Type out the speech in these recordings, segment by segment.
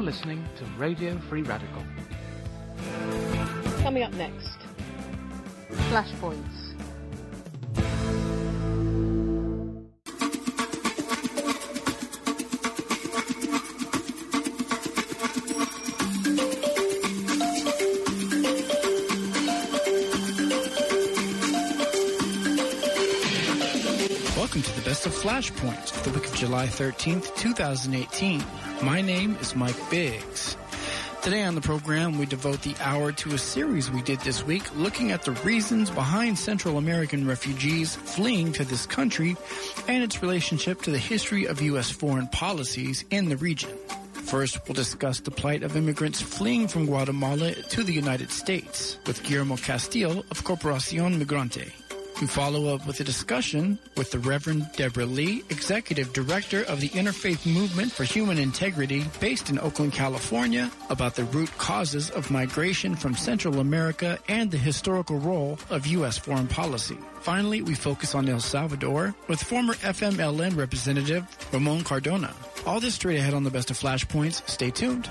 You're listening to Radio Free Radical. Coming up next, Flashpoints. Welcome to the best of Flashpoint for the week of July 13th, 2018. My name is Mike Biggs. Today on the program, we devote the hour to a series we did this week looking at the reasons behind Central American refugees fleeing to this country and its relationship to the history of U.S. foreign policies in the region. First, we'll discuss the plight of immigrants fleeing from Guatemala to the United States with Guillermo Castillo of Corporación Migrante. We follow up with a discussion with the Reverend Deborah Lee, Executive Director of the Interfaith Movement for Human Integrity based in Oakland, California, about the root causes of migration from Central America and the historical role of U.S. foreign policy. Finally, we focus on El Salvador with former FMLN Representative Ramon Cardona. All this straight ahead on the Best of Flashpoints. Stay tuned.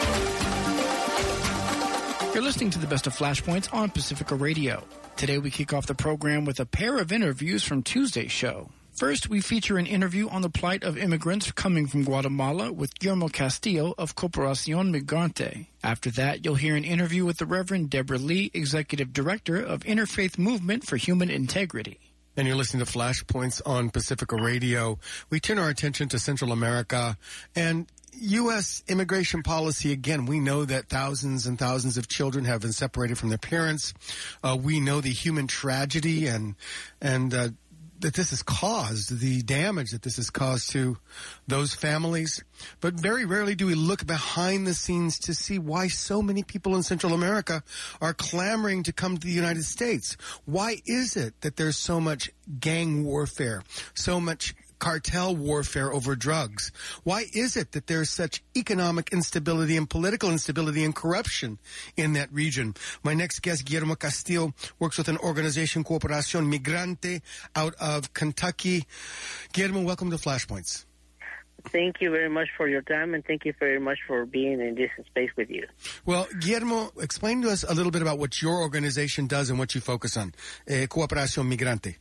You're listening to the Best of Flashpoints on Pacifica Radio. Today we kick off the program with a pair of interviews from Tuesday's show. First, we feature an interview on the plight of immigrants coming from Guatemala with Guillermo Castillo of Corporación Migrante. After that, you'll hear an interview with the Reverend Deborah Lee, Executive Director of Interfaith Movement for Human Integrity. And you're listening to Flashpoints on Pacifica Radio. We turn our attention to Central America and U.S. immigration policy. Again, we know that thousands and thousands of children have been separated from their parents. We know the human tragedy and that this has caused, the damage that this has caused to those families. But very rarely do we look behind the scenes to see why so many people in Central America are clamoring to come to the United States. Why is it that there's so much gang warfare, so much cartel warfare over drugs? Why is it that there's such economic instability and political instability and corruption in that region? My next guest, Guillermo Castillo, works with an organization, Corporación Migrante, out of Kentucky. Guillermo, welcome to Flashpoints. Thank you very much for your time, and thank you very much for being in this space with you. Well, Guillermo, explain to us a little bit about what your organization does and what you focus on, Corporación Migrante.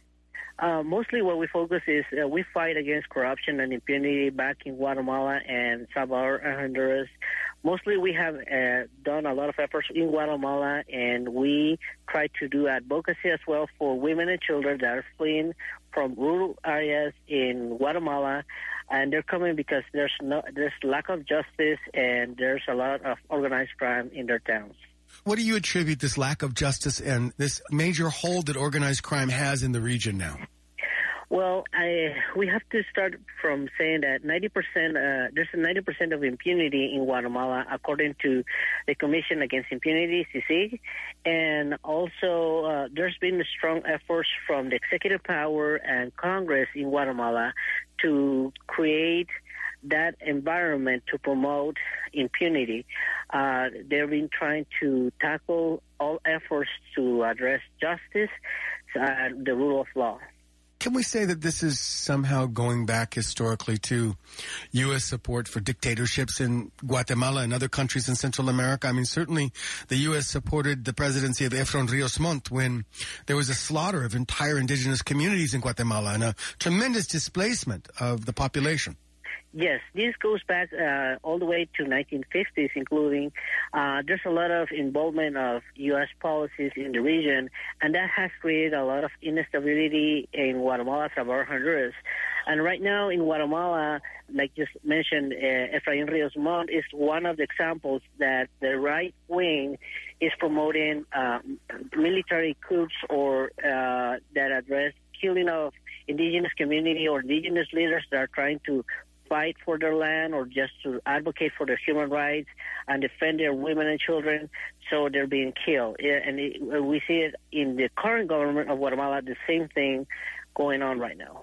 Mostly what we focus is we fight against corruption and impunity back in Guatemala and Salvador and Honduras. Mostly we have done a lot of efforts in Guatemala, and we try to do advocacy as well for women and children that are fleeing from rural areas in Guatemala, and they're coming because there's lack of justice and there's a lot of organized crime in their towns. What do you attribute this lack of justice and this major hold that organized crime has in the region now? Well, we have to start from saying that 90%, there's a 90% of impunity in Guatemala, according to the Commission Against Impunity, CICIG. And also, there's been strong efforts from the executive power and Congress in Guatemala to create that environment to promote impunity. They've been trying to tackle all efforts to address justice, the rule of law. Can we say that this is somehow going back historically to U.S. support for dictatorships in Guatemala and other countries in Central America? I mean, certainly the U.S. supported the presidency of Efraín Ríos Montt when there was a slaughter of entire indigenous communities in Guatemala and a tremendous displacement of the population. Yes, this goes back all the way to 1950s, including there's a lot of involvement of U.S. policies in the region, and that has created a lot of instability in Guatemala, Salvador, Honduras. And right now in Guatemala, like just mentioned, Efraín Ríos Montt is one of the examples that the right wing is promoting military coups or that address killing of indigenous community or indigenous leaders that are trying to fight for their land or just to advocate for their human rights and defend their women and children, so they're being killed. And we see it in the current government of Guatemala, the same thing going on right now.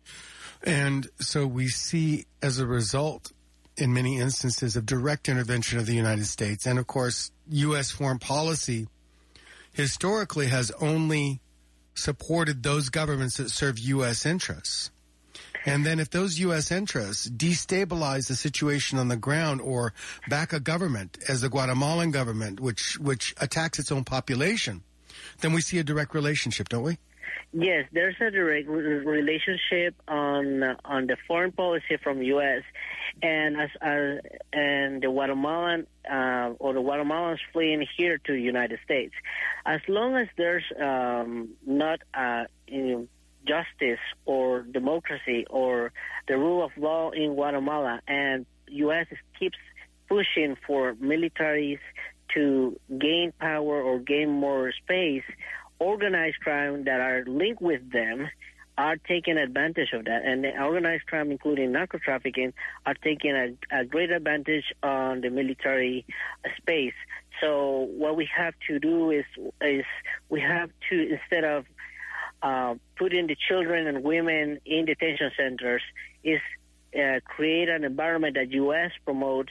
And so we see, as a result, in many instances, of direct intervention of the United States. And, of course, U.S. foreign policy historically has only supported those governments that serve U.S. interests. And then if those U.S. interests destabilize the situation on the ground or back a government, as the Guatemalan government, which attacks its own population, then we see a direct relationship, don't we? Yes, there's a direct relationship on the foreign policy from U.S. and and the Guatemalan or the Guatemalans fleeing here to the United States. As long as there's not justice or democracy or the rule of law in Guatemala, and U.S. keeps pushing for militaries to gain power or gain more space, organized crime that are linked with them are taking advantage of that. And the organized crime, including narco trafficking, are taking a great advantage on the military space. So what we have to do is we have to, instead of putting the children and women in detention centers, is create an environment that U.S. promotes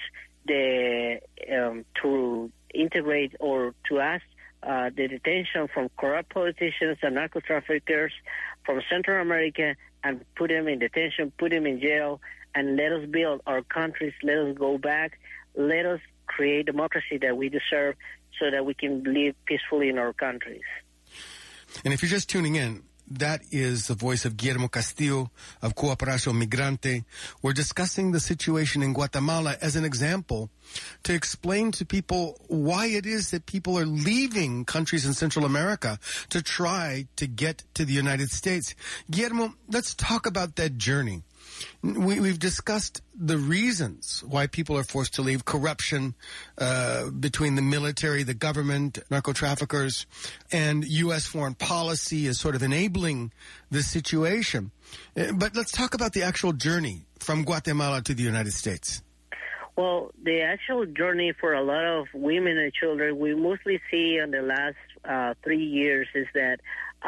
to integrate or to ask the detention from corrupt politicians and narco traffickers from Central America and put them in detention, put them in jail, and let us build our countries, let us go back, let us create democracy that we deserve so that we can live peacefully in our countries. And if you're just tuning in, that is the voice of Guillermo Castillo of Cooperación Migrante. We're discussing the situation in Guatemala as an example to explain to people why it is that people are leaving countries in Central America to try to get to the United States. Guillermo, let's talk about that journey. We've discussed the reasons why people are forced to leave: corruption between the military, the government, narco-traffickers, and U.S. foreign policy is sort of enabling this situation. But let's talk about the actual journey from Guatemala to the United States. Well, the actual journey for a lot of women and children, we mostly see in the last 3 years is that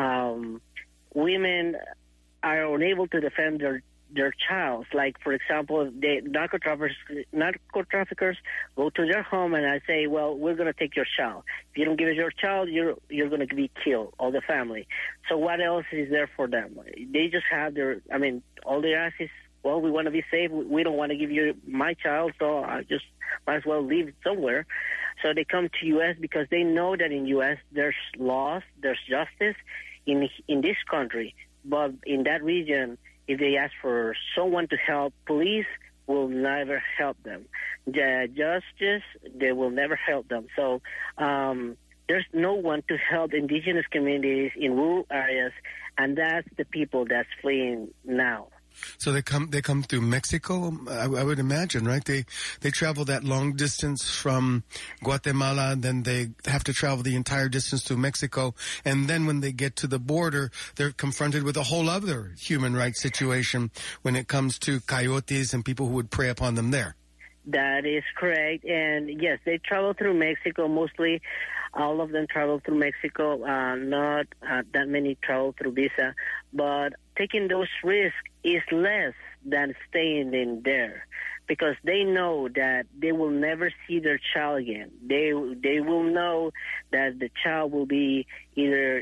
women are unable to defend their child. Like, for example, the narco traffickers go to their home and I say, well, we're going to take your child. If you don't give us your child, you're going to be killed, all the family. So what else is there for them? They just have all they ask is, well, we want to be safe. We don't want to give you my child, so I just might as well leave it somewhere. So they come to U.S. because they know that in U.S. there's laws, there's justice in this country. But in that region, if they ask for someone to help, police will never help them. The justice, they will never help them. So there's no one to help indigenous communities in rural areas, and that's the people that's fleeing now. So they come through Mexico, I would imagine, right? They travel that long distance from Guatemala, then they have to travel the entire distance to Mexico, and then when they get to the border, they're confronted with a whole other human rights situation when it comes to coyotes and people who would prey upon them there. That is correct, and yes, they travel through Mexico mostly. All of them travel through Mexico, not that many travel through visa, but taking those risks is less than staying in there because they know that they will never see their child again. They will know that the child will be either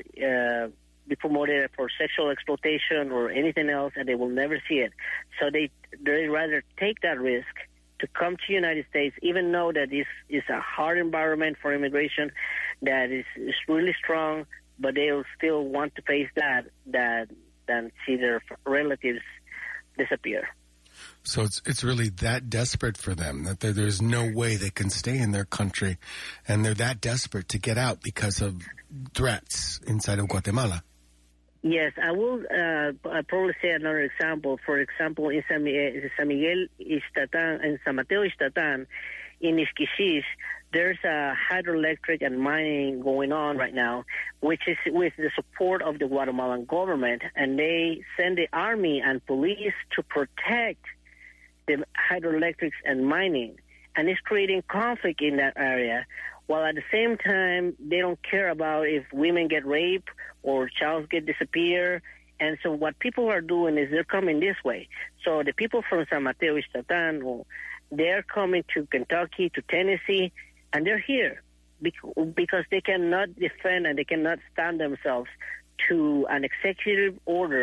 be promoted for sexual exploitation or anything else, and they will never see it. So they rather take that risk to come to the United States, even though that this is a hard environment for immigration, that is really strong, but they'll still want to face that than see their relatives disappear. So it's really that desperate for them that there's no way they can stay in their country, and they're that desperate to get out because of threats inside of Guatemala. Yes, I will probably say another example. For example, in San Miguel Ixtatán and San Mateo Ixtatán, in Ixquisis, there's a hydroelectric and mining going on right now, which is with the support of the Guatemalan government, and they send the army and police to protect the hydroelectrics and mining, and it's creating conflict in that area, while at the same time they don't care about if women get raped or childs get disappear. And so what people are doing is they're coming this way. So the people from San Mateo Ixtatán, they're coming to Kentucky, to Tennessee, and they're here because they cannot defend and they cannot stand themselves to an executive order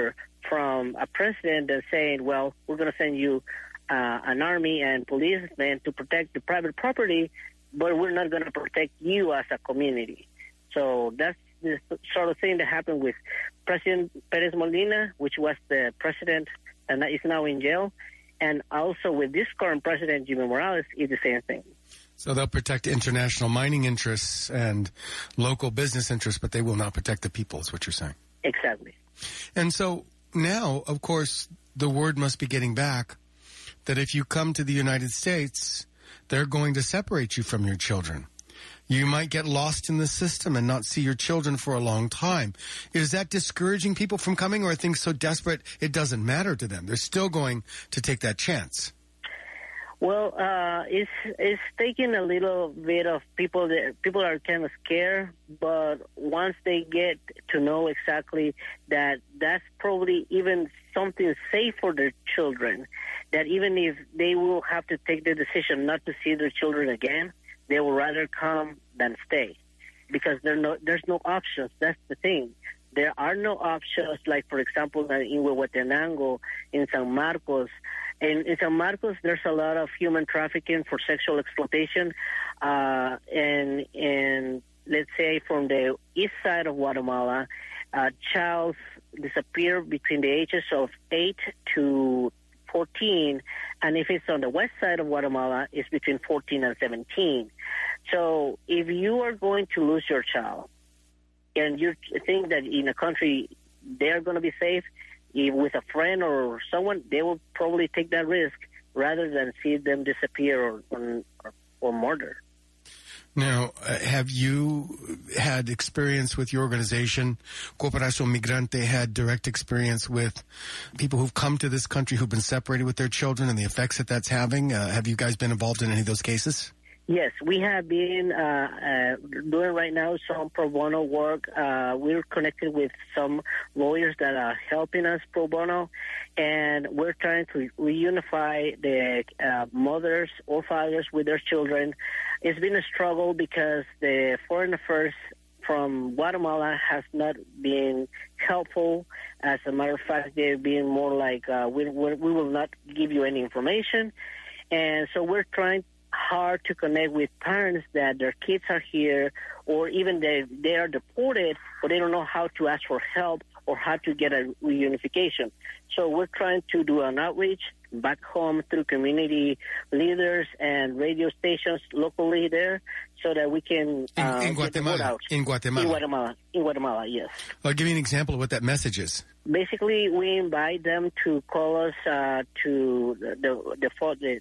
from a president that's saying, well, we're going to send you an army and policemen to protect the private property, but we're not going to protect you as a community. So that's the sort of thing that happened with President Perez Molina, which was the president and is now in jail. And also with this current president, Jimmy Morales, is the same thing. So they'll protect international mining interests and local business interests, but they will not protect the people, is what you're saying. Exactly. And so now, of course, the word must be getting back that if you come to the United States, they're going to separate you from your children. You might get lost in the system and not see your children for a long time. Is that discouraging people from coming, or are things so desperate it doesn't matter to them? They're still going to take that chance. Well, it's taking a little bit of people. People are kind of scared, but once they get to know exactly that that's probably even something safe for their children, that even if they will have to take the decision not to see their children again, they will rather come than stay, because there's no options. That's the thing. There are no options, like, for example, in Huehuetenango, in San Marcos. In San Marcos, there's a lot of human trafficking for sexual exploitation. And let's say from the east side of Guatemala, childs disappear between the ages of 8 to 14. And if it's on the west side of Guatemala, it's between 14 and 17. So if you are going to lose your child, and you think that in a country they're going to be safe, with a friend or someone, they will probably take that risk rather than see them disappear or murder. Now, have you had experience with your organization, Cooperación Migrante, had direct experience with people who've come to this country who've been separated with their children and the effects that that's having? Have you guys been involved in any of those cases? Yes, we have been doing right now some pro bono work. We're connected with some lawyers that are helping us pro bono, and we're trying to reunify the mothers or fathers with their children. It's been a struggle because the Foreign Affairs from Guatemala has not been helpful. As a matter of fact, they've been more like, we will not give you any information. And so we're trying hard to connect with parents that their kids are here, or even they are deported, but they don't know how to ask for help or how to get a reunification. So we're trying to do an outreach back home through community leaders and radio stations locally there, so that we can in Guatemala. In Guatemala, yes. Well, give me an example of what that message is. Basically, we invite them to call us to the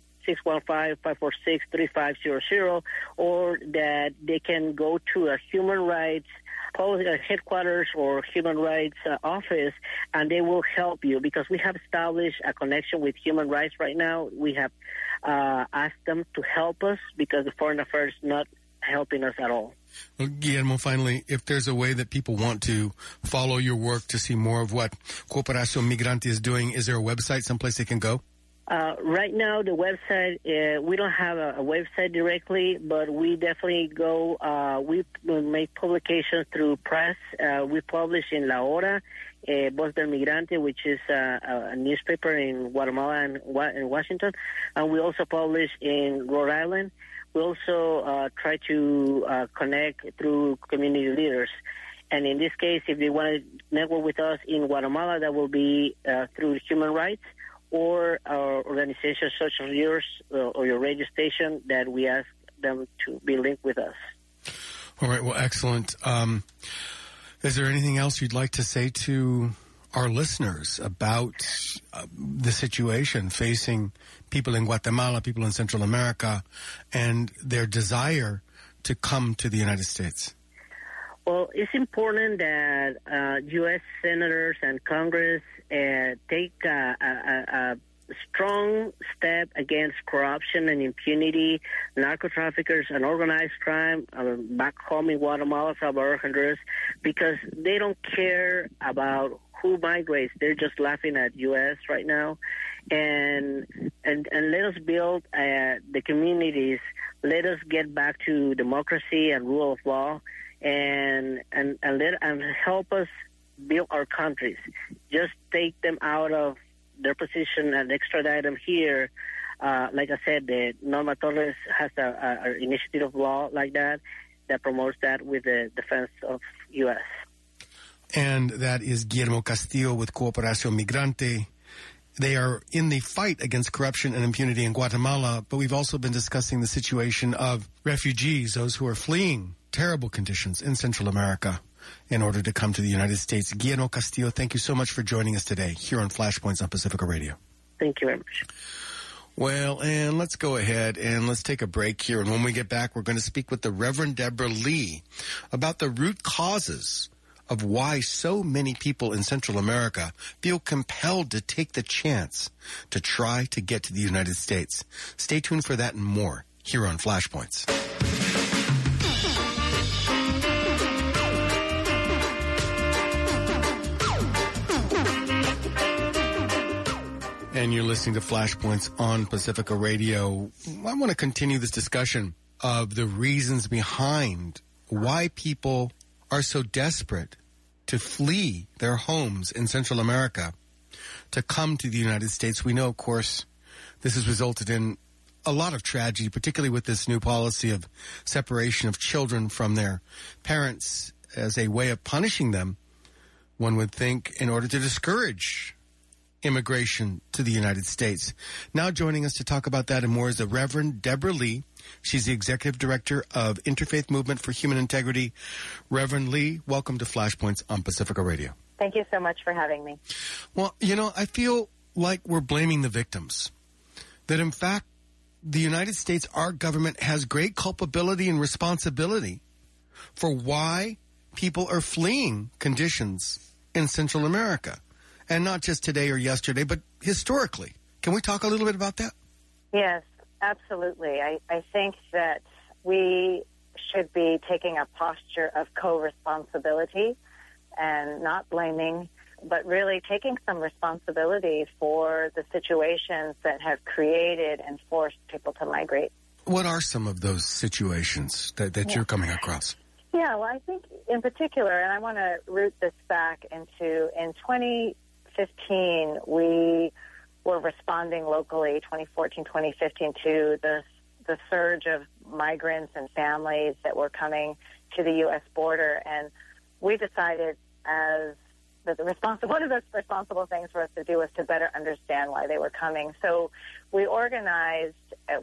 615-546-3500, or that they can go to a human rights headquarters or human rights office, and they will help you, because we have established a connection with human rights right now. We have asked them to help us because the Foreign Affairs is not helping us at all. Well, Guillermo, finally, if there's a way that people want to follow your work to see more of what Cooperación Migrante is doing, is there a website, someplace they can go? Right now, the website, we don't have a website directly, but we definitely go, we make publications through press. We publish in La Hora, Voz del Migrante, which is a newspaper in Guatemala and in Washington, and we also publish in Rhode Island. We also try to connect through community leaders. And in this case, if they want to network with us in Guatemala, that will be through human rights, or our organizations such as yours or your radio station, that we ask them to be linked with us. All right. Well, excellent. Is there anything else you'd like to say to our listeners about the situation facing people in Guatemala, people in Central America, and their desire to come to the United States? Well, it's important that U.S. senators and Congress take a strong step against corruption and impunity, narco traffickers, and organized crime back home in Guatemala, Salvador, Honduras, because they don't care about who migrates. They're just laughing at U.S. right now. And let us build the communities. Let us get back to democracy and rule of law, and help us build our countries. Just take them out of their position and extradite them here. Like I said, the Norma Torres has an initiative of law like that promotes that with the defense of U.S. And that is Guillermo Castillo with Cooperación Migrante. They are in the fight against corruption and impunity in Guatemala, but we've also been discussing the situation of refugees, those who are fleeing terrible conditions in Central America in order to come to the United States. Guillermo Castillo, thank you so much for joining us today here on Flashpoints on Pacifica Radio. Thank you very much. Well, and let's go ahead and let's take a break here. And when we get back, we're going to speak with the Reverend Deborah Lee about the root causes of why so many people in Central America feel compelled to take the chance to try to get to the United States. Stay tuned for that and more here on Flashpoints. And you're listening to Flashpoints on Pacifica Radio. I want to continue this discussion of the reasons behind why people are so desperate to flee their homes in Central America to come to the United States. We know, of course, this has resulted in a lot of tragedy, particularly with this new policy of separation of children from their parents as a way of punishing them, one would think, in order to discourage immigration to the United States. Now joining us to talk about that and more is the Reverend Deborah Lee. She's the Executive Director of Interfaith Movement for Human Integrity. Reverend Lee, welcome to Flashpoints on Pacifica Radio. Thank you so much for having me. Well, you know, I feel like we're blaming the victims. That in fact, the United States, our government, has great culpability and responsibility for why people are fleeing conditions in Central America. And not just today or yesterday, but historically. Can we talk a little bit about that? Yes, absolutely. I think that we should be taking a posture of co-responsibility and not blaming, but really taking some responsibility for the situations that have created and forced people to migrate. What are some of those situations that you're coming across? Yeah, well, I think in particular, and I want to root this back into, in 2015, we were responding locally, 2014, 2015, to the surge of migrants and families that were coming to the U.S. border. And we decided that one of the responsible things for us to do was to better understand why they were coming. So we've organized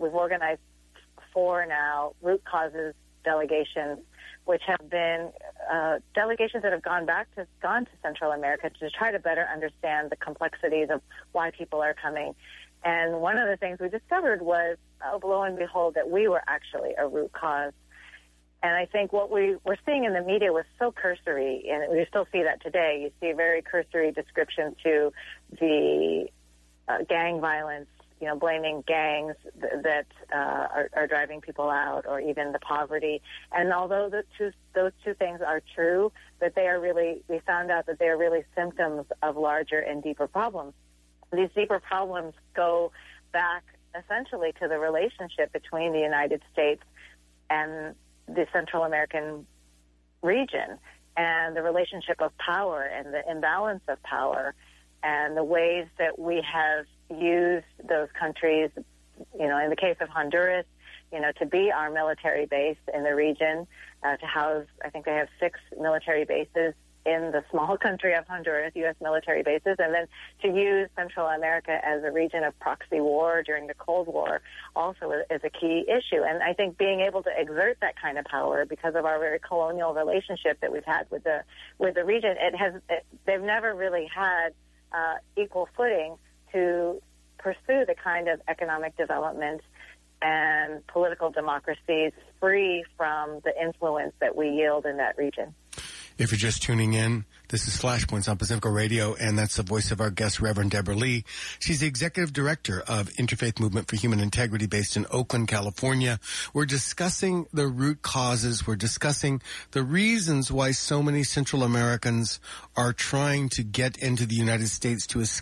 4 now root causes delegations, which have been delegations that have gone to Central America to try to better understand the complexities of why people are coming. And one of the things we discovered was, lo and behold, that we were actually a root cause. And I think what we were seeing in the media was so cursory, and we still see that today. You see a very cursory description to the gang violence, blaming gangs that are driving people out, or even the poverty. And although those two things are true, that we found out that they are really symptoms of larger and deeper problems. These deeper problems go back essentially to the relationship between the United States and the Central American region, and the relationship of power and the imbalance of power, and the ways that we have used those countries, in the case of Honduras, to be our military base in the region, to house, I think they have 6 military bases in the small country of Honduras, U.S. military bases, and then to use Central America as a region of proxy war during the Cold War also is a key issue. And I think being able to exert that kind of power because of our very colonial relationship that we've had with the region, they've never really had equal footing to pursue the kind of economic development and political democracies free from the influence that we yield in that region. If you're just tuning in, this is Flashpoints on Pacifica Radio, and that's the voice of our guest, Reverend Deborah Lee. She's the Executive Director of Interfaith Movement for Human Integrity based in Oakland, California. We're discussing the root causes. We're discussing the reasons why so many Central Americans are trying to get into the United States to escape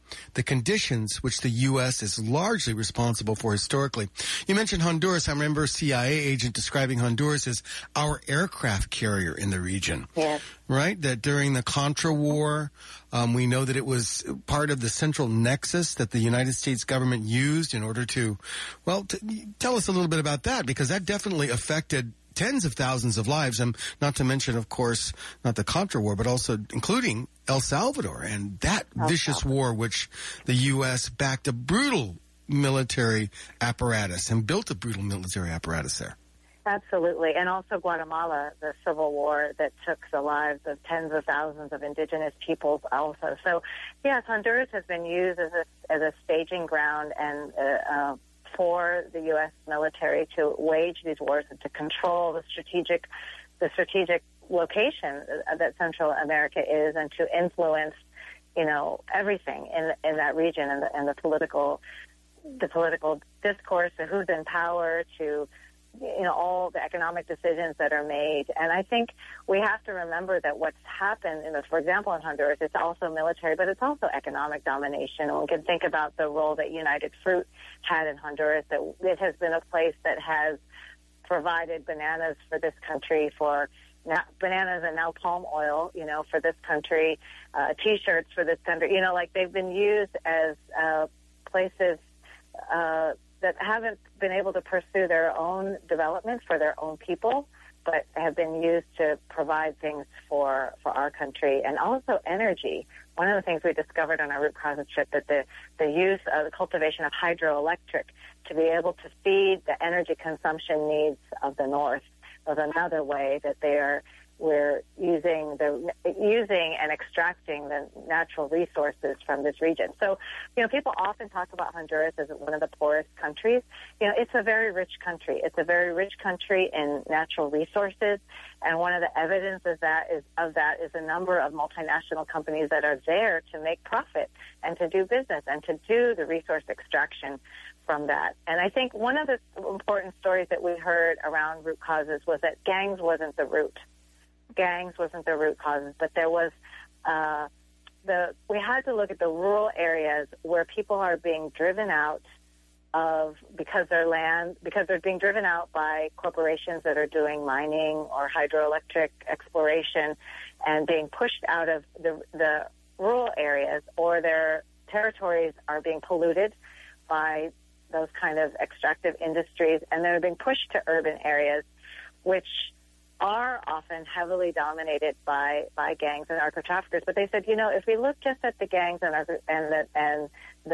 the conditions which the U.S. is largely responsible for historically. You mentioned Honduras. I remember a CIA agent describing Honduras as our aircraft carrier in the region. Yes. Right? That during the Contra War, we know that it was part of the central nexus that the United States government used in order to, well, tell us a little bit about that, because that definitely affected tens of thousands of lives, and not to mention, of course, not the Contra War, but also including El Salvador and that vicious war which the U.S. backed a brutal military apparatus and built a brutal military apparatus there. Absolutely. And also Guatemala, the civil war that took the lives of tens of thousands of indigenous peoples also. So, yes, Honduras has been used as a staging ground and for the U.S. military to wage these wars and to control the strategic location that Central America is, and to influence, everything in that region and the political discourse, to who's in power, to all the economic decisions that are made. And I think we have to remember that what's happened, for example, in Honduras, it's also military, but it's also economic domination. And we can think about the role that United Fruit had in Honduras, that it has been a place that has provided bananas for this country, bananas and now palm oil, for this country, T-shirts for this country. They've been used as places that haven't been able to pursue their own development for their own people, but have been used to provide things for our country, and also energy. One of the things we discovered on our root causes trip, that the use of the cultivation of hydroelectric to be able to feed the energy consumption needs of the North was another way that we're using and extracting the natural resources from this region. So, people often talk about Honduras as one of the poorest countries. It's a very rich country. It's a very rich country in natural resources, and one of the evidence of that is a number of multinational companies that are there to make profit and to do business and to do the resource extraction from that. And I think one of the important stories that we heard around root causes was that gangs wasn't the root. Gangs wasn't the root causes, but there was we had to look at the rural areas where people are being driven out because they're being driven out by corporations that are doing mining or hydroelectric exploration, and being pushed out of the rural areas, or their territories are being polluted by those kind of extractive industries, and they're being pushed to urban areas, which are often heavily dominated by gangs and narco-traffickers. But they said, if we look just at the gangs and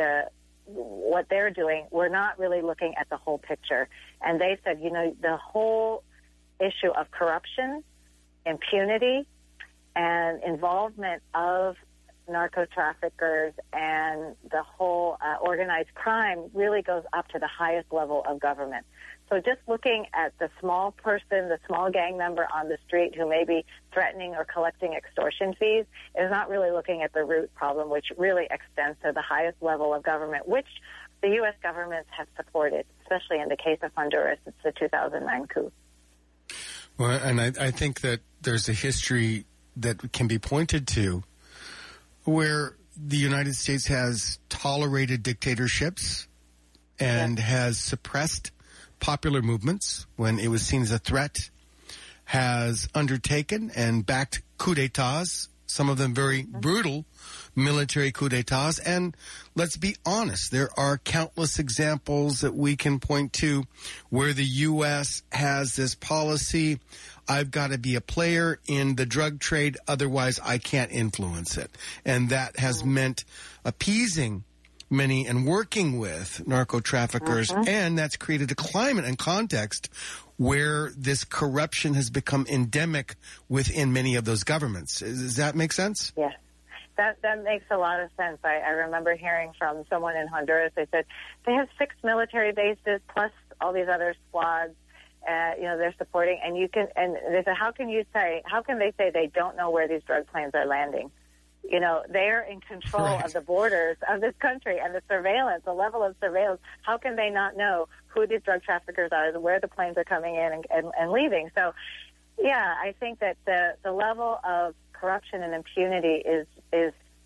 what they're doing, we're not really looking at the whole picture. And they said, the whole issue of corruption, impunity, and involvement of narco-traffickers and the whole organized crime really goes up to the highest level of government. So just looking at the small person, the small gang member on the street who may be threatening or collecting extortion fees is not really looking at the root problem, which really extends to the highest level of government, which the U.S. governments have supported, especially in the case of Honduras. It's the 2009 coup. Well, and I think that there's a history that can be pointed to where the United States has tolerated dictatorships and has suppressed popular movements when it was seen as a threat, has undertaken and backed coups d'etats, some of them very brutal military coups d'etats. And let's be honest, there are countless examples that we can point to where the U.S. has this policy: I've got to be a player in the drug trade, otherwise I can't influence it. And that has meant appeasing many and working with narco-traffickers, and that's created a climate and context where this corruption has become endemic within many of those governments. Does that make sense? Yes. That makes a lot of sense. I remember hearing from someone in Honduras. They said they have 6 military bases plus all these other squads. They're supporting, and they said, how can they say they don't know where these drug planes are landing? They're in control of the borders of this country, and the level of surveillance. How can they not know who these drug traffickers are, where the planes are coming in and leaving? So, yeah, I think that the level of corruption and impunity is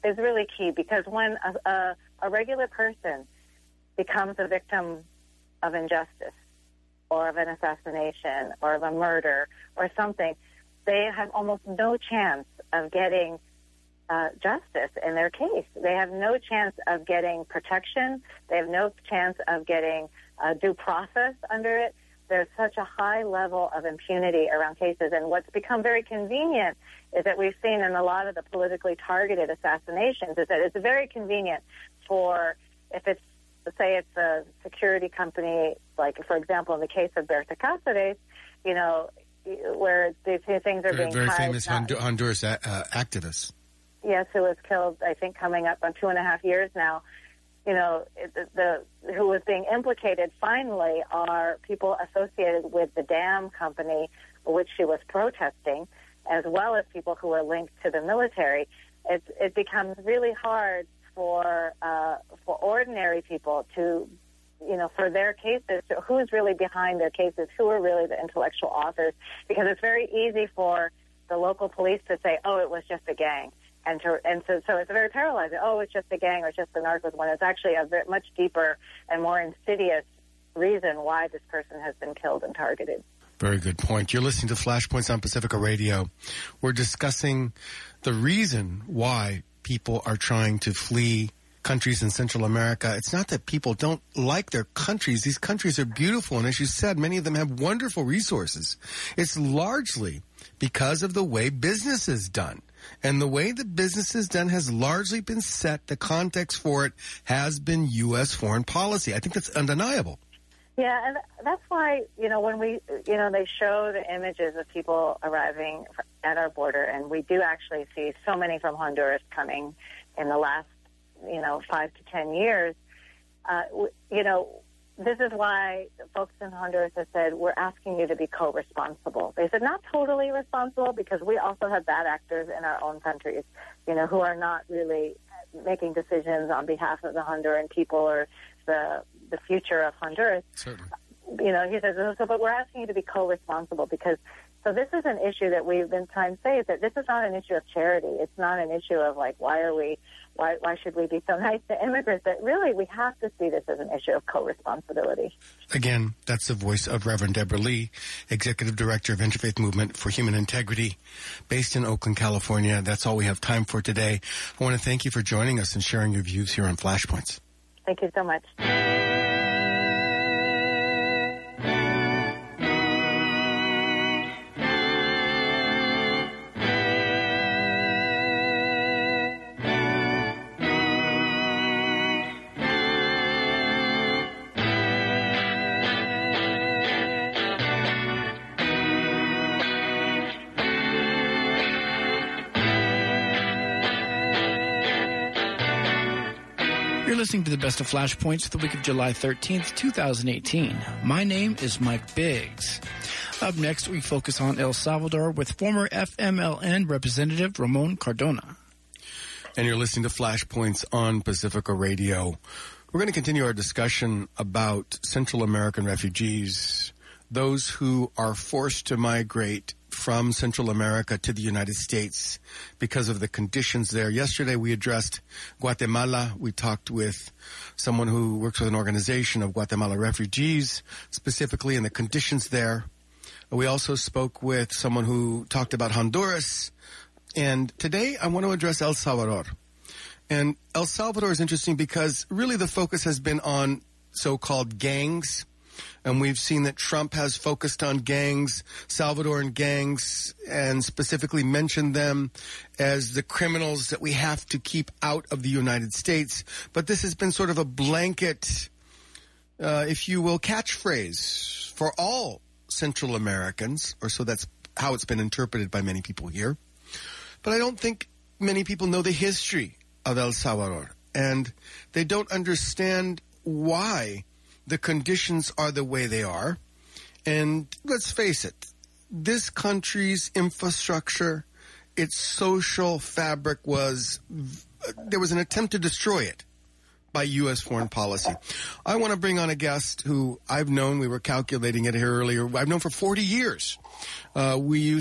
is really key, because when a regular person becomes a victim of injustice or of an assassination or of a murder or something, they have almost no chance of getting justice in their case. They have no chance of getting protection. They have no chance of getting due process under it. There's such a high level of impunity around cases. And what's become very convenient is that we've seen in a lot of the politically targeted assassinations is that it's very convenient for, if it's, say it's a security company, like, for example, in the case of Berta Cáceres, you know, where these things are being very tied. Famous Honduras activist. Yes, who was killed, I think, coming up on 2.5 years now. You know, who was being implicated finally are people associated with the dam company which she was protesting, as well as people who are linked to the military. It becomes really hard for ordinary people to, you know, for their cases, who's really behind their cases, who are really the intellectual authors, because it's very easy for the local police to say, oh, it was just a gang. And so it's very paralyzing. Oh, it's just a gang or it's just the narcos, when it's actually a much deeper and more insidious reason why this person has been killed and targeted. Very good point. You're listening to Flashpoints on Pacifica Radio. We're discussing the reason why people are trying to flee countries in Central America. It's not that people don't like their countries. These countries are beautiful, and as you said, many of them have wonderful resources. It's largely because of the way business is done. And the way the business is done has largely been set. The context for it has been U.S. foreign policy. I think that's undeniable. Yeah, and that's why, you know, when we, you know, they show the images of people arriving at our border, and we do actually see so many from Honduras coming in the last, you know, 5 to 10 years, you know, this is why folks in Honduras have said, we're asking you to be co-responsible. They said not totally responsible, because we also have bad actors in our own countries, you know, who are not really making decisions on behalf of the Honduran people or the future of Honduras. Certainly. You know, he says, so, but we're asking you to be co-responsible, because, so this is an issue that we've been trying to say, is that this is not an issue of charity. It's not an issue of, like, why should we be so nice to immigrants? But really, we have to see this as an issue of co-responsibility. Again, that's the voice of Reverend Deborah Lee, Executive Director of Interfaith Movement for Human Integrity, based in Oakland, California. That's all we have time for today. I want to thank you for joining us and sharing your views here on Flashpoints. Thank you so much. You're listening to the Best of Flashpoints for the week of July 13th, 2018. My name is Mike Biggs. Up next, we focus on El Salvador with former FMLN Representative Ramon Cardona. And you're listening to Flashpoints on Pacifica Radio. We're going to continue our discussion about Central American refugees, those who are forced to migrate from Central America to the United States because of the conditions there. Yesterday, we addressed Guatemala. We talked with someone who works with an organization of Guatemala refugees, specifically in the conditions there. We also spoke with someone who talked about Honduras. And today, I want to address El Salvador. And El Salvador is interesting because really the focus has been on so-called gangs. And we've seen that Trump has focused on gangs, Salvadoran gangs, and specifically mentioned them as the criminals that we have to keep out of the United States. But this has been sort of a blanket, if you will, catchphrase for all Central Americans, or so that's how it's been interpreted by many people here. But I don't think many people know the history of El Salvador, and they don't understand why the conditions are the way they are. And let's face it, this country's infrastructure, its social fabric there was an attempt to destroy it by U.S. foreign policy. I want to bring on a guest who I've known, we were calculating it here earlier, I've known for 40 years. I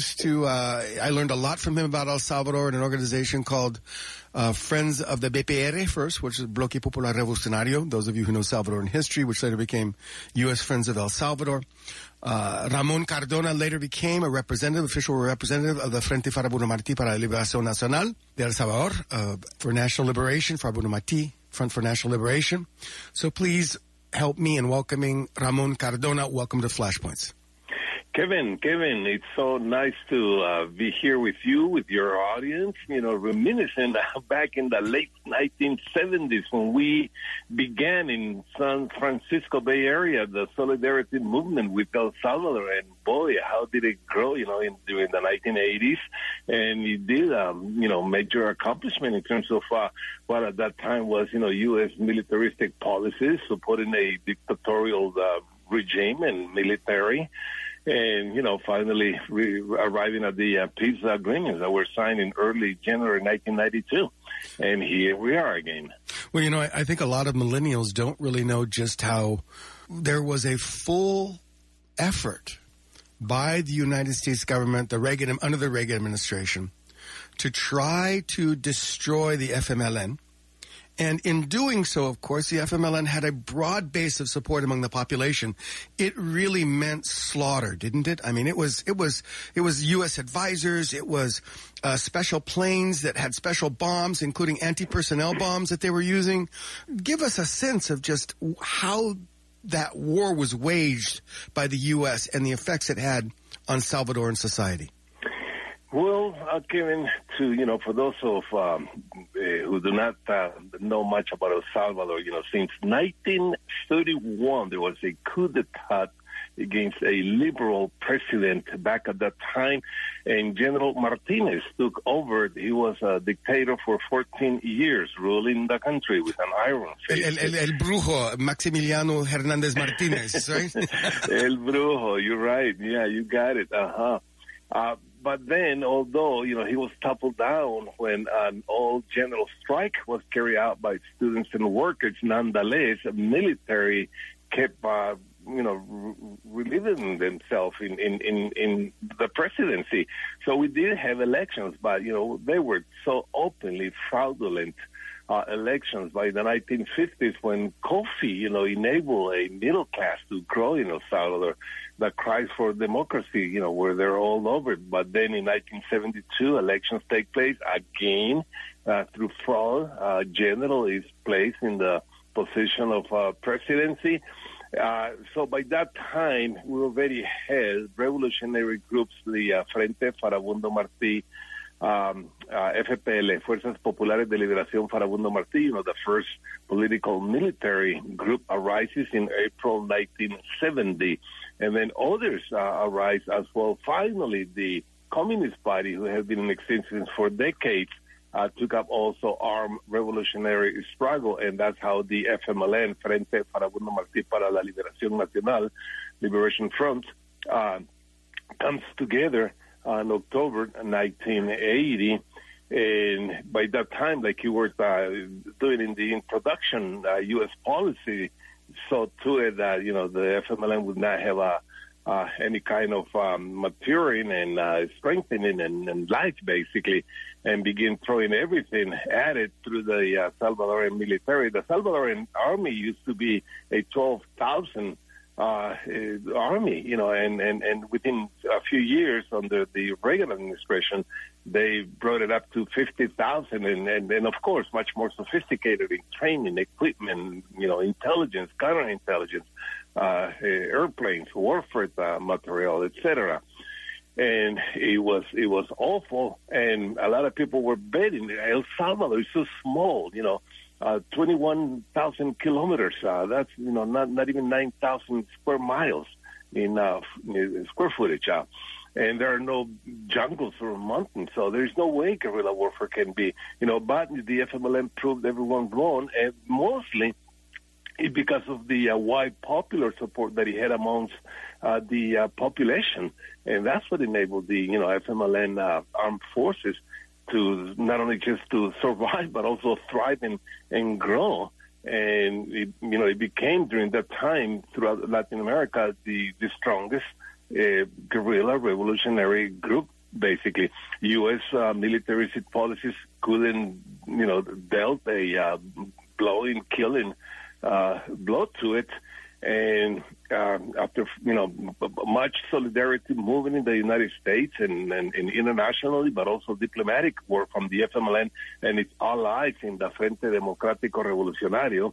learned a lot from him about El Salvador and an organization called Friends of the BPR first, which is Bloque Popular Revolucionario, those of you who know Salvadoran history, which later became U.S. Friends of El Salvador. Ramon Cardona later became official representative of the Frente Farabundo Martí para la Liberación Nacional de El Salvador, for national liberation, Farabundo Martí, Front for National Liberation. So please help me in welcoming Ramon Cardona. Welcome to Flashpoints. Kevin, it's so nice to be here with you, with your audience, reminiscent back in the late 1970s when we began in San Francisco Bay Area, the Solidarity Movement with El Salvador. And boy, how did it grow, during the 1980s. And it did, major accomplishment in terms of what at that time was, U.S. militaristic policies, supporting a dictatorial regime and military. And, finally arriving at the peace agreements that were signed in early January 1992. And here we are again. Well, I think a lot of millennials don't really know just how there was a full effort by the United States government, under the Reagan administration, to try to destroy the FMLN. And in doing so, of course, the FMLN had a broad base of support among the population. It really meant slaughter, didn't it? I mean, it was U.S. advisors. It was special planes that had special bombs, including anti-personnel bombs that they were using. Give us a sense of just how that war was waged by the U.S. and the effects it had on Salvadoran society. Well, Kevin, for those of who do not know much about El Salvador, since 1931 there was a coup d'etat against a liberal president back at that time, and General Martinez took over. He was a dictator for 14 years, ruling the country with an iron fist. El Brujo, Maximiliano Hernández Martínez, right? El Brujo, you're right. Yeah, you got it. But then, although, he was toppled down when an all-general strike was carried out by students and workers, nonetheless, the military kept, relieving themselves in the presidency. So we did have elections, but, they were so openly fraudulent elections by the 1950s when Kofi, enabled a middle class to grow in El Salvador. The cries for democracy, were there all over. But then in 1972, elections take place again through fraud. General is placed in the position of presidency. So by that time, we already had revolutionary groups, the Frente Farabundo Martí, FPL, Fuerzas Populares de Liberación Farabundo Martí, the first political military group arises in April 1970. And then others arise as well. Finally, the Communist Party, who has been in existence for decades, took up also armed revolutionary struggle, and that's how the FMLN, Frente Farabundo Martí para la Liberación Nacional, Liberation Front, comes together in October 1980. And by that time, like you were doing in the introduction, U.S. policy saw to it that, the FMLN would not have any kind of maturing and strengthening and life, basically, and begin throwing everything at it through the Salvadoran military. The Salvadoran army used to be a 12,000 army, and within a few years under the Reagan administration, they brought it up to 50,000, and of course, much more sophisticated in training, equipment, intelligence, counterintelligence, airplanes, warfare material, etc. And it was awful, and a lot of people were betting. El Salvador is so small, 21,000 kilometers. That's not even 9,000 square miles in square footage. And there are no jungles or mountains, so there's no way guerrilla warfare can be. But the FMLN proved everyone wrong, and mostly because of the wide popular support that he had amongst the population. And that's what enabled the, FMLN armed forces to not only just to survive, but also thrive and grow. and it became during that time throughout Latin America the strongest guerrilla revolutionary group. Basically, U.S. military policies couldn't, dealt a killing blow to it. And after, much solidarity moving in the United States and internationally, but also diplomatic work from the FMLN and its allies in the Frente Democrático Revolucionario,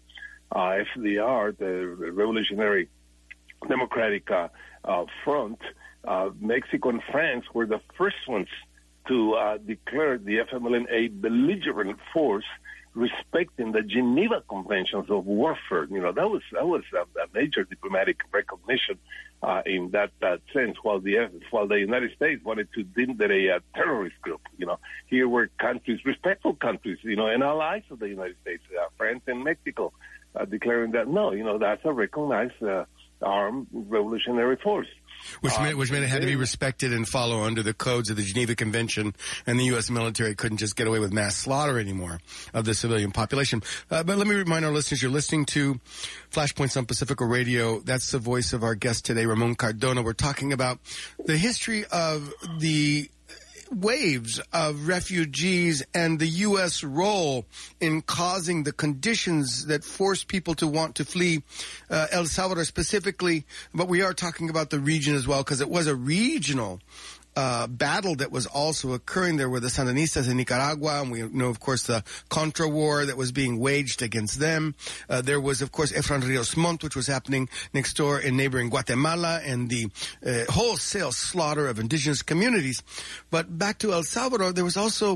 FDR, the Revolutionary Democratic Front, Mexico and France were the first ones to declare the FMLN a belligerent force, respecting the Geneva Conventions of warfare. That was a major diplomatic recognition in that sense. While the United States wanted to deem that a terrorist group. Here were countries, respectful countries, and allies of the United States, France and Mexico, declaring that no, that's a recognized armed revolutionary force. Which meant it had to be respected and follow under the codes of the Geneva Convention, and the U.S. military couldn't just get away with mass slaughter anymore of the civilian population. But let me remind our listeners, you're listening to Flashpoints on Pacifica Radio. That's the voice of our guest today, Ramon Cardona. We're talking about the history of the waves of refugees and the U.S. role in causing the conditions that force people to want to flee El Salvador specifically. But we are talking about the region as well, because it was a regional battle that was also occurring. There were the Sandinistas in Nicaragua, and we know, of course, the Contra War that was being waged against them. There was, of course, Efrain Rios Montt, which was happening next door in neighboring Guatemala, and the wholesale slaughter of indigenous communities. But back to El Salvador, there was also,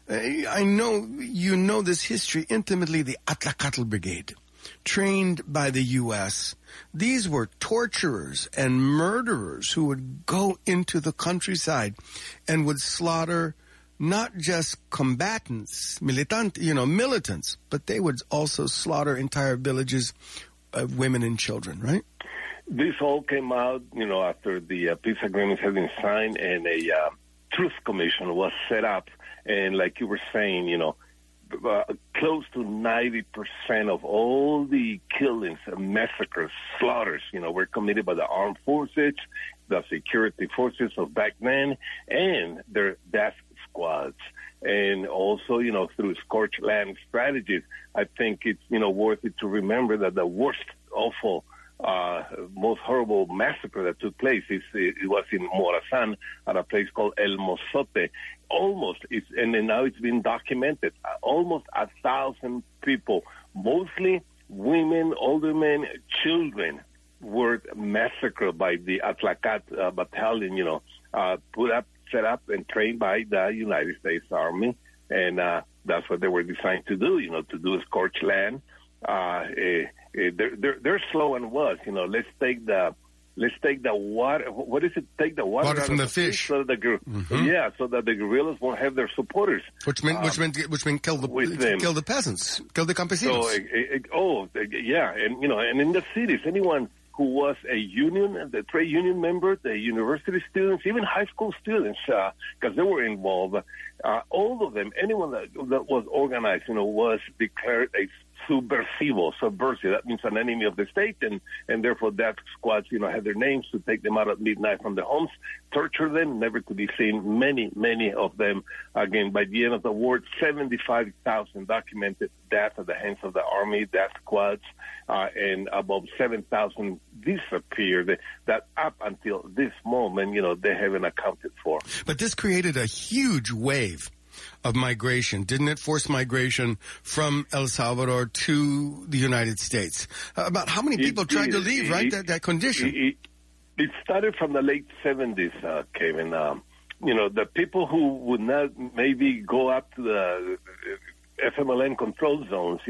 I know you know this history intimately, the Atlacatl Brigade, trained by the U.S. These were torturers and murderers who would go into the countryside and would slaughter not just combatants, militants, but they would also slaughter entire villages of women and children, right? This all came out, after the peace agreements had been signed and a truth commission was set up. And like you were saying, close to 90% of all the killings, massacres, slaughters, were committed by the armed forces, the security forces of back then, and their death squads. And also, through scorched land strategies, I think it's, worth it to remember that the worst, awful, most horrible massacre that took place it was in Morazán at a place called El Mozote. And now it's been documented. Almost 1,000 people, mostly women, older men, children, were massacred by the Atlacat battalion. Set up, and trained by the United States Army, and that's what they were designed to do. To do scorched land. They're slow and was. Let's take the water. What is it? Take the water from the fish, so that so that the guerrillas won't have their supporters. Which meant kill the peasants, kill the campesinos. And in the cities, anyone who was the trade union member, the university students, even high school students, because they were involved. All of them, anyone that was organized, was declared a subversive. That means an enemy of the state, and therefore death squads, had their names to take them out at midnight from their homes, torture them, never to be seen. Many of them, again, by the end of the war, 75,000 documented deaths at the hands of the army, death squads, and above 7,000 disappeared. That up until this moment, they haven't accounted for. But this created a huge wave of migration, didn't it? Forced migration from El Salvador to the United States. About how many people tried to leave, right? That condition. It started from the late 70s, Kevin. The people who would not maybe go up to the FMLN control zones,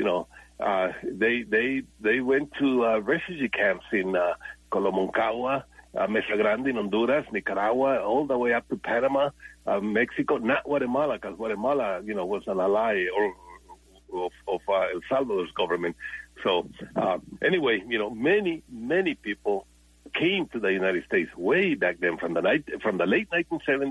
they went to refugee camps in Colomoncagua, Mesa Grande in Honduras, Nicaragua, all the way up to Panama, Mexico, not Guatemala, because Guatemala, was an ally of El Salvador's government. So anyway, many people came to the United States way back then, from the late 1970s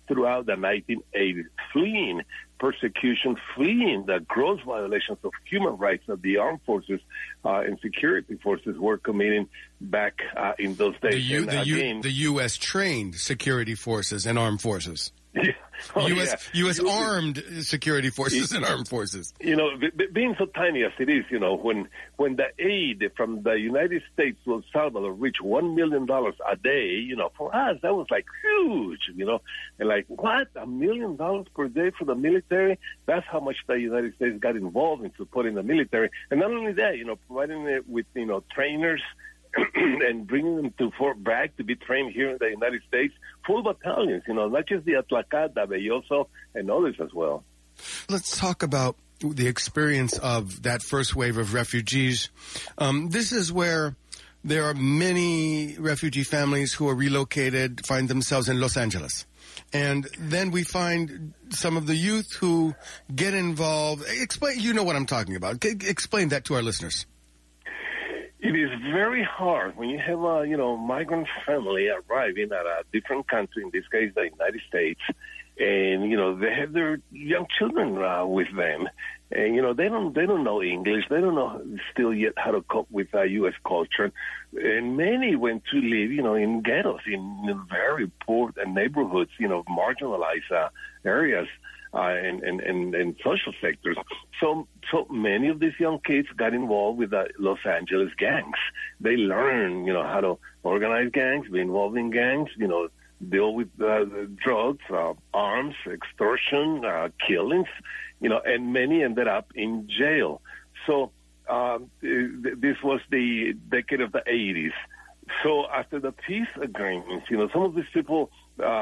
throughout the 1980s, fleeing persecution, fleeing the gross violations of human rights that the armed forces and security forces were committing back in those days. The U.S. trained security forces and armed forces. Yeah. U.S. armed security forces and armed forces. You know, being so tiny as it is, you know, when the aid from the United States to El Salvador reached $1 million a day, you know, for us, that was like huge, you know. And like, what, $1 million per day for the military? That's how much the United States got involved in supporting the military. And not only that, you know, providing it with, you know, trainers and bringing them to Fort Bragg to be trained here in the United States, full battalions, you know, not just the Atlacada, Belloso, and others as well. Let's talk about the experience of that first wave of refugees. This is where there are many refugee families who are relocated, find themselves in Los Angeles. And then we find some of the youth who get involved. Explain, you know what I'm talking about. Explain that to our listeners. It is very hard when you have a, you know, migrant family arriving at a different country, in this case, the United States, and, you know, they have their young children with them. And, you know, they don't know English. They don't know still yet how to cope with U.S. culture. And many went to live, you know, in ghettos, in very poor neighborhoods, you know, marginalized areas. And social sectors. So many of these young kids got involved with the Los Angeles gangs. They learn, you know, how to organize gangs, be involved in gangs, you know, deal with drugs, arms, extortion, killings, you know, and many ended up in jail. So this was the decade of the 80s. So after the peace agreements, you know, some of these people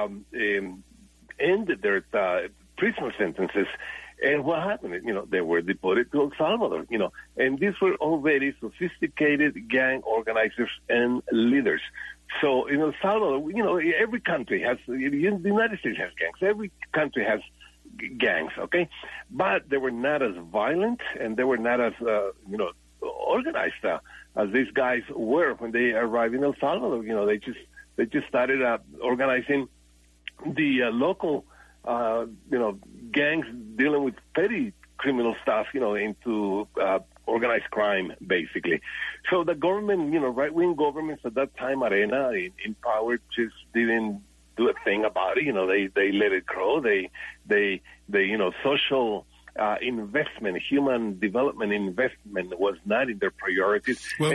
ended their prisoner sentences. And what happened? You know, they were deported to El Salvador, you know, and these were already sophisticated gang organizers and leaders. So in El Salvador, you know, every country has, the United States has gangs. Every country has gangs, okay? But they were not as violent and they were not as, you know, organized as these guys were when they arrived in El Salvador. You know, they just started organizing the local you know, gangs dealing with petty criminal stuff, you know, into organized crime, basically. So the government, you know, right-wing governments at that time, Arena, in power, just didn't do a thing about it. You know, they let it grow. They you know, social investment, human development investment was not in their priorities. Well,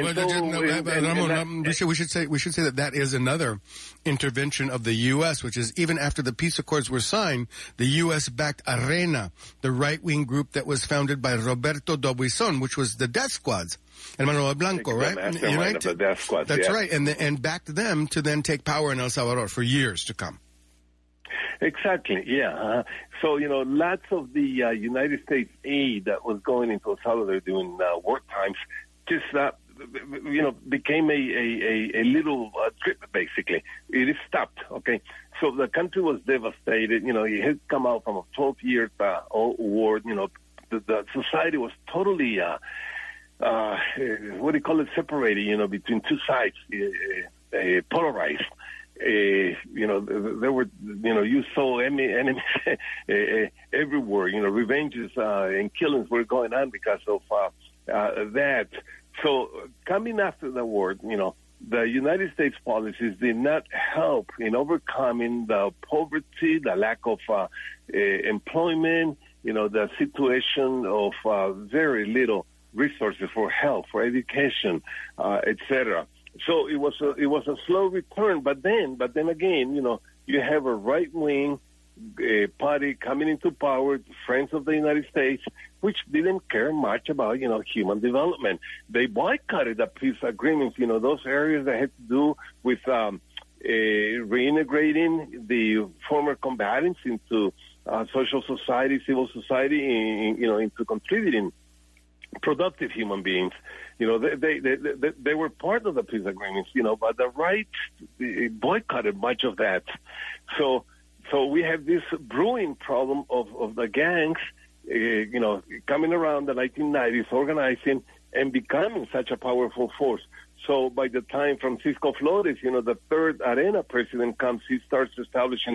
we should say that is another intervention of the U.S., which is even after the peace accords were signed, the U.S. backed Arena, the right-wing group that was founded by Roberto Dubuisson, which was the death squads. And Manuel Blanco, right? Mastermind of the death squads. That's yeah. right, and backed them to then take power in El Salvador for years to come. Exactly, yeah. So, you know, lots of the United States aid that was going into El Salvador during war times just, you know, became a little trip, basically. It stopped, okay? So the country was devastated. You know, it had come out from a 12-year war. You know, the society was totally, what do you call it, separated, you know, between two sides, polarized. You know, there were, you know, you saw enemies everywhere. You know, revenges and killings were going on because of that. So coming after the war, you know, the United States policies did not help in overcoming the poverty, the lack of employment, you know, the situation of very little resources for health, for education, etc. So it was a slow return, but then again, you know, you have a right-wing party coming into power, Friends of the United States, which didn't care much about, you know, human development. They boycotted the peace agreements, you know, those areas that had to do with reintegrating the former combatants into social society, civil society, you know, into contributing productive human beings. You know, they were part of the peace agreements, you know, but the right boycotted much of that. So we have this brewing problem of the gangs, you know, coming around the 1990s, organizing and becoming such a powerful force. So by the time Francisco Flores, you know, the third Arena president comes, he starts establishing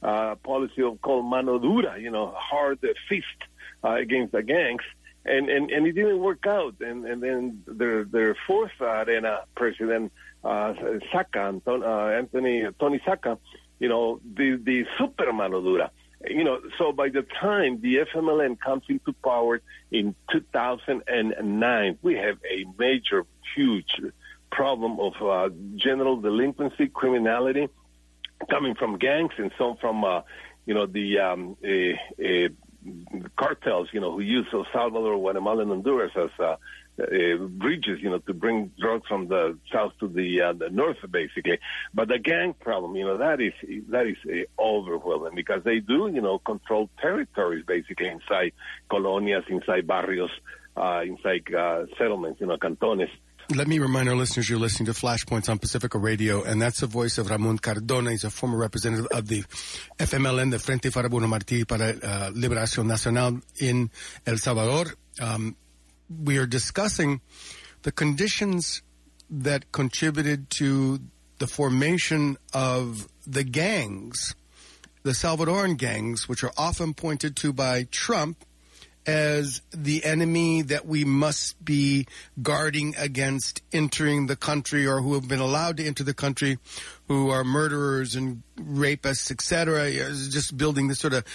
policy called mano dura, hard fist against the gangs. And it didn't work out. And then their fourth arena president, Saca, Tony Saca, the super mano dura. So by the time the FMLN comes into power in 2009, we have a major, huge problem of general delinquency, criminality, coming from gangs and some from, the cartels, who use El Salvador, Guatemala, and Honduras as bridges, to bring drugs from the south to the north, basically. But the gang problem, that is overwhelming because they do, control territories, basically, inside colonias, inside barrios, inside settlements, cantones. Let me remind our listeners you're listening to Flashpoints on Pacifica Radio, and that's the voice of Ramon Cardona. He's a former representative of the FMLN, the Frente Farabuno Martí para Liberación Nacional in El Salvador. We are discussing the conditions that contributed to the formation of the gangs, the Salvadoran gangs, which are often pointed to by Trump as the enemy that we must be guarding against entering the country, or who have been allowed to enter the country, who are murderers and rapists, etc., just building this sort of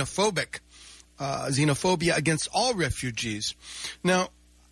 xenophobia against all refugees. Now,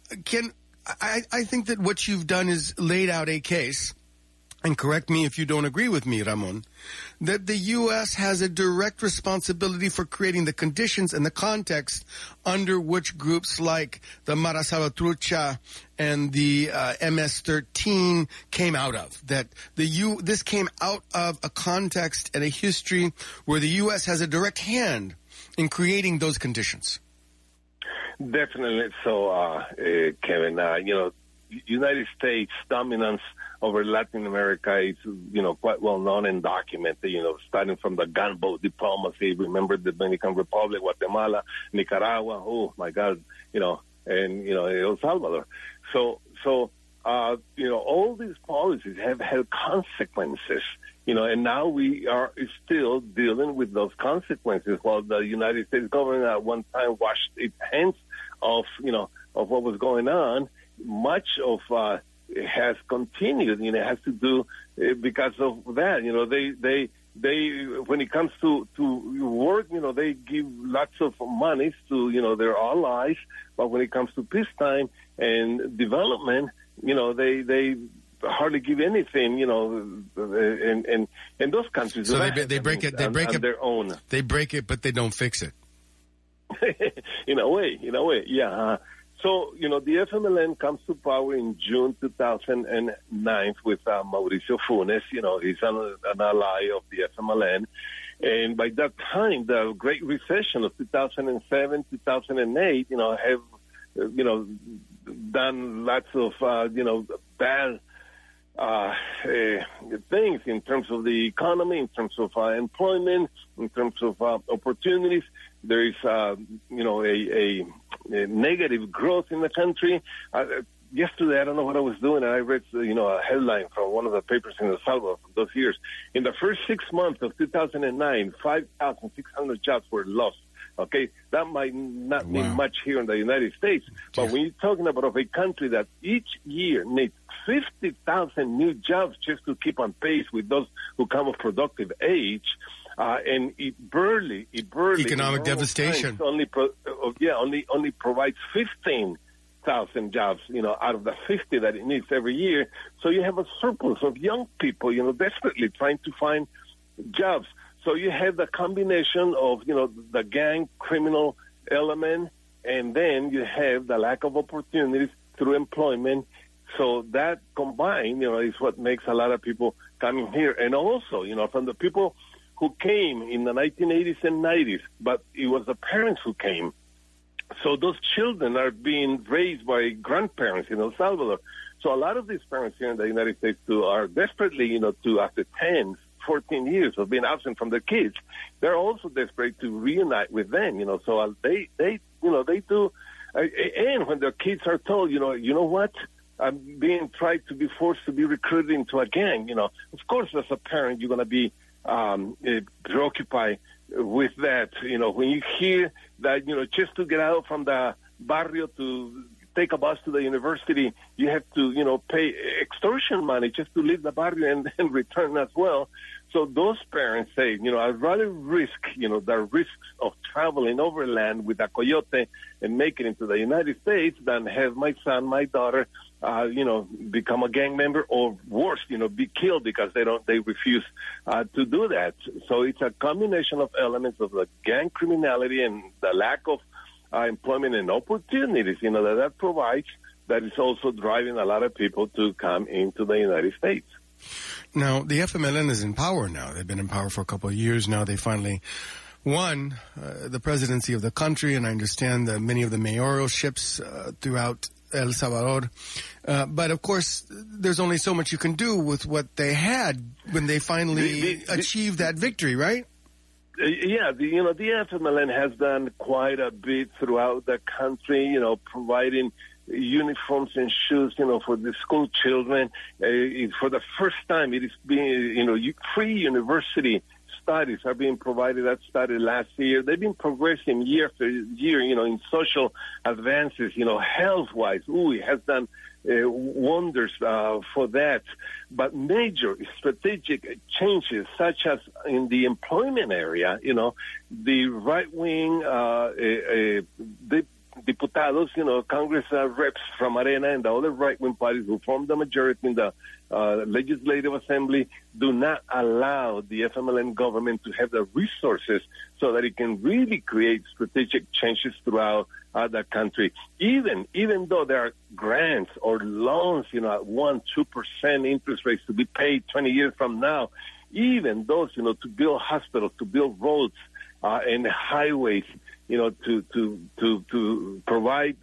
I think that what you've done is laid out a case, and correct me if you don't agree with me, Ramon, that the U.S. has a direct responsibility for creating the conditions and the context under which groups like the Mara Salvatrucha and the MS-13 came out of. That this came out of a context and a history where the U.S. has a direct hand in creating those conditions. Definitely so, Kevin. United States dominance over Latin America is, quite well known and documented, starting from the gunboat diplomacy. Remember the Dominican Republic, Guatemala, Nicaragua, oh my God, and, El Salvador. So, all these policies have had consequences, and now we are still dealing with those consequences. While the United States government at one time washed its hands of what was going on, much of has continued. It has to do because of that. They when it comes to work, they give lots of money to their allies, but when it comes to peacetime and development, they hardly give anything. And those countries. So they break it. They break it their own. They break it, but they don't fix it. In a way, yeah. So, the FMLN comes to power in June 2009 with Mauricio Funes. He's an ally of the FMLN. And by that time, the Great Recession of 2007, 2008, have, done lots of, bad things in terms of the economy, in terms of employment, in terms of opportunities. There is, a negative growth in the country. Yesterday, I don't know what I was doing, and I read, a headline from one of the papers in El Salvador from those years. In the first 6 months of 2009, 5,600 jobs were lost. Okay, that might not mean much here in the United States, but when you're talking about a country that each year needs 50,000 new jobs just to keep on pace with those who come of productive age, and it barely economic devastation only provides 15,000 jobs, out of the 50 that it needs every year. So you have a surplus of young people, desperately trying to find jobs. So you have the combination of, the gang criminal element, and then you have the lack of opportunities through employment. So that combined, is what makes a lot of people coming here. And also, from the people who came in the 1980s and 90s, but it was the parents who came. So those children are being raised by grandparents in El Salvador. So a lot of these parents here in the United States too are desperately, after 10, 14 years of being absent from their kids, they're also desperate to reunite with them, so they do. And when their kids are told, you know what, I'm being tried to be forced to be recruited into a gang, of course, as a parent, you're going to be preoccupied with that. You know, when you hear that, you know, just to get out from the barrio to take a bus to the university, you have to, you know, pay extortion money just to leave the barrio and return as well. So those parents say, you know, I'd rather risk, you know, the risks of traveling overland with a coyote and make it into the United States than have my son, my daughter, you know, become a gang member, or worse, you know, be killed because they refuse to do that. So it's a combination of elements of the gang criminality and the lack of employment and opportunities, you know, that provides, that is also driving a lot of people to come into the United States. Now, the FMLN is in power now. They've been in power for a couple of years now. They finally won the presidency of the country, and I understand that many of the mayoralships throughout El Salvador. But, of course, there's only so much you can do with what they had when they finally achieved that victory, right? Yeah, the FMLN has done quite a bit throughout the country, you know, providing uniforms and shoes, you know, for the school children. For the first time, it is being, you know, free university studies are being provided. That started last year. They've been progressing year after year, you know, in social advances, you know, health-wise. It has done wonders for that. But major strategic changes, such as in the employment area, you know, the right-wing diputados, you know, Congress reps from Arena and the other right-wing parties who form the majority in the Legislative Assembly do not allow the FMLN government to have the resources so that it can really create strategic changes throughout the country. Even though there are grants or loans, you know, at 1-2% interest rates to be paid 20 years from now, even those, you know, to build hospitals, to build roads and highways, you know, to provide,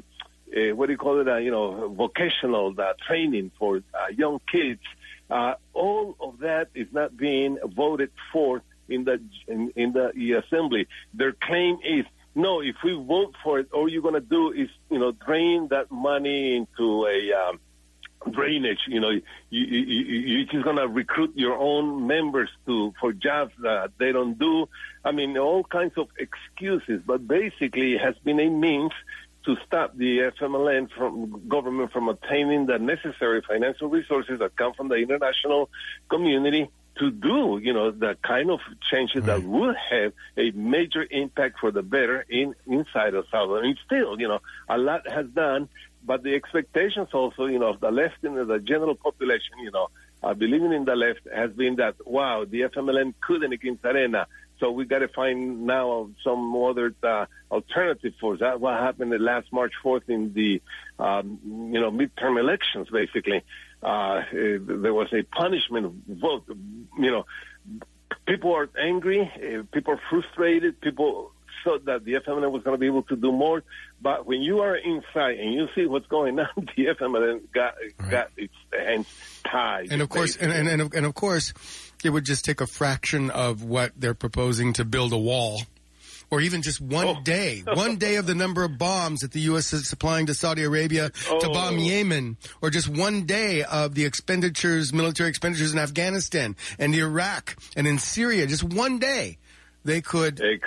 vocational training for young kids. All of that is not being voted for in the Assembly. Their claim is, no, if we vote for it, all you're going to do is, you know, drain that money into a drainage. You know, you're just going to recruit your own members for jobs that they don't do. I mean, all kinds of excuses, but basically it has been a means to stop the FMLN government from obtaining the necessary financial resources that come from the international community to do, you know, the kind of changes that would have a major impact for the better inside El Salvador. And still, you know, a lot has done, but the expectations also, you know, of the left and the general population, you know, believing in the left has been that, wow, the FMLN couldn't against Arena, so we got to find now some other alternative for that. What happened last March 4th in the, midterm elections, basically. There was a punishment vote. You know, people are angry, people are frustrated, people thought that the FMLN was going to be able to do more. But when you are inside and you see what's going on, the FMLN got its hands tied. And of course, and of course, it would just take a fraction of what they're proposing to build a wall. Or even just one day of the number of bombs that the U.S. is supplying to Saudi Arabia to bomb Yemen, or just one day of the military expenditures in Afghanistan and Iraq and in Syria, just one day. They would end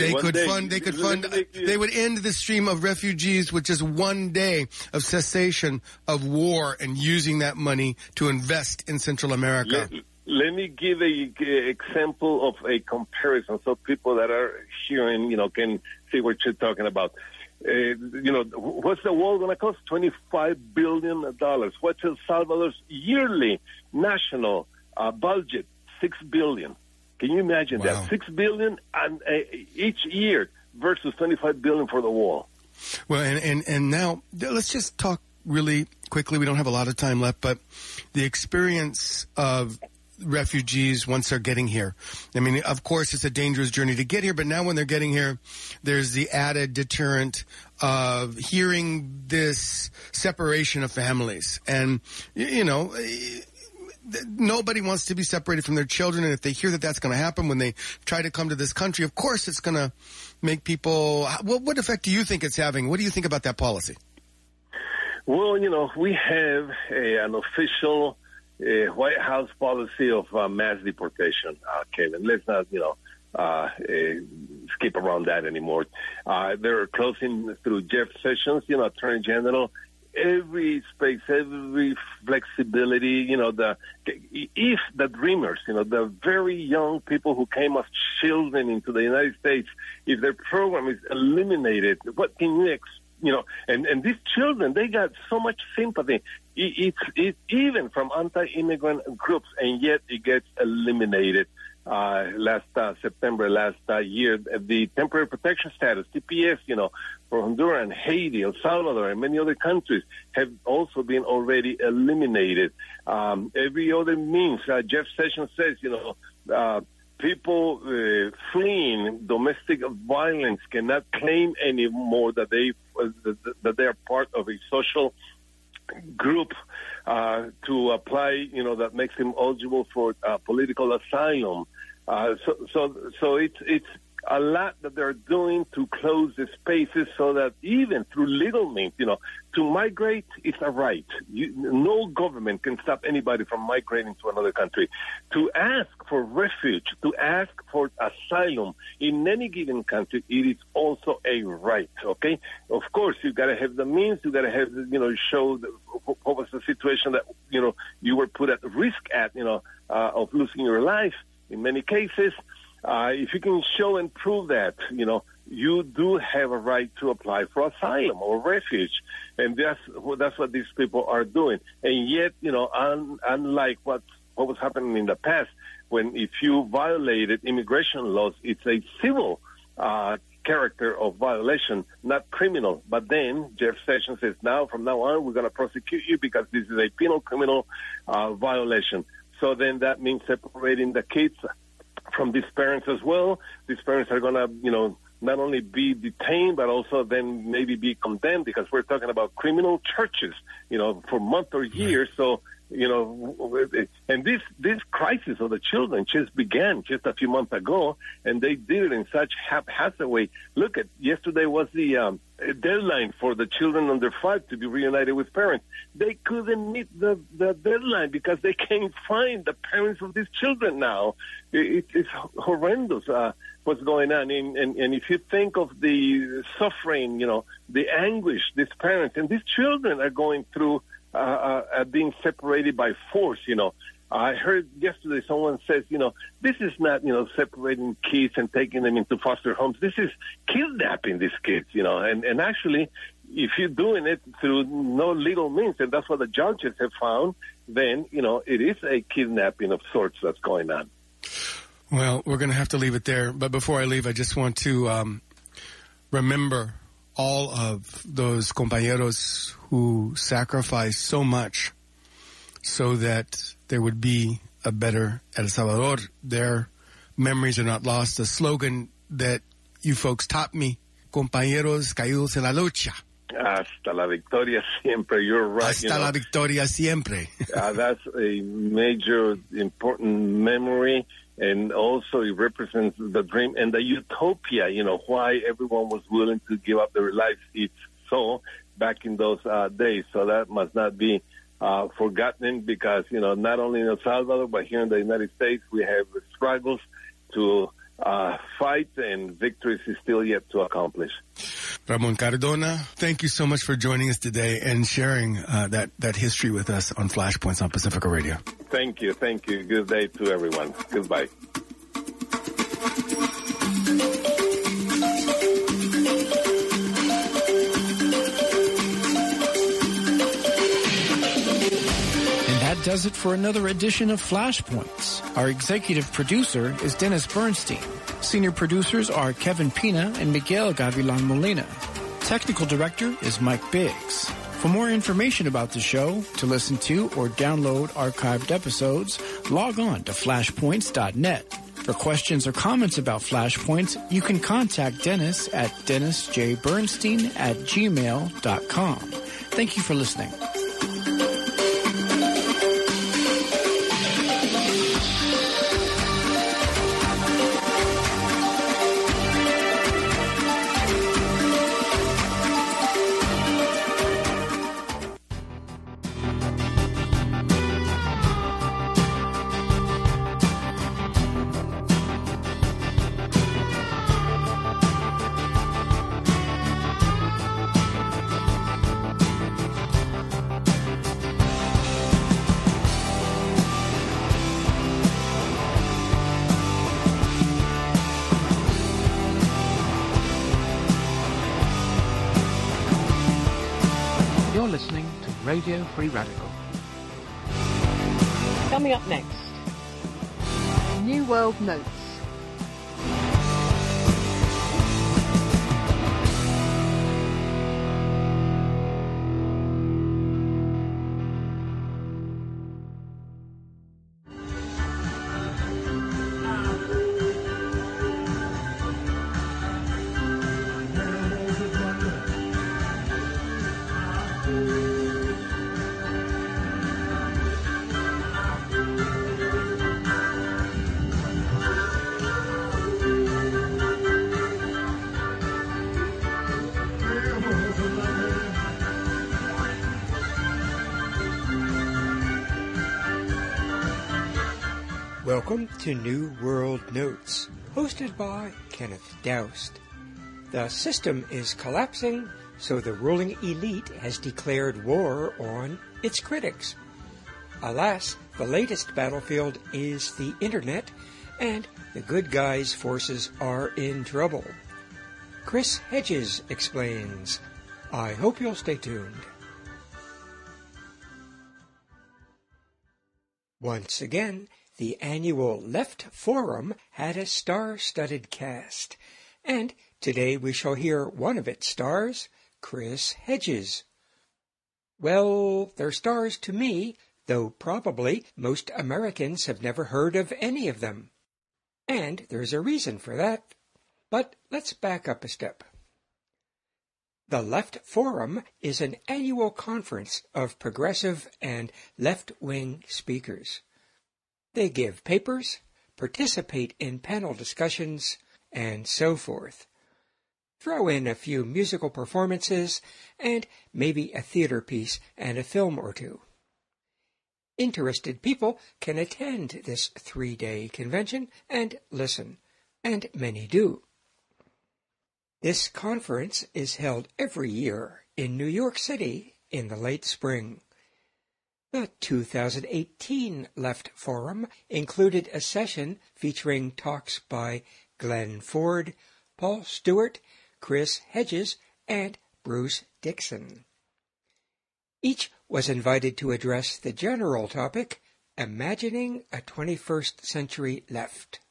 the stream of refugees with just one day of cessation of war and using that money to invest in Central America. Let me give an example of a comparison so people that are hearing, you know, can see what you're talking about. What's the wall going to cost? $25 billion. What's El Salvador's yearly national budget? $6 billion. Can you imagine that? $6 billion and each year versus $25 billion for the wall. Well, and now let's just talk really quickly. We don't have a lot of time left, but the experience of refugees once they're getting here. I mean, of course, it's a dangerous journey to get here, but now when they're getting here, there's the added deterrent of hearing this separation of families. And, you know, nobody wants to be separated from their children, and if they hear that that's going to happen when they try to come to this country, of course it's going to make people... What effect do you think it's having? What do you think about that policy? Well, you know, we have an official White House policy of mass deportation, Kevin. Let's not, skip around that anymore. They're closing through Jeff Sessions, Attorney General, every space, every flexibility, if the dreamers, the very young people who came as children into the United States, if their program is eliminated, what can you and these children, they got so much sympathy. It's even from anti-immigrant groups, and yet it gets eliminated. Last September last year, the temporary protection status, TPS, for Honduras and Haiti, El Salvador, and many other countries have also been already eliminated. Every other means, Jeff Sessions says, people fleeing domestic violence cannot claim anymore that they are part of a social group to apply, that makes them eligible for political asylum. So it's a lot that they're doing to close the spaces so that even through legal means, to migrate is a right. No government can stop anybody from migrating to another country. To ask for refuge, to ask for asylum in any given country, it is also a right, okay? Of course, you've got to have the means, you've got to have, show what was the situation that, you were put at risk at, of losing your life in many cases. If you can show and prove that, you do have a right to apply for asylum or refuge. And that's what these people are doing. And yet, unlike what was happening in the past, when if you violated immigration laws, it's a civil character of violation, not criminal. But then Jeff Sessions says, from now on, we're going to prosecute you because this is a penal criminal violation. So then that means separating the kids from these parents as well. These parents are going to, not only be detained, but also then maybe be condemned because we're talking about criminal churches, for months or years. So, and this crisis of the children just began just a few months ago, and they did it in such haphazard way. Look at yesterday was the deadline for the children under 5 to be reunited with parents. They couldn't meet the deadline because they can't find the parents of these children now. It's horrendous what's going on. And if you think of the suffering, the anguish these parents and these children are going through, being separated by force, I heard yesterday someone says, this is not, separating kids and taking them into foster homes. This is kidnapping these kids, and actually, if you're doing it through no legal means, and that's what the judges have found, then, it is a kidnapping of sorts that's going on. Well, we're going to have to leave it there. But before I leave, I just want to remember all of those compañeros who sacrificed so much so that there would be a better El Salvador. Their memories are not lost. The slogan that you folks taught me, compañeros caídos en la lucha. Hasta la victoria siempre. You're right. Hasta la victoria siempre. That's a major, important memory. And also it represents the dream and the utopia, why everyone was willing to give up their lives. It's so back in those days. So that must not be forgotten because, not only in El Salvador, but here in the United States, we have struggles to fight and victories is still yet to accomplish. Ramon Cardona, thank you so much for joining us today and sharing that history with us on Flashpoints on Pacifica Radio. Thank you. Good day to everyone. Goodbye. That does it for another edition of Flashpoints. Our executive producer is Dennis Bernstein. Senior producers are Kevin Pina and Miguel Gavilan Molina. Technical director is Mike Biggs. For more information about the show, to listen to or download archived episodes, log on to flashpoints.net. For questions or comments about Flashpoints, you can contact Dennis at dennisjbernstein@gmail.com. Thank you for listening. Radio Free Radical. Coming up next, New World Notes. Welcome to New World Notes, hosted by Kenneth Doust. The system is collapsing, so the ruling elite has declared war on its critics. Alas, the latest battlefield is the Internet, and the good guys' forces are in trouble. Chris Hedges explains. I hope you'll stay tuned. Once again, the annual Left Forum had a star-studded cast, and today we shall hear one of its stars, Chris Hedges. Well, they're stars to me, though probably most Americans have never heard of any of them. And there's a reason for that. But let's back up a step. The Left Forum is an annual conference of progressive and left-wing speakers. They give papers, participate in panel discussions, and so forth. Throw in a few musical performances, and maybe a theater piece and a film or two. Interested people can attend this 3-day convention and listen, and many do. This conference is held every year in New York City in the late spring. The 2018 Left Forum included a session featuring talks by Glenn Ford, Paul Stewart, Chris Hedges, and Bruce Dixon. Each was invited to address the general topic, Imagining a 21st Century Left.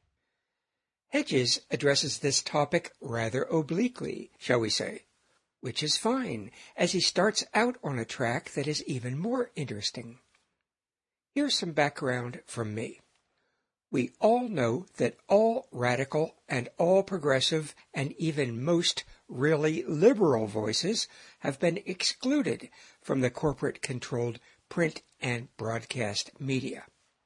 Hedges addresses this topic rather obliquely, shall we say, which is fine, as he starts out on a track that is even more interesting. Here's some background from me. We all know that all radical and all progressive and even most really liberal voices have been excluded from the corporate-controlled print and broadcast media.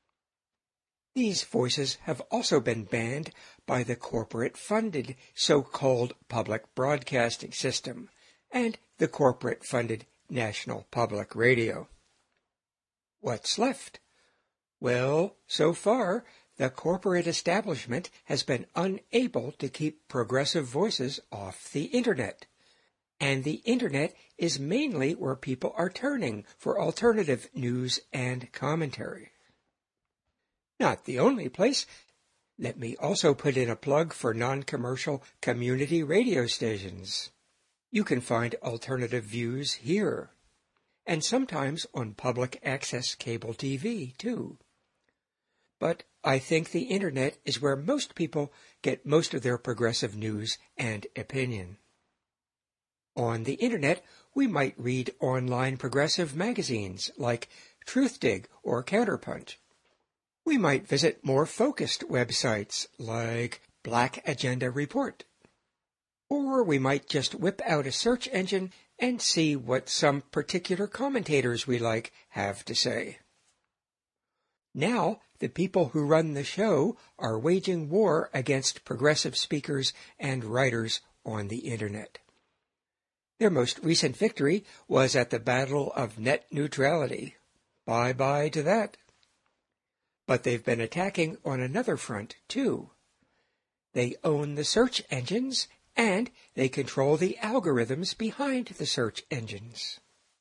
These voices have also been banned by the corporate-funded so-called public broadcasting system and the corporate-funded National Public Radio. What's left? Well, so far, the corporate establishment has been unable to keep progressive voices off the Internet. And the Internet is mainly where people are turning for alternative news and commentary. Not the only place. Let me also put in a plug for non-commercial community radio stations. You can find alternative views here, and sometimes on public access cable TV, too. But I think the Internet is where most people get most of their progressive news and opinion. On the Internet, we might read online progressive magazines like Truthdig or Counterpunch. We might visit more focused websites like Black Agenda Report. Or we might just whip out a search engine and see what some particular commentators we like have to say. Now, the people who run the show are waging war against progressive speakers and writers on the Internet. Their most recent victory was at the Battle of Net Neutrality. Bye-bye to that. But they've been attacking on another front, too. They own the search engines, and they control the algorithms behind the search engines.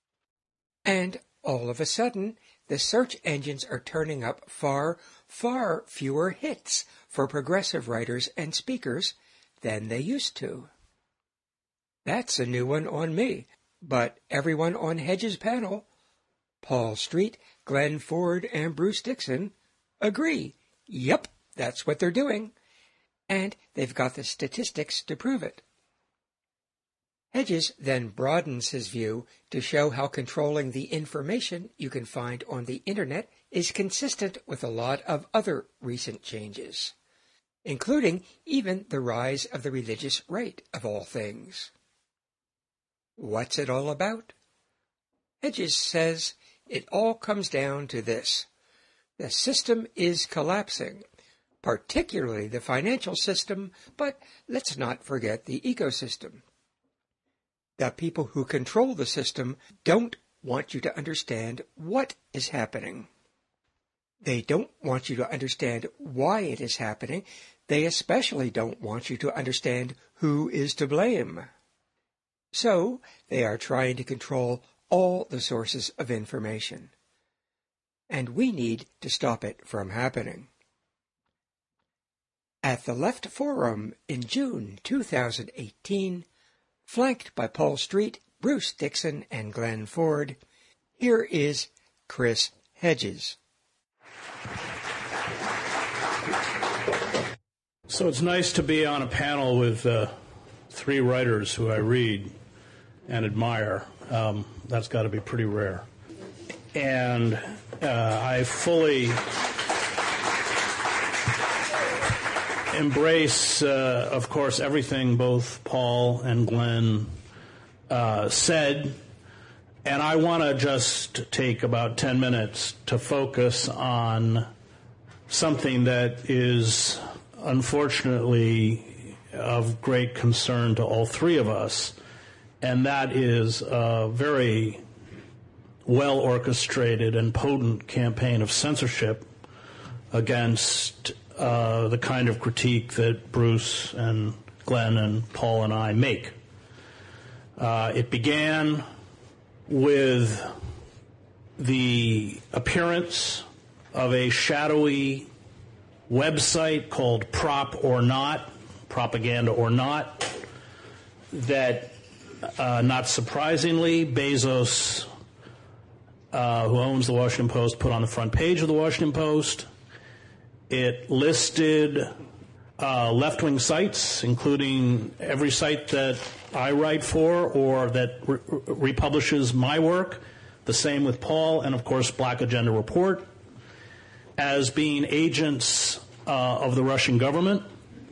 And all of a sudden, the search engines are turning up far, far fewer hits for progressive writers and speakers than they used to. That's a new one on me. But everyone on Hedges' panel, Paul Street, Glenn Ford, and Bruce Dixon, agree. Yep, that's what they're doing. And they've got the statistics to prove it. Hedges then broadens his view to show how controlling the information you can find on the Internet is consistent with a lot of other recent changes, including even the rise of the religious right of all things. What's it all about? Hedges says it all comes down to this. The system is collapsing, particularly the financial system, but let's not forget the ecosystem. The people who control the system don't want you to understand what is happening. They don't want you to understand why it is happening. They especially don't want you to understand who is to blame. So they are trying to control all the sources of information. And we need to stop it from happening. At the Left Forum in June 2018, flanked by Paul Street, Bruce Dixon, and Glenn Ford, here is Chris Hedges. So it's nice to be on a panel with three writers who I read and admire. That's got to be pretty rare. And I fully embrace, of course, everything both Paul and Glenn said. And I want to just take about 10 minutes to focus on something that is unfortunately of great concern to all three of us, and that is a very well-orchestrated and potent campaign of censorship against the kind of critique that Bruce and Glenn and Paul and I make. It began with the appearance of a shadowy website called Prop or Not, Propaganda or Not, that, not surprisingly, Bezos, who owns the Washington Post, put on the front page of the Washington Post. It listed left-wing sites, including every site that I write for or that republishes my work, the same with Paul, and of course Black Agenda Report, as being agents of the Russian government.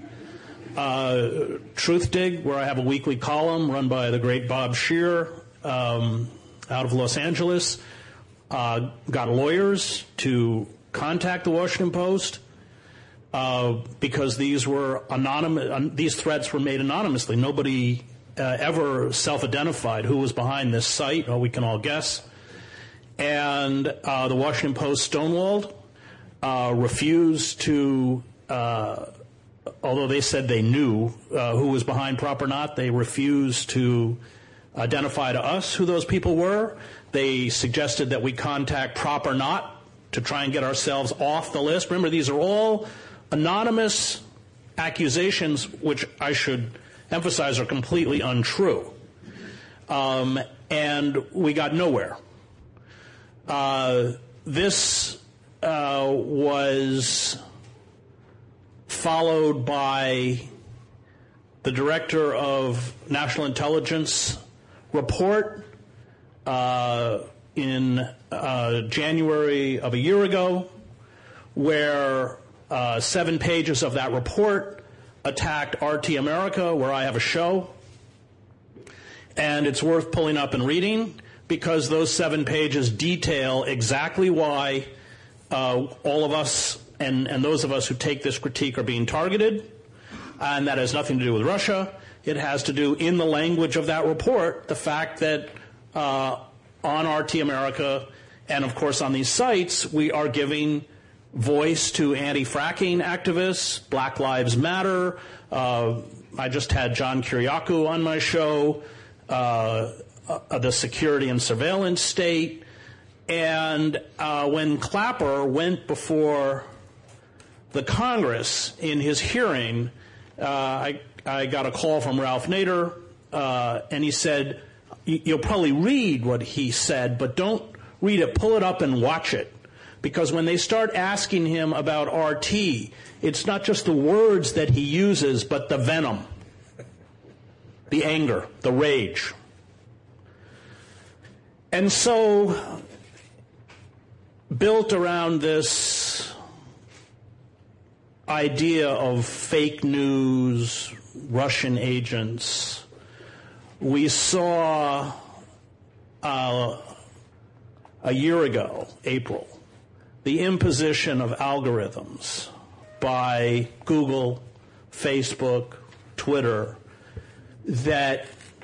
Truthdig, where I have a weekly column run by the great Bob Scheer out of Los Angeles, got lawyers to contact the Washington Post because these were anonymous. These threats were made anonymously. Nobody ever self-identified who was behind this site. Oh, we can all guess. And the Washington Post stonewalled, refused to, although they said they knew who was behind Prop or Not, they refused to identify to us who those people were. They suggested that we contact Prop or Not to try and get ourselves off the list. Remember, these are all anonymous accusations, which I should emphasize are completely untrue. And we got nowhere. This was followed by the director of National Intelligence report in January of a year ago, where 7 pages of that report attacked RT America, where I have a show. And it's worth pulling up and reading, because those 7 pages detail exactly why all of us and those of us who take this critique are being targeted. And that has nothing to do with Russia. It has to do, in the language of that report, the fact that on RT America and, of course, on these sites, we are giving voice to anti-fracking activists, Black Lives Matter. I just had John Kiriakou on my show, the security and surveillance state. And when Clapper went before the Congress in his hearing, I got a call from Ralph Nader, and he said, you'll probably read what he said, but don't read it. Pull it up and watch it. Because when they start asking him about RT, it's not just the words that he uses, but the venom, the anger, the rage. And so, built around this idea of fake news, Russian agents, we saw a year ago, April, the imposition of algorithms by Google, Facebook, Twitter, that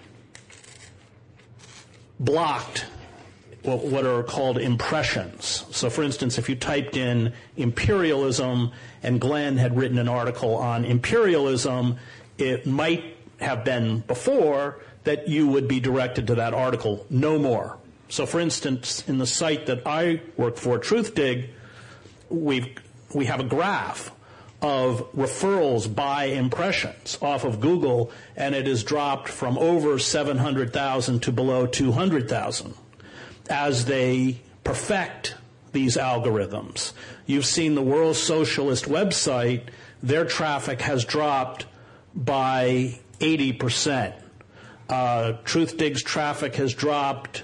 blocked what are called impressions. So, for instance, if you typed in imperialism and Glenn had written an article on imperialism, it might have been before that you would be directed to that article. No more. So, for instance, in the site that I work for, TruthDig, we have a graph of referrals by impressions off of Google, and it has dropped from over 700,000 to below 200,000 as they perfect these algorithms. You've seen the World Socialist website, their traffic has dropped by 80%. TruthDig's traffic has dropped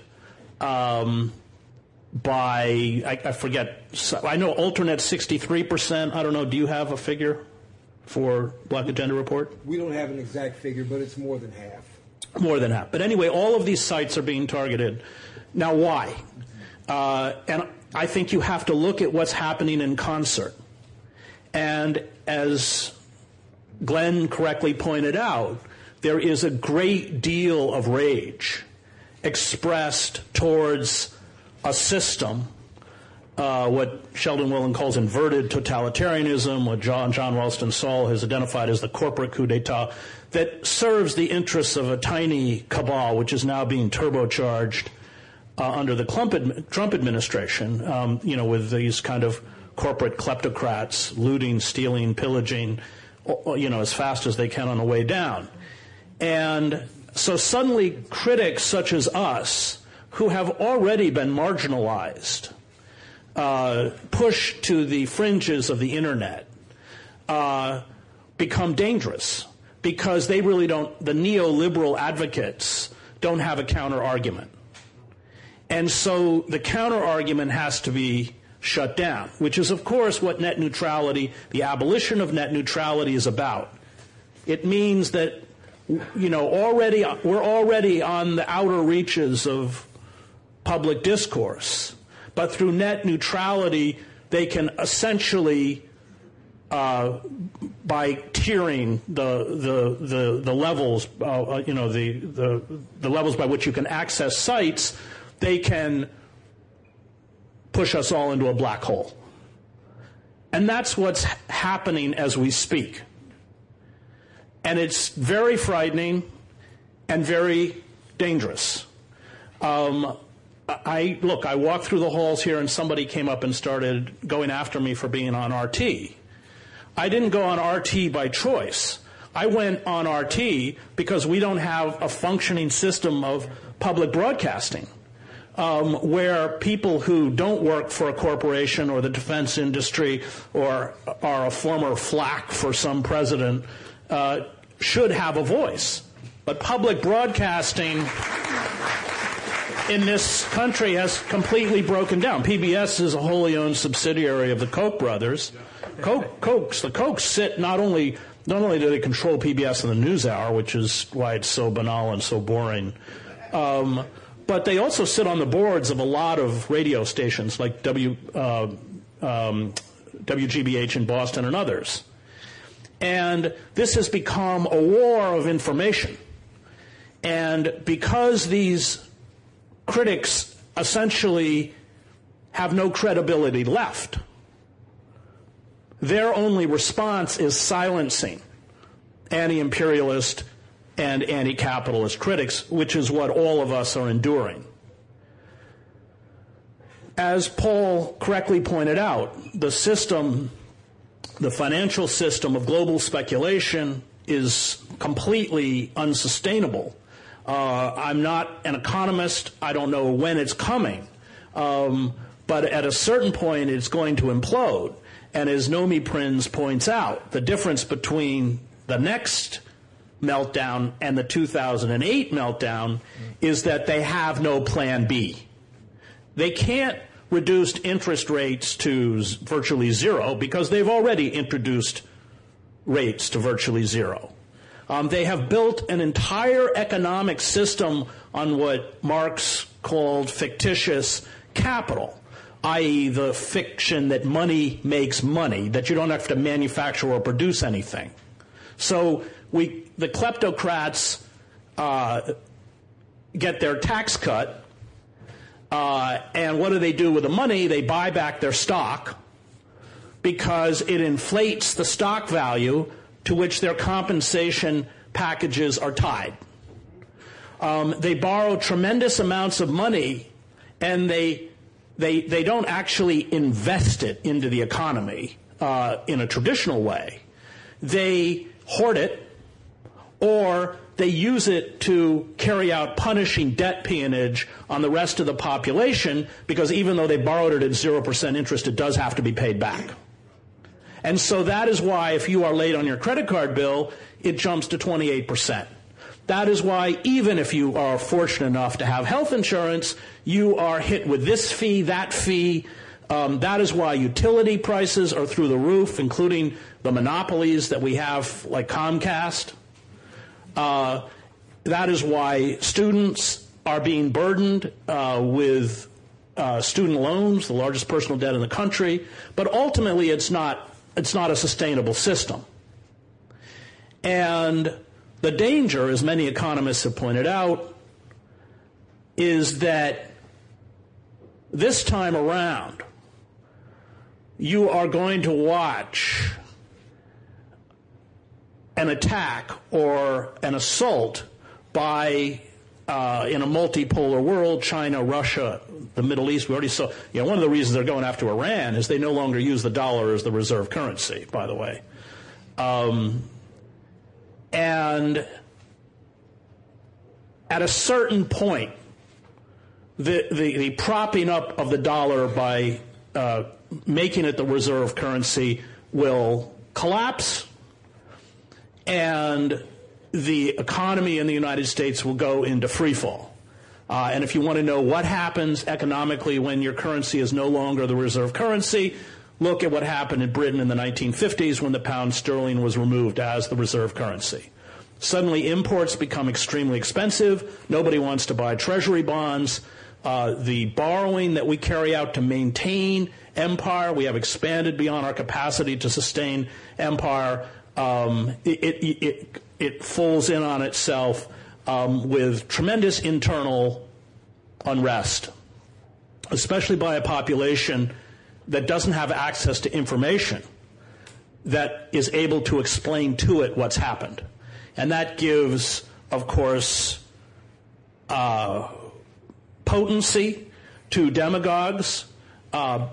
by, I forget, I know Alternet 63%. I don't know, do you have a figure for Black Agenda Report? We don't have an exact figure, but it's more than half. More than half. But anyway, all of these sites are being targeted. Now, why? And I think you have to look at what's happening in concert. And as Glenn correctly pointed out, there is a great deal of rage expressed towards a system, what Sheldon Willen calls inverted totalitarianism, what John Ralston Saul has identified as the corporate coup d'etat, that serves the interests of a tiny cabal, which is now being turbocharged under the Trump administration, with these kind of corporate kleptocrats looting, stealing, pillaging, as fast as they can on the way down. And so suddenly critics such as us, who have already been marginalized, pushed to the fringes of the internet, become dangerous because they really don't, the neoliberal advocates don't have a counter-argument. And so the counter-argument has to be shut down, which is, of course, what net neutrality, the abolition of net neutrality is about. It means that, we're already on the outer reaches of public discourse, but through net neutrality, they can essentially, by tiering the levels, the levels by which you can access sites, they can push us all into a black hole. And that's what's happening as we speak. And it's very frightening and very dangerous. I walked through the halls here and somebody came up and started going after me for being on RT. I didn't go on RT by choice. I went on RT because we don't have a functioning system of public broadcasting, where people who don't work for a corporation or the defense industry or are a former flack for some president should have a voice. But public broadcasting in this country has completely broken down. PBS is a wholly owned subsidiary of the Koch brothers. The Kochs sit not only do they control PBS and the NewsHour, which is why it's so banal and so boring, but they also sit on the boards of a lot of radio stations like WGBH in Boston and others. And this has become a war of information. And because these critics essentially have no credibility left, their only response is silencing anti-imperialist and anti-capitalist critics, which is what all of us are enduring. As Paul correctly pointed out, the financial system of global speculation is completely unsustainable. I'm not an economist. I don't know when it's coming. But at a certain point, it's going to implode. And as Nomi Prinz points out, the difference between the next meltdown and the 2008 meltdown is that they have no plan B. They can't reduce interest rates to virtually zero because they've already introduced rates to virtually zero. They have built an entire economic system on what Marx called fictitious capital, i.e. the fiction that money makes money, that you don't have to manufacture or produce anything. So the kleptocrats get their tax cut, and what do they do with the money? They buy back their stock because it inflates the stock value to which their compensation packages are tied. They borrow tremendous amounts of money, and they don't actually invest it into the economy in a traditional way. They hoard it, or they use it to carry out punishing debt peonage on the rest of the population, because even though they borrowed it at 0% interest, it does have to be paid back. And so that is why if you are late on your credit card bill, it jumps to 28%. That is why even if you are fortunate enough to have health insurance, you are hit with this fee, that fee. That is why utility prices are through the roof, including the monopolies that we have like Comcast. That is why students are being burdened with student loans, the largest personal debt in the country. But ultimately, it's not a sustainable system. And the danger, as many economists have pointed out, is that this time around, you are going to watch an attack or an assault by, in a multipolar world, China, Russia, the Middle East. We already saw, one of the reasons they're going after Iran is they no longer use the dollar as the reserve currency, by the way. And at a certain point, the propping up of the dollar by making it the reserve currency will collapse, and the economy in the United States will go into free fall. And if you want to know what happens economically when your currency is no longer the reserve currency, look at what happened in Britain in the 1950s when the pound sterling was removed as the reserve currency. Suddenly imports become extremely expensive. Nobody wants to buy treasury bonds. The borrowing that we carry out to maintain empire, we have expanded beyond our capacity to sustain empire. It falls in on itself with tremendous internal unrest, especially by a population that doesn't have access to information that is able to explain to it what's happened. And that gives, of course, potency to demagogues. I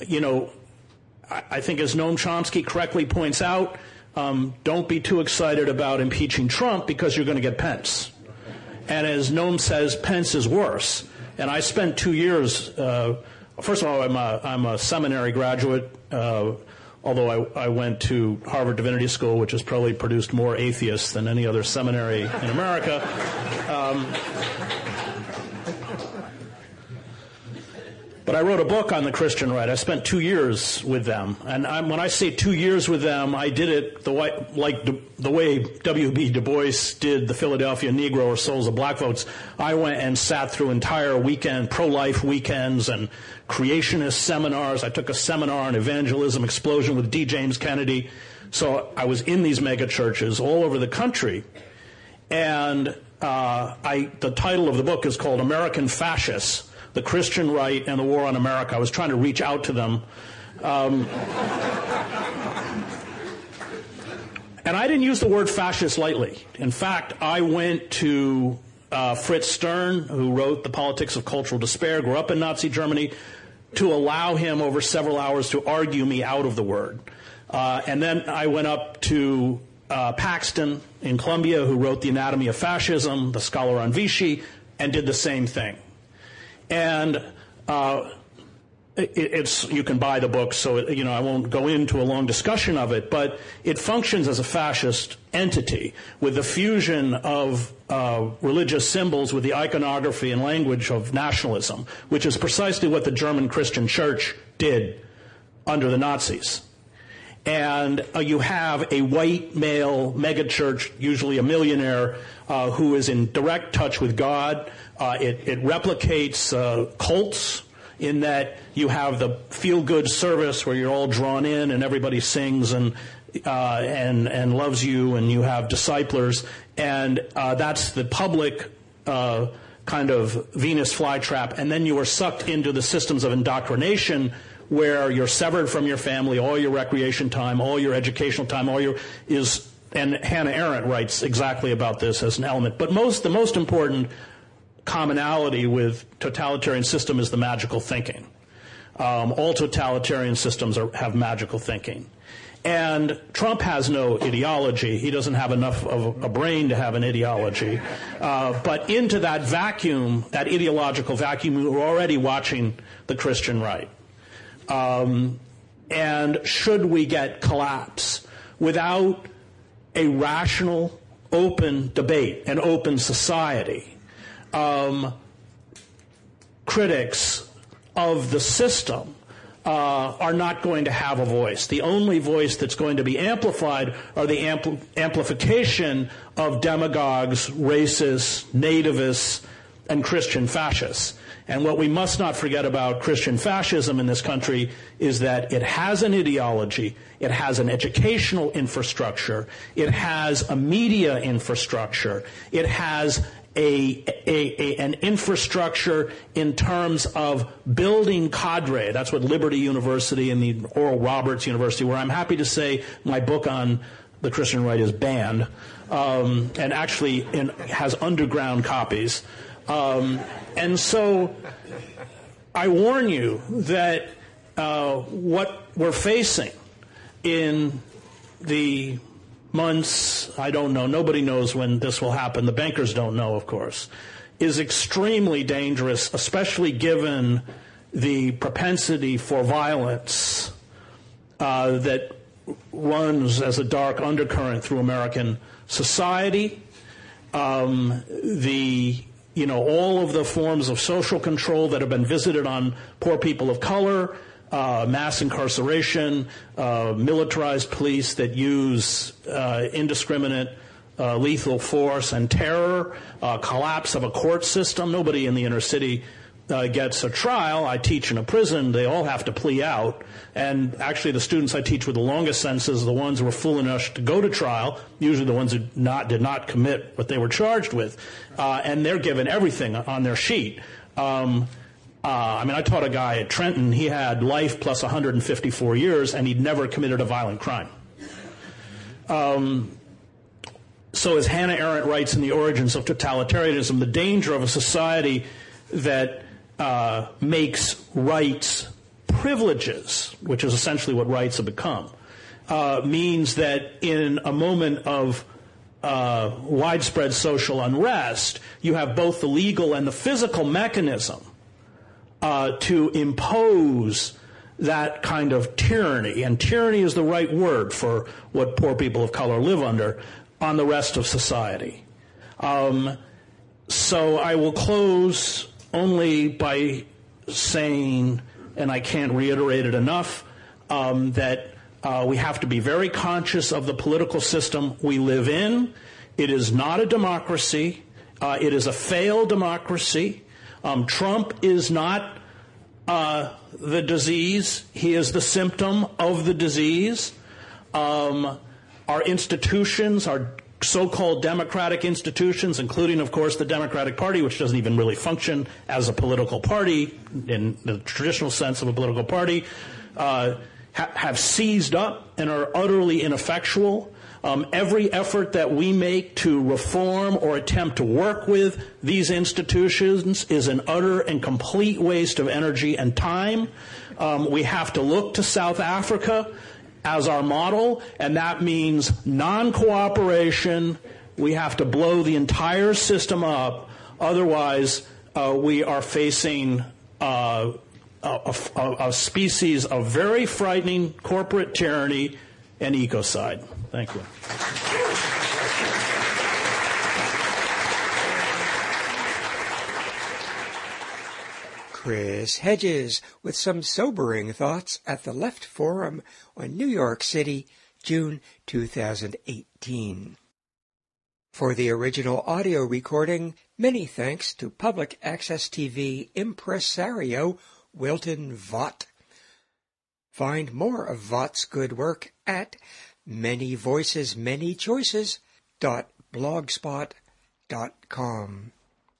think as Noam Chomsky correctly points out, don't be too excited about impeaching Trump because you're going to get Pence. And as Noam says, Pence is worse. And I spent 2 years, first of all, I'm a seminary graduate, although I went to Harvard Divinity School, which has probably produced more atheists than any other seminary in America. But I wrote a book on the Christian right. I spent 2 years with them. And when I say 2 years with them, I did it the way W.B. Du Bois did the Philadelphia Negro or Souls of Black Votes. I went and sat through entire pro-life weekends and creationist seminars. I took a seminar on evangelism explosion with D. James Kennedy. So I was in these mega churches all over the country. And the title of the book is called American Fascists: The Christian Right and the War on America. I was trying to reach out to them. And I didn't use the word fascist lightly. In fact, I went to Fritz Stern, who wrote The Politics of Cultural Despair, grew up in Nazi Germany, to allow him over several hours to argue me out of the word. And then I went up to Paxton in Columbia, who wrote The Anatomy of Fascism, the scholar on Vichy, and did the same thing. And you can buy the book, so I won't go into a long discussion of it, but it functions as a fascist entity with the fusion of religious symbols with the iconography and language of nationalism, which is precisely what the German Christian Church did under the Nazis. And you have a white male megachurch, usually a millionaire, who is in direct touch with God. It replicates cults in that you have the feel-good service where you're all drawn in and everybody sings and loves you, and you have disciplers, and that's the public kind of Venus flytrap. And then you are sucked into the systems of indoctrination, where you're severed from your family, all your recreation time, all your educational time, and Hannah Arendt writes exactly about this as an element. But the most important commonality with totalitarian system is the magical thinking. All totalitarian systems have magical thinking. And Trump has no ideology. He doesn't have enough of a brain to have an ideology. But into that vacuum, that ideological vacuum, we're already watching the Christian right. And should we get collapse without a rational, open debate, an open society, critics of the system are not going to have a voice. The only voice that's going to be amplified are the amplification of demagogues, racists, nativists, and Christian fascists. And what we must not forget about Christian fascism in this country is that it has an ideology, it has an educational infrastructure, it has a media infrastructure, it has an infrastructure in terms of building cadre. That's what Liberty University and the Oral Roberts University, where I'm happy to say my book on the Christian right is banned, and actually has underground copies. And so I warn you that what we're facing in the months, I don't know, nobody knows when this will happen, the bankers don't know, of course, is extremely dangerous, especially given the propensity for violence that runs as a dark undercurrent through American society. All of the forms of social control that have been visited on poor people of color, mass incarceration, militarized police that use indiscriminate lethal force and terror, collapse of a court system. Nobody in the inner city gets a trial. I teach in a prison. They all have to plea out. And actually the students I teach with the longest sentences are the ones who were fool enough to go to trial, usually the ones who did not commit what they were charged with. And they're given everything on their sheet. I taught a guy at Trenton. He had life plus 154 years, and he'd never committed a violent crime. So as Hannah Arendt writes in The Origins of Totalitarianism, the danger of a society that makes rights privileges, which is essentially what rights have become, means that in a moment of widespread social unrest, you have both the legal and the physical mechanism to impose that kind of tyranny, and tyranny is the right word for what poor people of color live under, on the rest of society. So I will close only by saying, and I can't reiterate it enough, that we have to be very conscious of the political system we live in. It is not a democracy. It is a failed democracy. Trump is not the disease. He is the symptom of the disease. Our institutions, our so-called democratic institutions, including, of course, the Democratic Party, which doesn't even really function as a political party in the traditional sense of a political party, have seized up and are utterly ineffectual. Every effort that we make to reform or attempt to work with these institutions is an utter and complete waste of energy and time. We have to look to South Africa as our model, and that means non-cooperation. We have to blow the entire system up. Otherwise, we are facing a species of very frightening corporate tyranny and ecocide. Thank you. Chris Hedges with some sobering thoughts at the Left Forum on New York City, June 2018. For the original audio recording, many thanks to Public Access TV impresario Wilton Vaught. Find more of Vaught's good work at manyvoicesmanychoices.blogspot.com.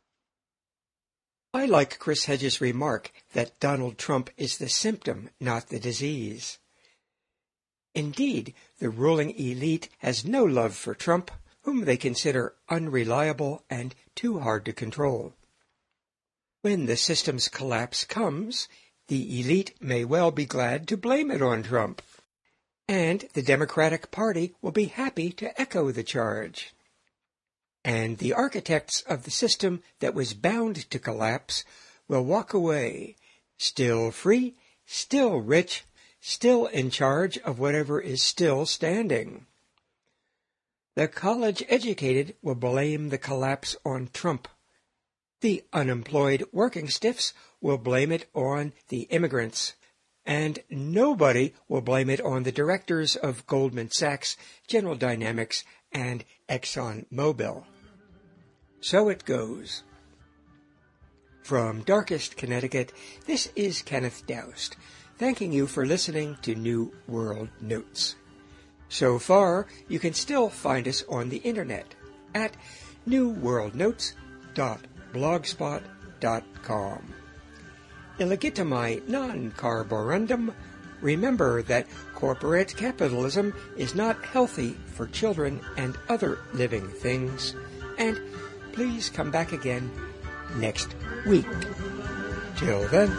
I like Chris Hedges' remark that Donald Trump is the symptom, not the disease. Indeed, the ruling elite has no love for Trump, whom they consider unreliable and too hard to control. When the system's collapse comes, the elite may well be glad to blame it on Trump, and the Democratic Party will be happy to echo the charge. And the architects of the system that was bound to collapse will walk away, still free, still rich, still in charge of whatever is still standing. The college-educated will blame the collapse on Trump. The unemployed working stiffs will blame it on the immigrants. And nobody will blame it on the directors of Goldman Sachs, General Dynamics, and ExxonMobil. So it goes. From darkest Connecticut, this is Kenneth Doust, thanking you for listening to New World Notes. So far, you can still find us on the internet at newworldnotes.blogspot.com. Illegitimi non carborundum. Remember that corporate capitalism is not healthy for children and other living things. And please come back again next week. Till then.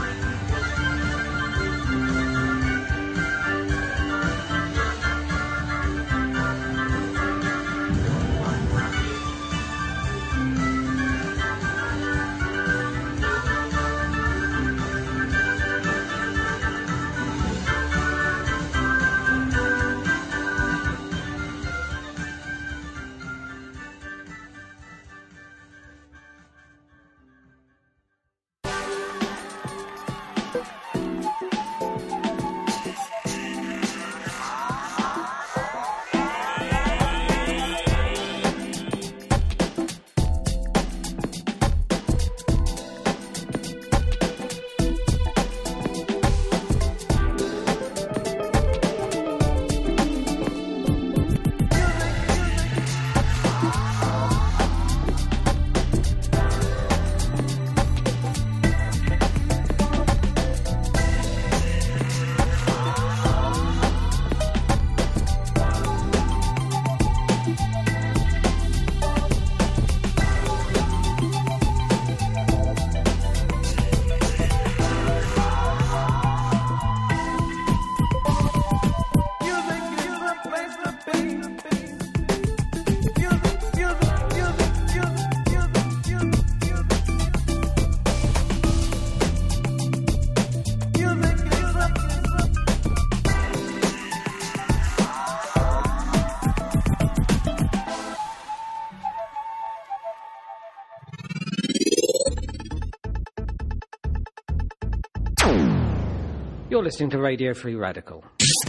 You're listening to Radio Free Radical,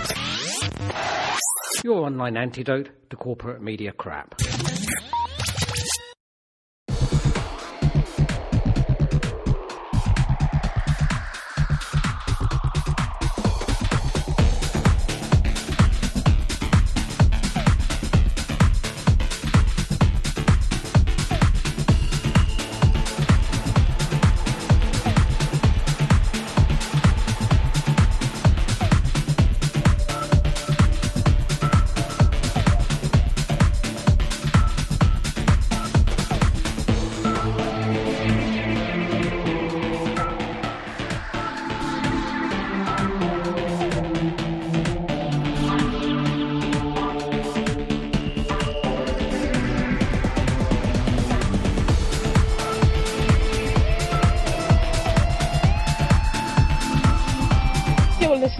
your online antidote to corporate media crap.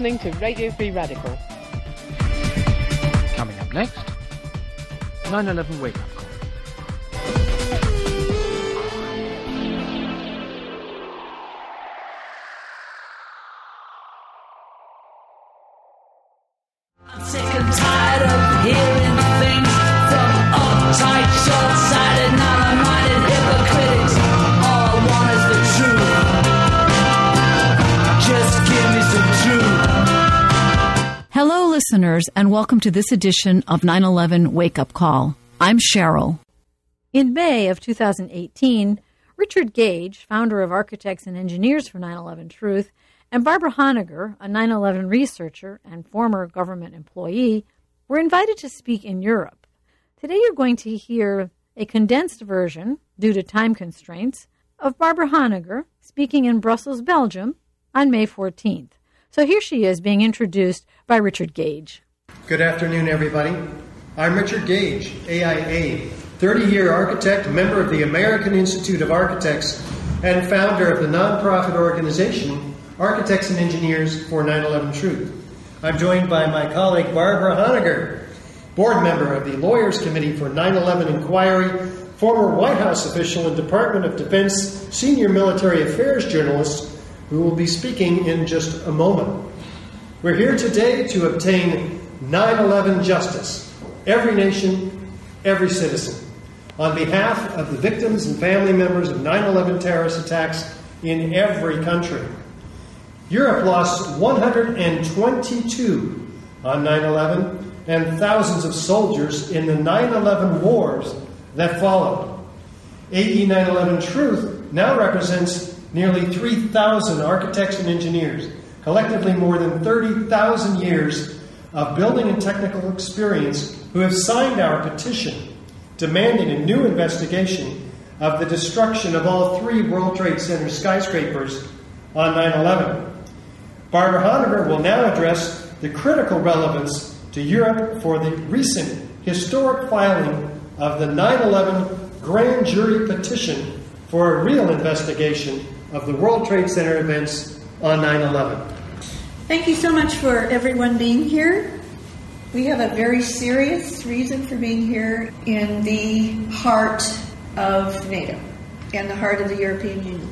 listening to Radio Free Radical. Coming up next, 9/11 wake-up call. I'm sick and tired of hearing things from uptight, short-sighted, narrow-minded hypocrites. All I want is the truth. Just give me some truth. Hello, listeners, and welcome to this edition of 9/11 Wake Up Call. I'm Cheryl. In May of 2018, Richard Gage, founder of Architects and Engineers for 9/11 Truth, and Barbara Honegger, a 9/11 researcher and former government employee, were invited to speak in Europe. Today you're going to hear a condensed version, due to time constraints, of Barbara Honegger speaking in Brussels, Belgium, on May 14th. So here she is being introduced by Richard Gage. Good afternoon, everybody. I'm Richard Gage, AIA, 30-year architect, member of the American Institute of Architects, and founder of the nonprofit organization Architects and Engineers for 9/11 Truth. I'm joined by my colleague Barbara Honegger, board member of the Lawyers Committee for 9/11 Inquiry, former White House official and Department of Defense senior military affairs journalist, who will be speaking in just a moment. We're here today to obtain 9/11 justice. Every nation, every citizen. On behalf of the victims and family members of 9/11 terrorist attacks in every country. Europe lost 122 on 9/11 and thousands of soldiers in the 9/11 wars that followed. AE 9/11 Truth now represents nearly 3,000 architects and engineers, collectively more than 30,000 years of building and technical experience, who have signed our petition demanding a new investigation of the destruction of all 3 World Trade Center skyscrapers on 9/11. Barbara Honegger will now address the critical relevance to Europe for the recent historic filing of the 9/11 grand jury petition for a real investigation of the World Trade Center events on 9/11. Thank you so much for everyone being here. We have a very serious reason for being here in the heart of NATO, in the heart of the European Union.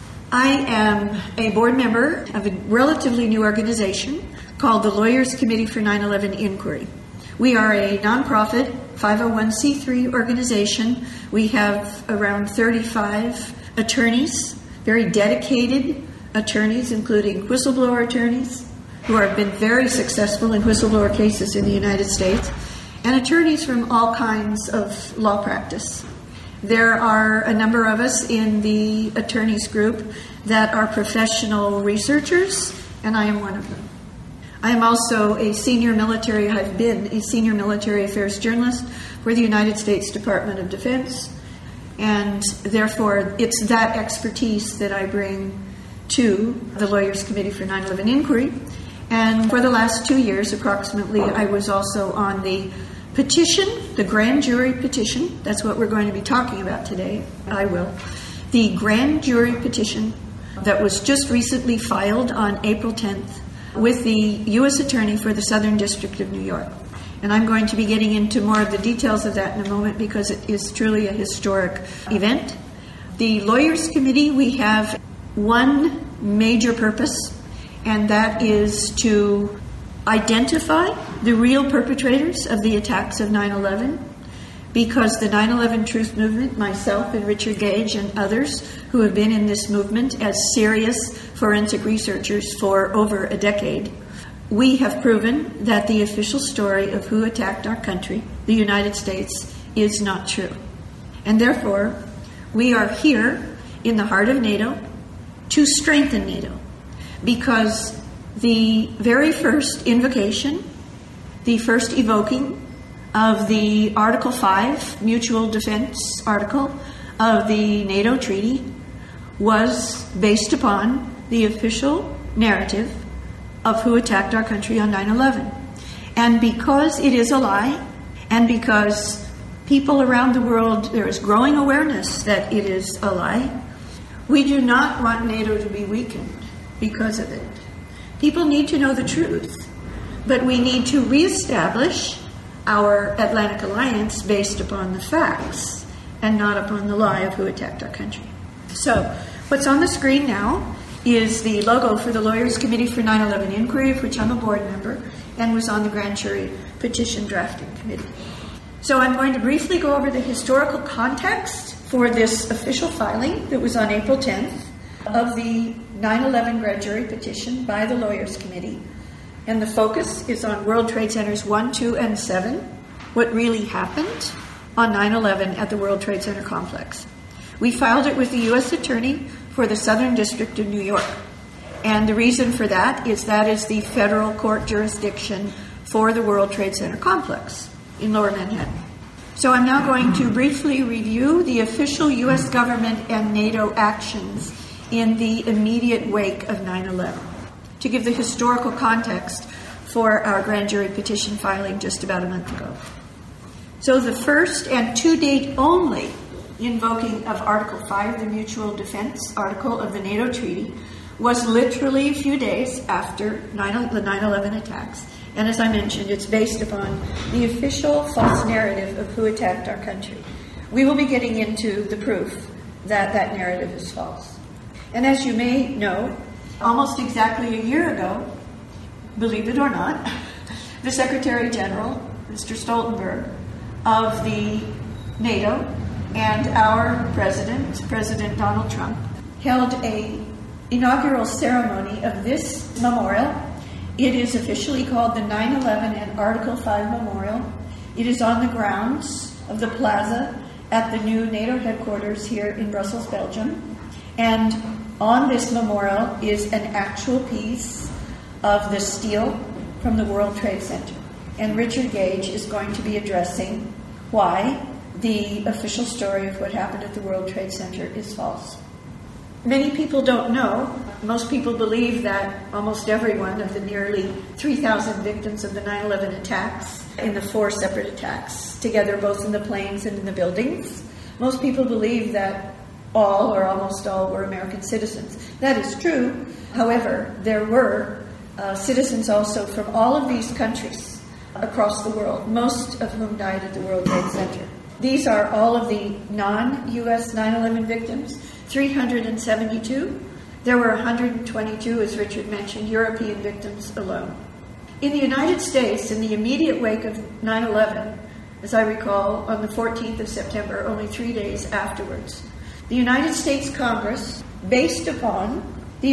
I am a board member of a relatively new organization called the Lawyers Committee for 9/11 Inquiry. We are a nonprofit 501c3 organization. We have around 35 attorneys, very dedicated attorneys, including whistleblower attorneys, who have been very successful in whistleblower cases in the United States, and attorneys from all kinds of law practice. There are a number of us in the attorneys group that are professional researchers, and I am one of them. I am also I've been a senior military affairs journalist for the United States Department of Defense, and therefore it's that expertise that I bring to the Lawyers Committee for 9/11 Inquiry. And for the last 2 years, approximately, I was also on the petition, the grand jury petition. That's what we're going to be talking about today. I will. The grand jury petition that was just recently filed on April 10th with the U.S. Attorney for the Southern District of New York. And I'm going to be getting into more of the details of that in a moment because it is truly a historic event. The Lawyers Committee, we have one major purpose, and that is to identify the real perpetrators of the attacks of 9/11, because the 9/11 Truth Movement, myself and Richard Gage and others who have been in this movement as serious forensic researchers for over a decade, we have proven that the official story of who attacked our country, the United States, is not true. And therefore, we are here in the heart of NATO to strengthen NATO, because the very first invocation, the first evoking of the Article 5 Mutual Defense Article of the NATO Treaty was based upon the official narrative of who attacked our country on 9/11. And because it is a lie, and because people around the world, there is growing awareness that it is a lie, we do not want NATO to be weakened because of it. People need to know the truth, but we need to reestablish our Atlantic Alliance based upon the facts and not upon the lie of who attacked our country. So, what's on the screen now is the logo for the Lawyers Committee for 9/11 Inquiry, of which I'm a board member, and was on the Grand Jury Petition Drafting Committee. So I'm going to briefly go over the historical context for this official filing that was on April 10th of the 9/11 Grand Jury Petition by the Lawyers Committee. And the focus is on World Trade Centers 1, 2, and 7, what really happened on 9/11 at the World Trade Center complex. We filed it with the U.S. Attorney for the Southern District of New York. And the reason for that is the federal court jurisdiction for the World Trade Center complex in Lower Manhattan. So I'm now going to briefly review the official U.S. government and NATO actions in the immediate wake of 9/11 to give the historical context for our grand jury petition filing just about a month ago. So the first and to date only invoking of Article 5, the Mutual Defense Article of the NATO Treaty, was literally a few days after the 9/11 attacks. And as I mentioned, it's based upon the official false narrative of who attacked our country. We will be getting into the proof that that narrative is false. And as you may know, almost exactly a year ago, believe it or not, the Secretary General, Mr. Stoltenberg, of the NATO and our President, President Donald Trump, held an inaugural ceremony of this memorial. It is officially called the 9/11 and Article 5 Memorial. It is on the grounds of the plaza at the new NATO headquarters here in Brussels, Belgium. And on this memorial is an actual piece of the steel from the World Trade Center. And Richard Gage is going to be addressing why the official story of what happened at the World Trade Center is false. Many people don't know. Most people believe that almost every one of the nearly 3,000 victims of the 9/11 attacks, in the 4 separate attacks, together both in the planes and in the buildings, most people believe that all or almost all were American citizens. That is true. However, there were citizens also from all of these countries across the world, most of whom died at the World Trade Center. These are all of the non-U.S. 9/11 victims, 372. There were 122, as Richard mentioned, European victims alone. In the United States, in the immediate wake of 9/11, as I recall, on the 14th of September, only 3 days afterwards, the United States Congress, based upon the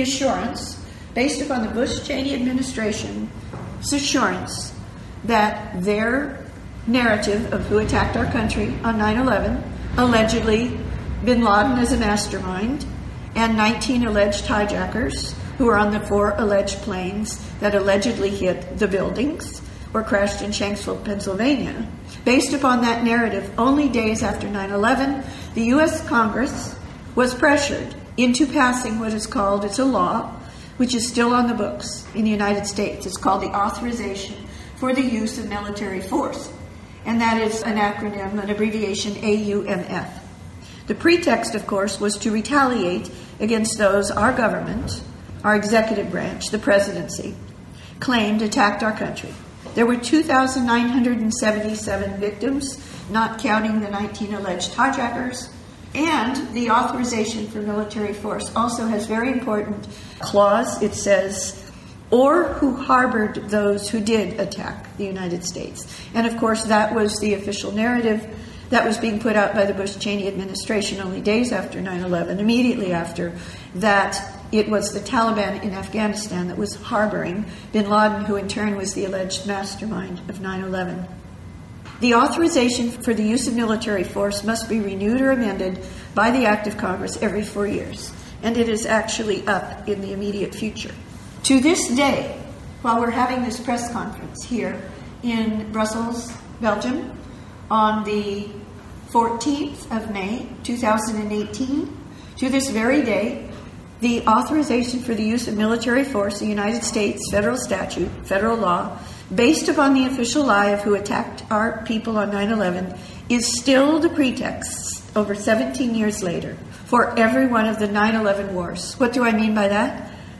Bush-Cheney administration's assurance that their narrative of who attacked our country on 9/11, allegedly bin Laden as a mastermind, and 19 alleged hijackers who were on the 4 alleged planes that allegedly hit the buildings or crashed in Shanksville, Pennsylvania. Based upon that narrative, only days after 9/11, the U.S. Congress was pressured into passing what is called, it's a law, which is still on the books in the United States. It's called the Authorization for the Use of Military Force. And that is an acronym, an abbreviation, AUMF. The pretext, of course, was to retaliate against those our government, our executive branch, the presidency, claimed attacked our country. There were 2,977 victims, not counting the 19 alleged hijackers. And the authorization for military force also has very important clause. It says, or who harbored those who did attack the United States. And of course, that was the official narrative that was being put out by the Bush-Cheney administration only days after 9/11, immediately after, that it was the Taliban in Afghanistan that was harboring bin Laden, who in turn was the alleged mastermind of 9/11. The authorization for the use of military force must be renewed or amended by the act of Congress every 4 years, and it is actually up in the immediate future. To this day, while we're having this press conference here in Brussels, Belgium, on the 14th of May, 2018, to this very day, the authorization for the use of military force, the United States federal statute, federal law, based upon the official lie of who attacked our people on 9/11, is still the pretext, over 17 years later, for every one of the 9/11 wars. What do I mean by that?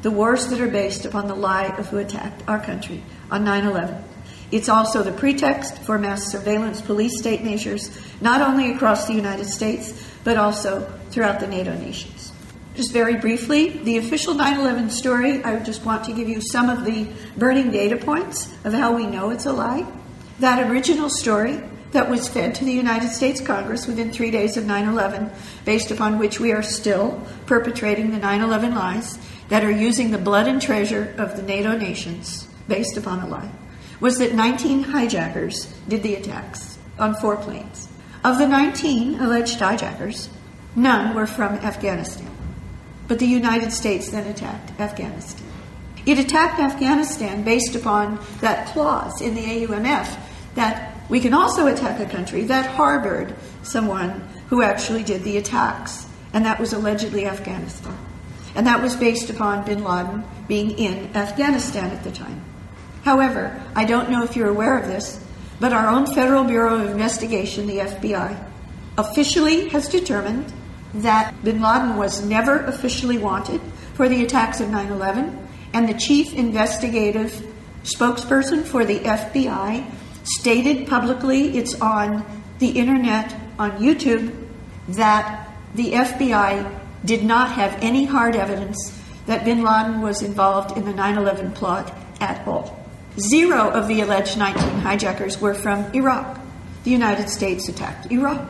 the wars that are based upon the lie of who attacked our country on 9/11. It's also the pretext for mass surveillance police state measures, not only across the United States, but also throughout the NATO nations. Just very briefly, the official 9/11 story, I just want to give you some of the burning data points of how we know it's a lie. That original story that was fed to the United States Congress within 3 days of 9/11, based upon which we are still perpetrating the 9/11 lies that are using the blood and treasure of the NATO nations, based upon a lie, was that 19 hijackers did the attacks on 4 planes. Of the 19 alleged hijackers, none were from Afghanistan. But the United States then attacked Afghanistan. It attacked Afghanistan based upon that clause in the AUMF that we can also attack a country that harbored someone who actually did the attacks, and that was allegedly Afghanistan. And that was based upon bin Laden being in Afghanistan at the time. However, I don't know if you're aware of this, but our own Federal Bureau of Investigation, the FBI, officially has determined that bin Laden was never officially wanted for the attacks of 9/11, and the chief investigative spokesperson for the FBI stated publicly, it's on the internet, on YouTube, that the FBI did not have any hard evidence that bin Laden was involved in the 9/11 plot at all. 0 of the alleged 19 hijackers were from Iraq. The United States attacked Iraq.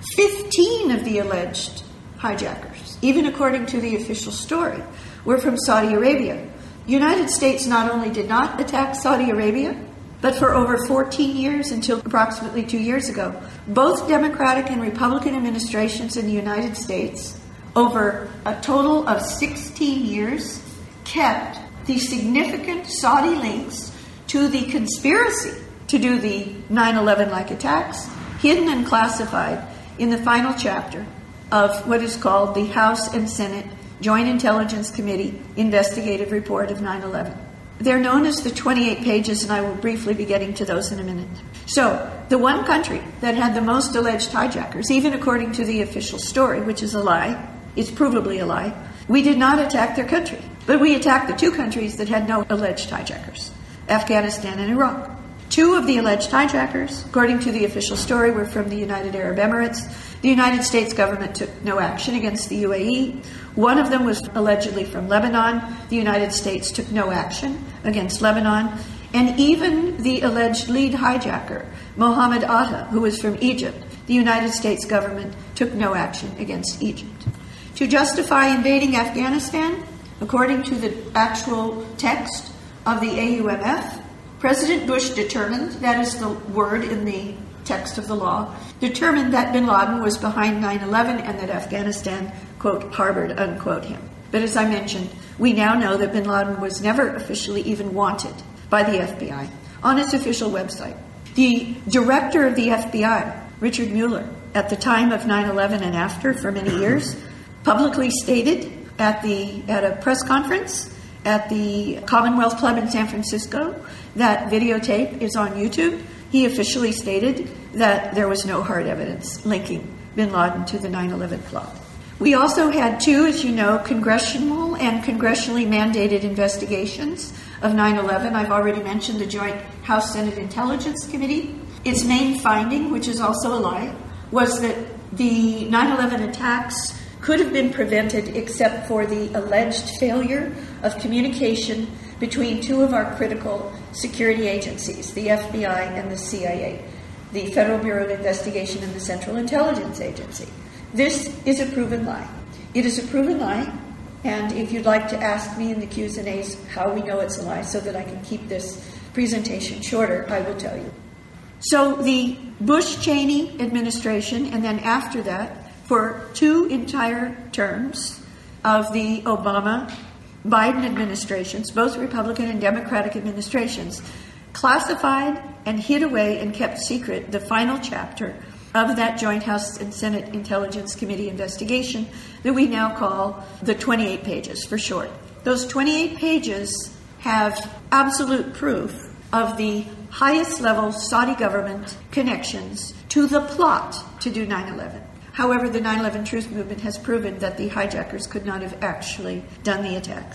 15 of the alleged hijackers, even according to the official story, were from Saudi Arabia. The United States not only did not attack Saudi Arabia, but for over 14 years, until approximately 2 years ago, both Democratic and Republican administrations in the United States, over a total of 16 years, kept the significant Saudi links to the conspiracy to do the 9/11-like attacks hidden and classified in the final chapter of what is called the House and Senate Joint Intelligence Committee Investigative Report of 9/11. They're known as the 28 pages, and I will briefly be getting to those in a minute. So, the one country that had the most alleged hijackers, even according to the official story, which is a lie, it's provably a lie, we did not attack their country, but we attacked the 2 countries that had no alleged hijackers, Afghanistan and Iraq. 2 of the alleged hijackers, according to the official story, were from the United Arab Emirates. The United States government took no action against the UAE. 1 of them was allegedly from Lebanon. The United States took no action against Lebanon. And even the alleged lead hijacker, Mohammed Atta, who was from Egypt, the United States government took no action against Egypt. To justify invading Afghanistan, according to the actual text of the AUMF, President Bush determined, that is the word in the text of the law, determined that bin Laden was behind 9/11 and that Afghanistan, quote, harbored, unquote, him. But as I mentioned, we now know that bin Laden was never officially even wanted by the FBI on its official website. The director of the FBI, Richard Mueller, at the time of 9/11 and after for many years, publicly stated at a press conference at the Commonwealth Club in San Francisco that videotape is on YouTube. He officially stated that there was no hard evidence linking bin Laden to the 9/11 plot. We also had 2, as you know, congressional and congressionally mandated investigations of 9/11. I've already mentioned the Joint House-Senate Intelligence Committee. Its main finding, which is also a lie, was that the 9/11 attacks could have been prevented except for the alleged failure of communication between 2 of our critical security agencies, the FBI and the CIA, the Federal Bureau of Investigation and the Central Intelligence Agency. This is a proven lie. It is a proven lie, and if you'd like to ask me in the Q's and A's how we know it's a lie so that I can keep this presentation shorter, I will tell you. So the Bush-Cheney administration, and then after that, for 2 entire terms of the Obama-Biden administrations, both Republican and Democratic administrations, classified and hid away and kept secret the final chapter of that Joint House and Senate Intelligence Committee investigation that we now call the 28 pages for short. Those 28 pages have absolute proof of the highest level Saudi government connections to the plot to do 9/11. However, the 9/11 Truth Movement has proven that the hijackers could not have actually done the attacks.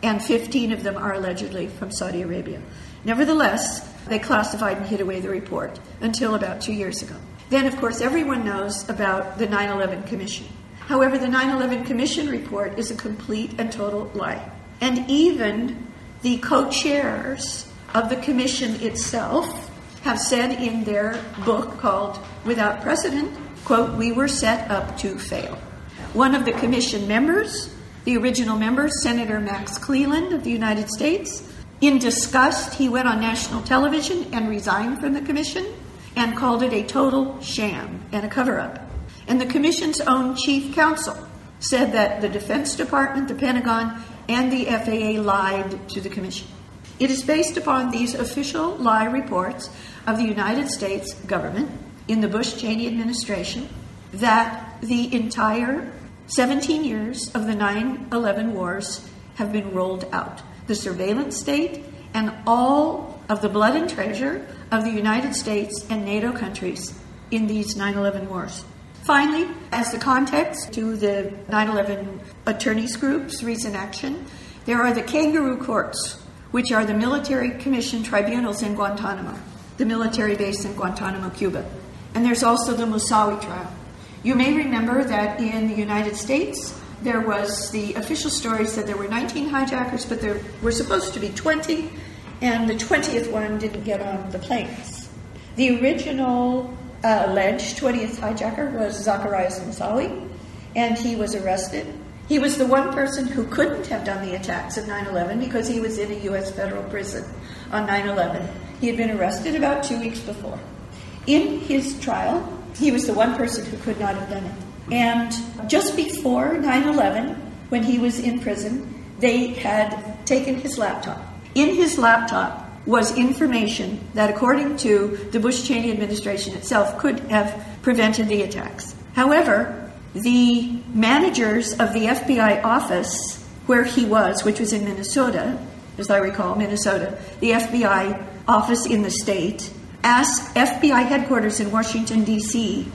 and 15 of them are allegedly from Saudi Arabia. Nevertheless, they classified and hid away the report until about 2 years ago. Then, of course, everyone knows about the 9/11 Commission. However, the 9/11 Commission report is a complete and total lie. And even the co-chairs of the commission itself have said in their book called Without Precedent, quote, "We were set up to fail." One of the commission members, the original member, Senator Max Cleland of the United States, in disgust, he went on national television and resigned from the commission and called it a total sham and a cover-up. And the commission's own chief counsel said that the Defense Department, the Pentagon, and the FAA lied to the commission. It is based upon these official lie reports of the United States government in the Bush-Cheney administration that the entire 17 years of the 9/11 wars have been rolled out. The surveillance state and all of the blood and treasure of the United States and NATO countries in these 9/11 wars. Finally, as the context to the 9/11 attorneys group's recent action, there are the kangaroo courts, which are the military commission tribunals in Guantanamo, the military base in Guantanamo, Cuba. And there's also the Moussaoui trial. You may remember that in the United States, there was the official story said there were 19 hijackers, but there were supposed to be 20, and the 20th one didn't get on the planes. The original alleged 20th hijacker was Zacarias Moussaoui, and he was arrested. He was the one person who couldn't have done the attacks of 9/11 because he was in a U.S. federal prison on 9/11. He had been arrested about 2 weeks before. In his trial, he was the one person who could not have done it. And just before 9/11, when he was in prison, they had taken his laptop. In his laptop was information that, according to the Bush-Cheney administration itself, could have prevented the attacks. However, the managers of the FBI office where he was, which was in Minnesota, as I recall, Minnesota, the FBI office in the state, asked FBI headquarters in Washington, D.C.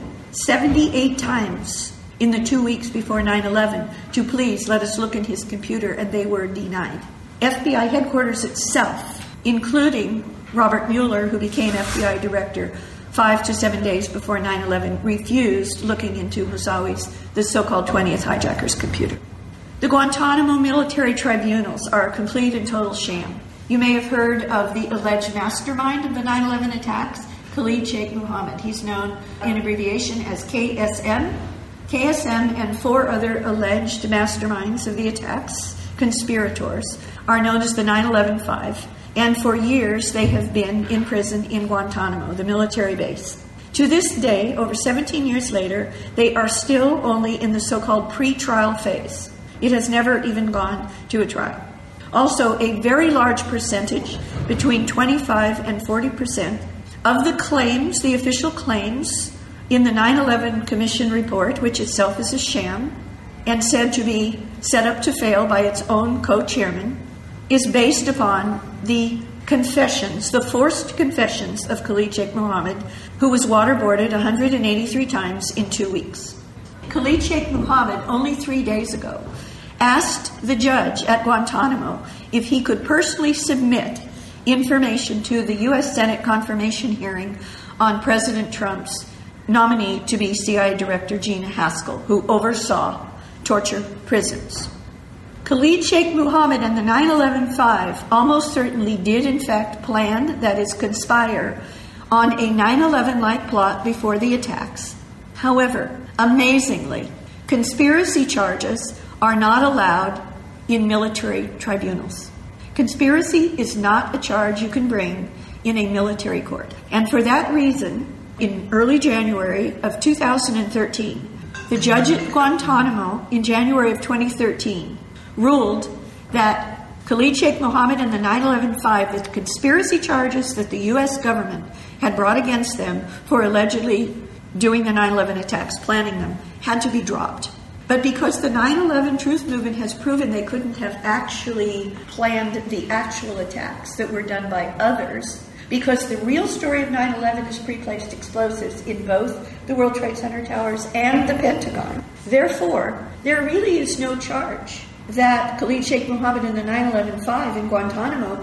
78 times in the 2 weeks before 9/11 to please let us look in his computer, and they were denied. FBI headquarters itself, including Robert Mueller, who became FBI director 5 to 7 days before 9/11, refused looking into Moussaui's, the so-called 20th hijacker's computer. The Guantanamo military tribunals are a complete and total sham. You may have heard of the alleged mastermind of the 9/11 attacks, Khalid Sheikh Mohammed. He's known in abbreviation as KSM. KSM and 4 other alleged masterminds of the attacks, conspirators, are known as the 9/11 Five. And for years, they have been in prison in Guantanamo, the military base. To this day, over 17 years later, they are still only in the so-called pre-trial phase. It has never even gone to a trial. Also, a very large percentage, between 25 and 40%, of the claims, the official claims, in the 9/11 Commission report, which itself is a sham, and said to be set up to fail by its own co-chairman, is based upon the confessions, the forced confessions of Khalid Sheikh Mohammed, who was waterboarded 183 times in 2 weeks. Khalid Sheikh Mohammed, only 3 days ago, asked the judge at Guantanamo if he could personally submit information to the U.S. Senate confirmation hearing on President Trump's nominee to be CIA Director Gina Haspel, who oversaw torture prisons. Khalid Sheikh Mohammed and the 9/11 Five almost certainly did, in fact, plan, that is, conspire, on a 9/11-like plot before the attacks. However, amazingly, conspiracy charges are not allowed in military tribunals. Conspiracy is not a charge you can bring in a military court. And for that reason, in early January of 2013, the judge at Guantanamo in January of 2013 ruled that Khalid Sheikh Mohammed and the 9/11 Five, the conspiracy charges that the U.S. government had brought against them for allegedly doing the 9/11 attacks, planning them, had to be dropped. But because the 9/11 Truth Movement has proven they couldn't have actually planned the actual attacks that were done by others, because the real story of 9/11 is pre-placed explosives in both the World Trade Center towers and the Pentagon. Therefore, there really is no charge that Khalid Sheikh Mohammed and the 9/11 in Guantanamo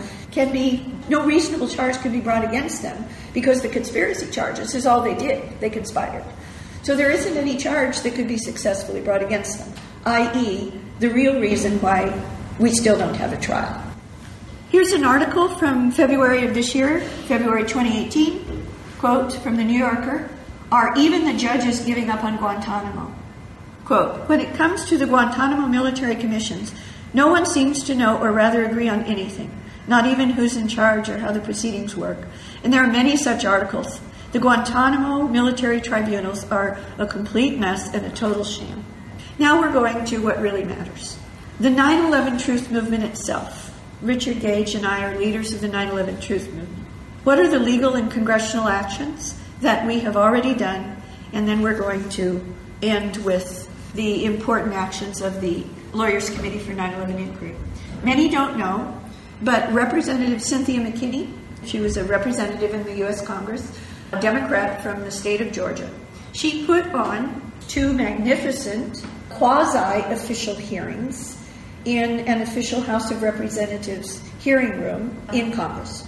no reasonable charge could be brought against them because the conspiracy charges is all they did. They conspired. So there isn't any charge that could be successfully brought against them, i.e., the real reason why we still don't have a trial. Here's an article from February of this year, February 2018, quote from the New Yorker, "Are even the judges giving up on Guantanamo?" Quote, "When it comes to the Guantanamo military commissions, no one seems to know or rather agree on anything, not even who's in charge or how the proceedings work. And there are many such articles. The Guantanamo military tribunals are a complete mess and a total sham." Now we're going to what really matters. The 9/11 Truth Movement itself. Richard Gage and I are leaders of the 9/11 Truth Movement. What are the legal and congressional actions that we have already done? And then we're going to end with the important actions of the Lawyers Committee for 9/11 Inquiry. Many don't know, but Representative Cynthia McKinney, she was a representative in the U.S. Congress, a Democrat from the state of Georgia. She put on 2 magnificent quasi-official hearings in an official House of Representatives hearing room in Congress.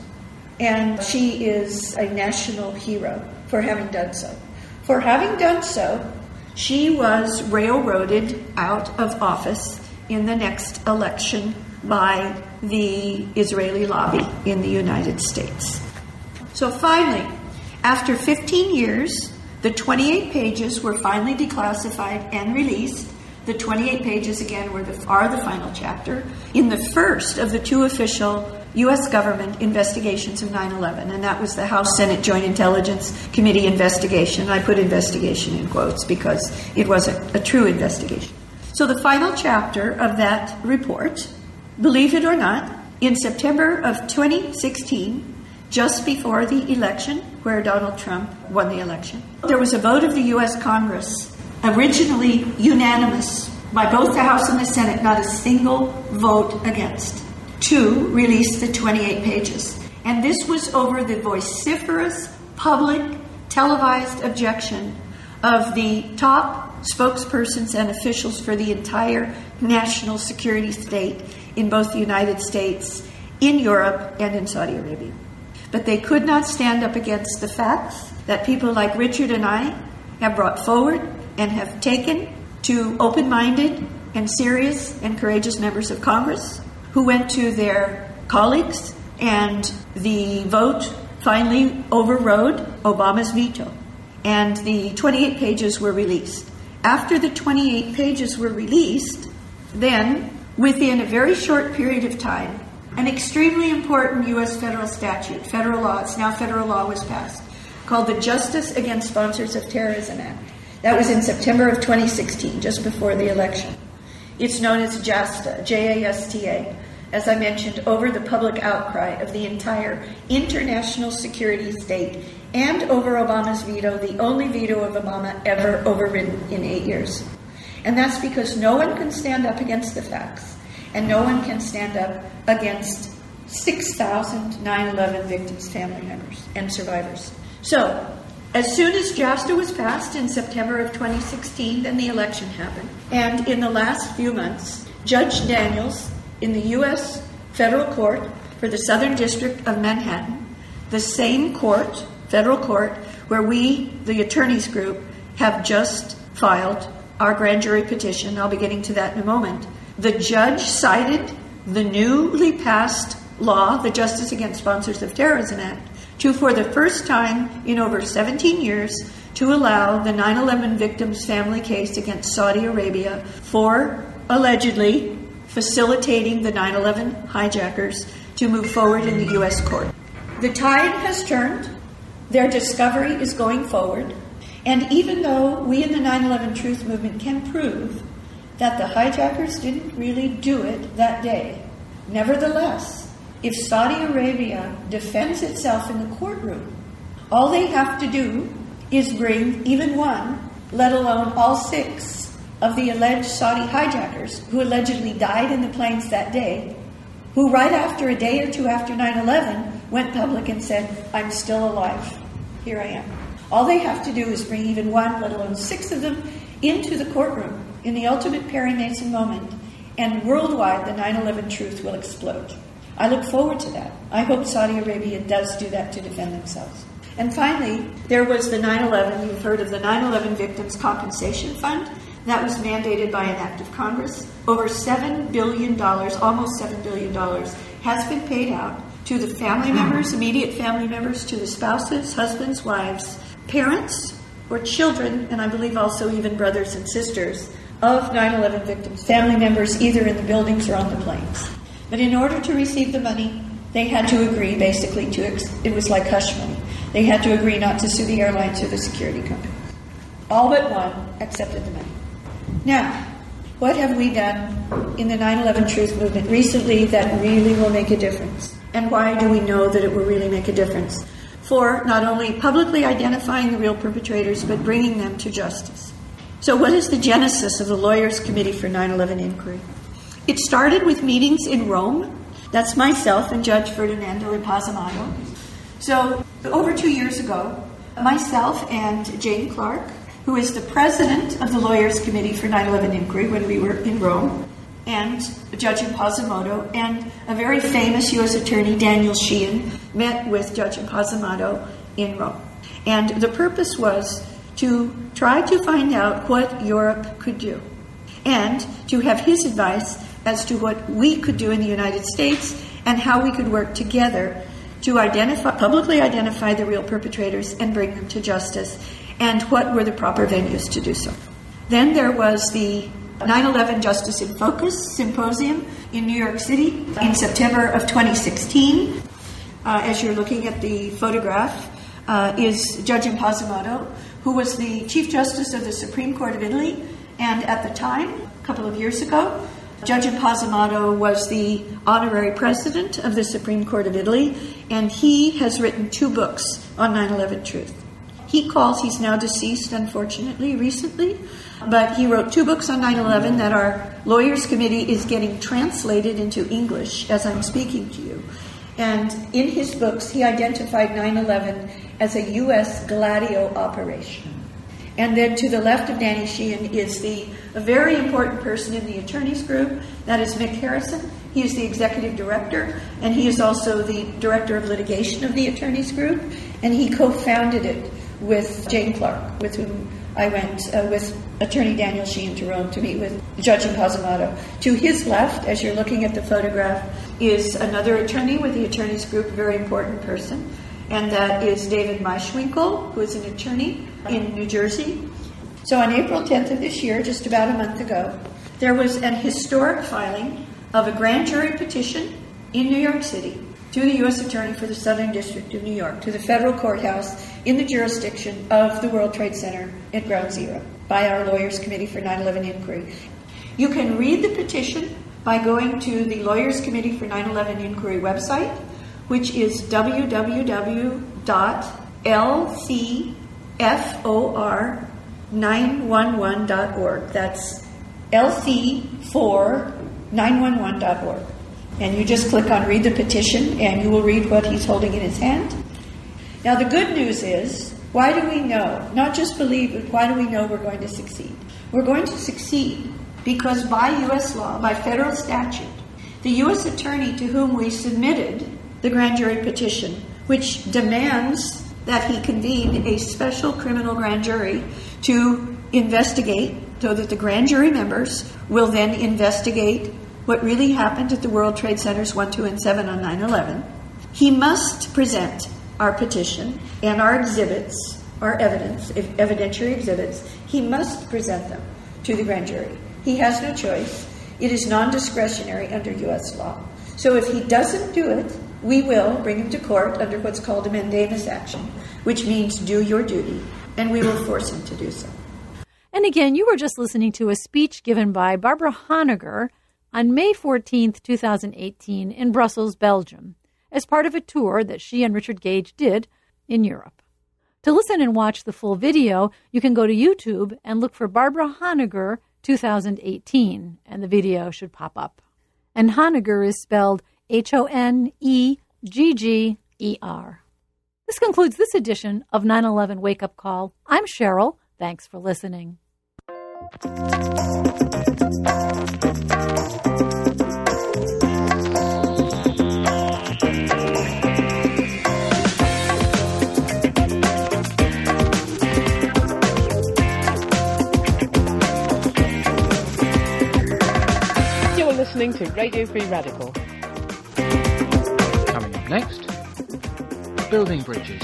And she is a national hero for having done so. For having done so, she was railroaded out of office in the next election by the Israeli lobby in the United States. So finally, after 15 years, the 28 pages were finally declassified and released. The 28 pages, again, are the final chapter in the first of the 2 official U.S. government investigations of 9/11, and that was the House Senate Joint Intelligence Committee investigation. I put investigation in quotes because it wasn't a true investigation. So the final chapter of that report, believe it or not, in September of 2016, just before the election, where Donald Trump won the election, there was a vote of the U.S. Congress, originally unanimous by both the House and the Senate, not a single vote against, to release the 28 pages. And this was over the vociferous, public, televised objection of the top spokespersons and officials for the entire national security state in both the United States, in Europe, and in Saudi Arabia. But they could not stand up against the facts that people like Richard and I have brought forward and have taken to open-minded and serious and courageous members of Congress who went to their colleagues, and the vote finally overrode Obama's veto, and the 28 pages were released. After the 28 pages were released, then, within a very short period of time, an extremely important U.S. federal statute, federal law, it's now federal law, was passed, called the Justice Against Sponsors of Terrorism Act. That was in September of 2016, just before the election. It's known as JASTA, J-A-S-T-A, as I mentioned, over the public outcry of the entire international security state and over Obama's veto, the only veto of Obama ever overridden in 8 years. And that's because no one can stand up against the facts, and no one can stand up against 6,000 9/11 victims, family members, and survivors. So, as soon as JASTA was passed in September of 2016, then the election happened. And in the last few months, Judge Daniels in the U.S. Federal Court for the Southern District of Manhattan, the same court, federal court, where we, the attorneys group, have just filed our grand jury petition. I'll be getting to that in a moment. The judge cited the newly passed law, the Justice Against Sponsors of Terrorism Act, to, for the first time in over 17 years, to allow the 9/11 victims' family case against Saudi Arabia for allegedly facilitating the 9/11 hijackers to move forward in the U.S. court. The tide has turned. Their discovery is going forward. And even though we in the 9/11 Truth Movement can prove that the hijackers didn't really do it that day, nevertheless, if Saudi Arabia defends itself in the courtroom, all they have to do is bring even one, let alone all 6 of the alleged Saudi hijackers who allegedly died in the planes that day, who right after a day or two after 9/11 went public and said, "I'm still alive. Here I am." All they have to do is bring even one, let alone 6 of them, into the courtroom in the ultimate Perry Mason moment and worldwide the 9/11 truth will explode. I look forward to that. I hope Saudi Arabia does do that to defend themselves. And finally, there was the 9/11, you've heard of the 9/11 Victims Compensation Fund. That was mandated by an act of Congress. Over $7 billion, almost $7 billion, has been paid out to the family members, immediate family members, to the spouses, husbands, wives, parents, or children, and I believe also even brothers and sisters of 9/11 victims, family members either in the buildings or on the planes. But in order to receive the money, they had to agree basically it was like hush money. They had to agree not to sue the airlines or the security companies. All but one accepted the money. Now, what have we done in the 9/11 Truth Movement recently that really will make a difference? And why do we know that it will really make a difference? For not only publicly identifying the real perpetrators, but bringing them to justice. So what is the genesis of the Lawyers Committee for 9/11 Inquiry? It started with meetings in Rome. That's myself and Judge Ferdinando Impazamato. So over 2 years ago, myself and Jane Clark, who is the president of the Lawyers Committee for 9/11 Inquiry when we were in Rome, and Judge Impazamato, and a very famous U.S. Attorney, Daniel Sheehan, met with Judge Impazamato in Rome. And the purpose was to try to find out what Europe could do, and to have his advice as to what we could do in the United States and how we could work together to publicly identify the real perpetrators and bring them to justice, and what were the proper venues to do so. Then there was the 9/11 Justice in Focus Symposium in New York City in September of 2016. As you're looking at the photograph, is Judge Impazamato, who was the Chief Justice of the Supreme Court of Italy, and at the time, a couple of years ago, Judge Impazamato was the honorary president of the Supreme Court of Italy, and he has written 2 books on 9/11 Truth. He's now deceased, unfortunately, recently, but he wrote 2 books on 9/11 that our Lawyers Committee is getting translated into English as I'm speaking to you. And in his books, he identified 9/11 as a U.S. Gladio operation. And then to the left of Danny Sheehan is a very important person in the attorneys group. That is Mick Harrison. He is the executive director, and he is also the director of litigation of the attorneys group. And he co-founded it with Jane Clark, with whom I went with Attorney Daniel Sheehan to Rome to meet with Judge Impazamato. To his left, as you're looking at the photograph, is another attorney with the attorneys group, a very important person. And that is David Maischwinkel, who is an attorney in New Jersey. So on April 10th of this year, just about a month ago, there was an historic filing of a grand jury petition in New York City to the U.S. Attorney for the Southern District of New York, to the federal courthouse in the jurisdiction of the World Trade Center at Ground Zero by our Lawyers Committee for 9/11 Inquiry. You can read the petition by going to the Lawyers Committee for 9/11 Inquiry website, which is www.lcfor911.org. That's lc4911.org. And you just click on Read the Petition, and you will read what he's holding in his hand. Now, the good news is, why do we know? Not just believe, but why do we know we're going to succeed? We're going to succeed because by U.S. law, by federal statute, the U.S. Attorney to whom we submitted the grand jury petition, which demands that he convene a special criminal grand jury to investigate, so that the grand jury members will then investigate what really happened at the World Trade Centers 1, 2, and 7 on 9/11. He must present our petition and our exhibits, our evidence, evidentiary exhibits. He must present them to the grand jury. He has no choice. It is non-discretionary under U.S. law. So if he doesn't do it, we will bring him to court under what's called a mandamus action, which means do your duty, and we will force him to do so. And again, you were just listening to a speech given by Barbara Honegger on May 14th, 2018 in Brussels, Belgium, as part of a tour that she and Richard Gage did in Europe. To listen and watch the full video, you can go to YouTube and look for Barbara Honegger 2018, and the video should pop up. And Honegger is spelled Honegger. This concludes this edition of 9/11 Wake Up Call. I'm Cheryl. Thanks for listening. listening to Radio Free Radical. Coming up next, Building Bridges.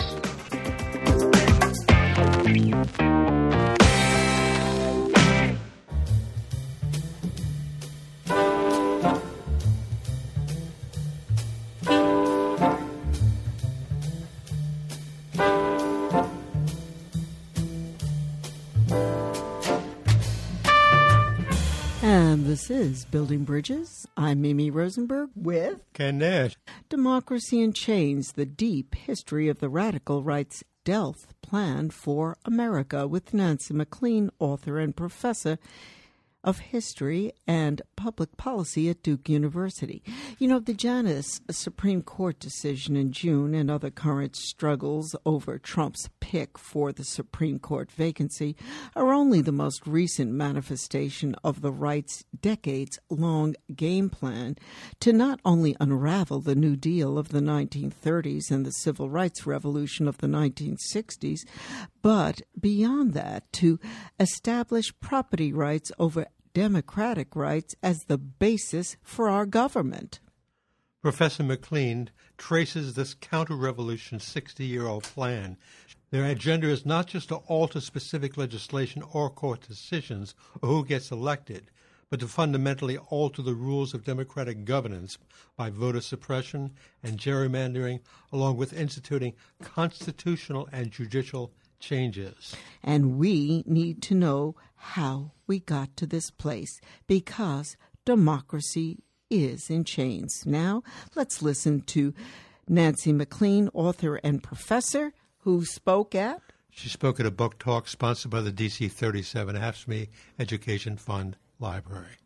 This is Building Bridges. I'm Mimi Rosenberg with Ken Nash. Democracy in Chains, the deep history of the radical rights Delft plan for America with Nancy MacLean, author and professor of history and public policy at Duke University. You know, the Janus Supreme Court decision in June and other current struggles over Trump's pick for the Supreme Court vacancy are only the most recent manifestation of the right's decades-long game plan to not only unravel the New Deal of the 1930s and the Civil Rights Revolution of the 1960s, but beyond that, to establish property rights over democratic rights as the basis for our government. Professor MacLean traces this counter-revolution 60-year-old plan. Their agenda is not just to alter specific legislation or court decisions or who gets elected, but to fundamentally alter the rules of democratic governance by voter suppression and gerrymandering, along with instituting constitutional and judicial changes. And we need to know how we got to this place, because democracy is in chains. Now, let's listen to Nancy MacLean, author and professor, who spoke at... She spoke at a book talk sponsored by the DC 37 AFSCME Education Fund Library.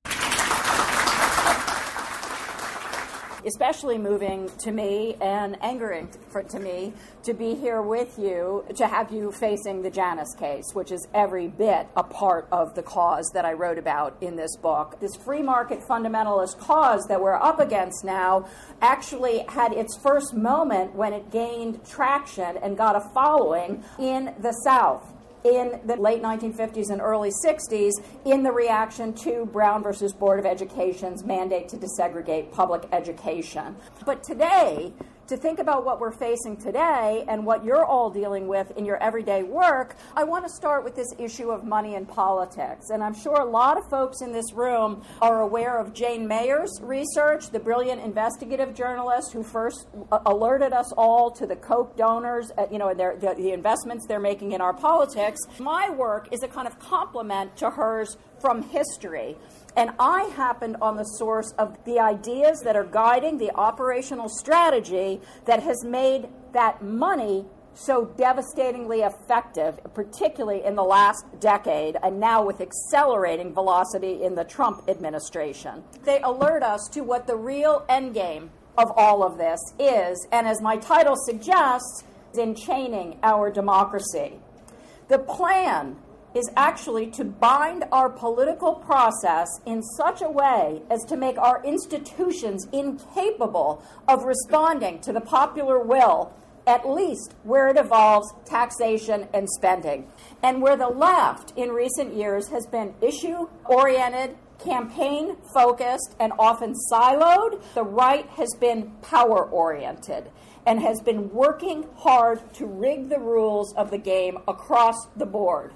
Especially moving to me and angering to me to be here with you, to have you facing the Janus case, which is every bit a part of the cause that I wrote about in this book. This free market fundamentalist cause that we're up against now actually had its first moment when it gained traction and got a following in the South in the late 1950s and early 60s in the reaction to Brown versus Board of Education's mandate to desegregate public education. But today, to think about what we're facing today and what you're all dealing with in your everyday work, I want to start with this issue of money in politics. And I'm sure a lot of folks in this room are aware of Jane Mayer's research, the brilliant investigative journalist who first alerted us all to the Koch donors, the investments they're making in our politics. My work is a kind of complement to hers from history. And I happened on the source of the ideas that are guiding the operational strategy that has made that money so devastatingly effective, particularly in the last decade, and now with accelerating velocity in the Trump administration. They alert us to what the real endgame of all of this is, and as my title suggests, enchaining our democracy. The plan is actually to bind our political process in such a way as to make our institutions incapable of responding to the popular will, at least where it involves taxation and spending. And where the left in recent years has been issue-oriented, campaign-focused, and often siloed, the right has been power-oriented and has been working hard to rig the rules of the game across the board.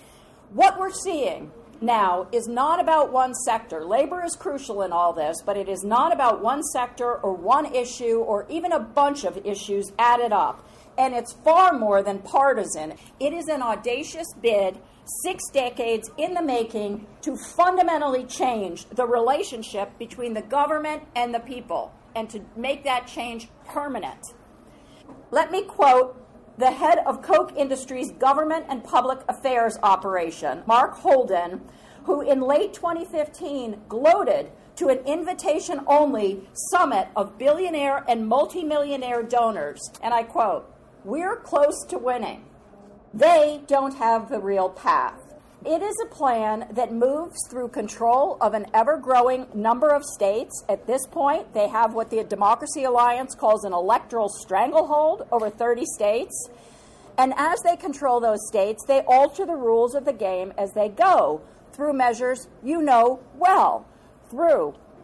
What we're seeing now is not about one sector. Labor is crucial in all this, but it is not about one sector or one issue or even a bunch of issues added up. And it's far more than partisan. It is an audacious bid, 6 decades in the making, to fundamentally change the relationship between the government and the people, and to make that change permanent. Let me quote the head of Koch Industries' Government and Public Affairs operation, Mark Holden, who in late 2015 gloated to an invitation-only summit of billionaire and multimillionaire donors. And I quote, "We're close to winning. They don't have the real path." It is a plan that moves through control of an ever-growing number of states. At this point, they have what the Democracy Alliance calls an electoral stranglehold over 30 states. And as they control those states, they alter the rules of the game as they go through measures you know well, through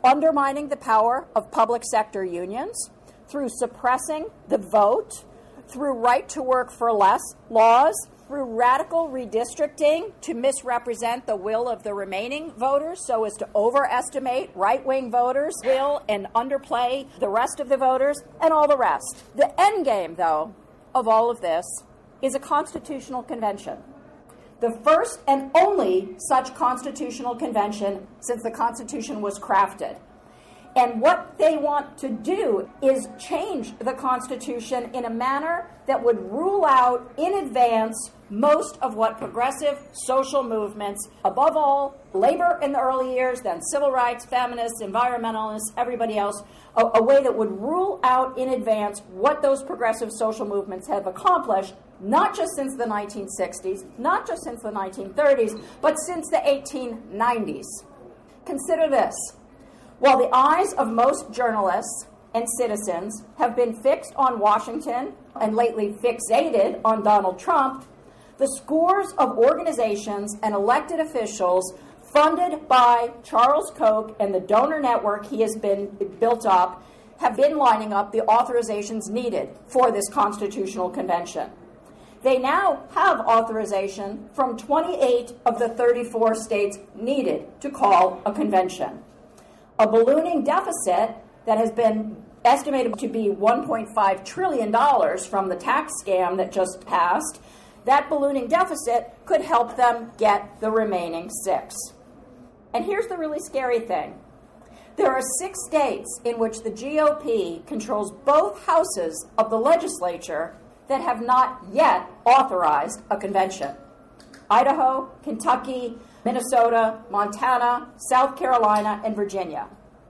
undermining the power of public sector unions, through suppressing the vote, through right to work for less laws, through radical redistricting to misrepresent the will of the remaining voters so as to overestimate right-wing voters' will and underplay the rest of the voters, and all the rest. The end game, though, of all of this is a constitutional convention. The first and only such constitutional convention since the Constitution was crafted. And what they want to do is change the Constitution in a manner that would rule out in advance most of what progressive social movements, above all, labor in the early years, then civil rights, feminists, environmentalists, everybody else, a way that would rule out in advance what those progressive social movements have accomplished, not just since the 1960s, not just since the 1930s, but since the 1890s. Consider this. While the eyes of most journalists and citizens have been fixed on Washington and lately fixated on Donald Trump, the scores of organizations and elected officials funded by Charles Koch and the donor network he has been built up have been lining up the authorizations needed for this constitutional convention. They now have authorization from 28 of the 34 states needed to call a convention. A ballooning deficit that has been estimated to be $1.5 trillion from the tax scam that just passed, that ballooning deficit could help them get the remaining 6. And here's the really scary thing. There are 6 states in which the GOP controls both houses of the legislature that have not yet authorized a convention. Idaho, Kentucky, Minnesota, Montana, South Carolina, and Virginia.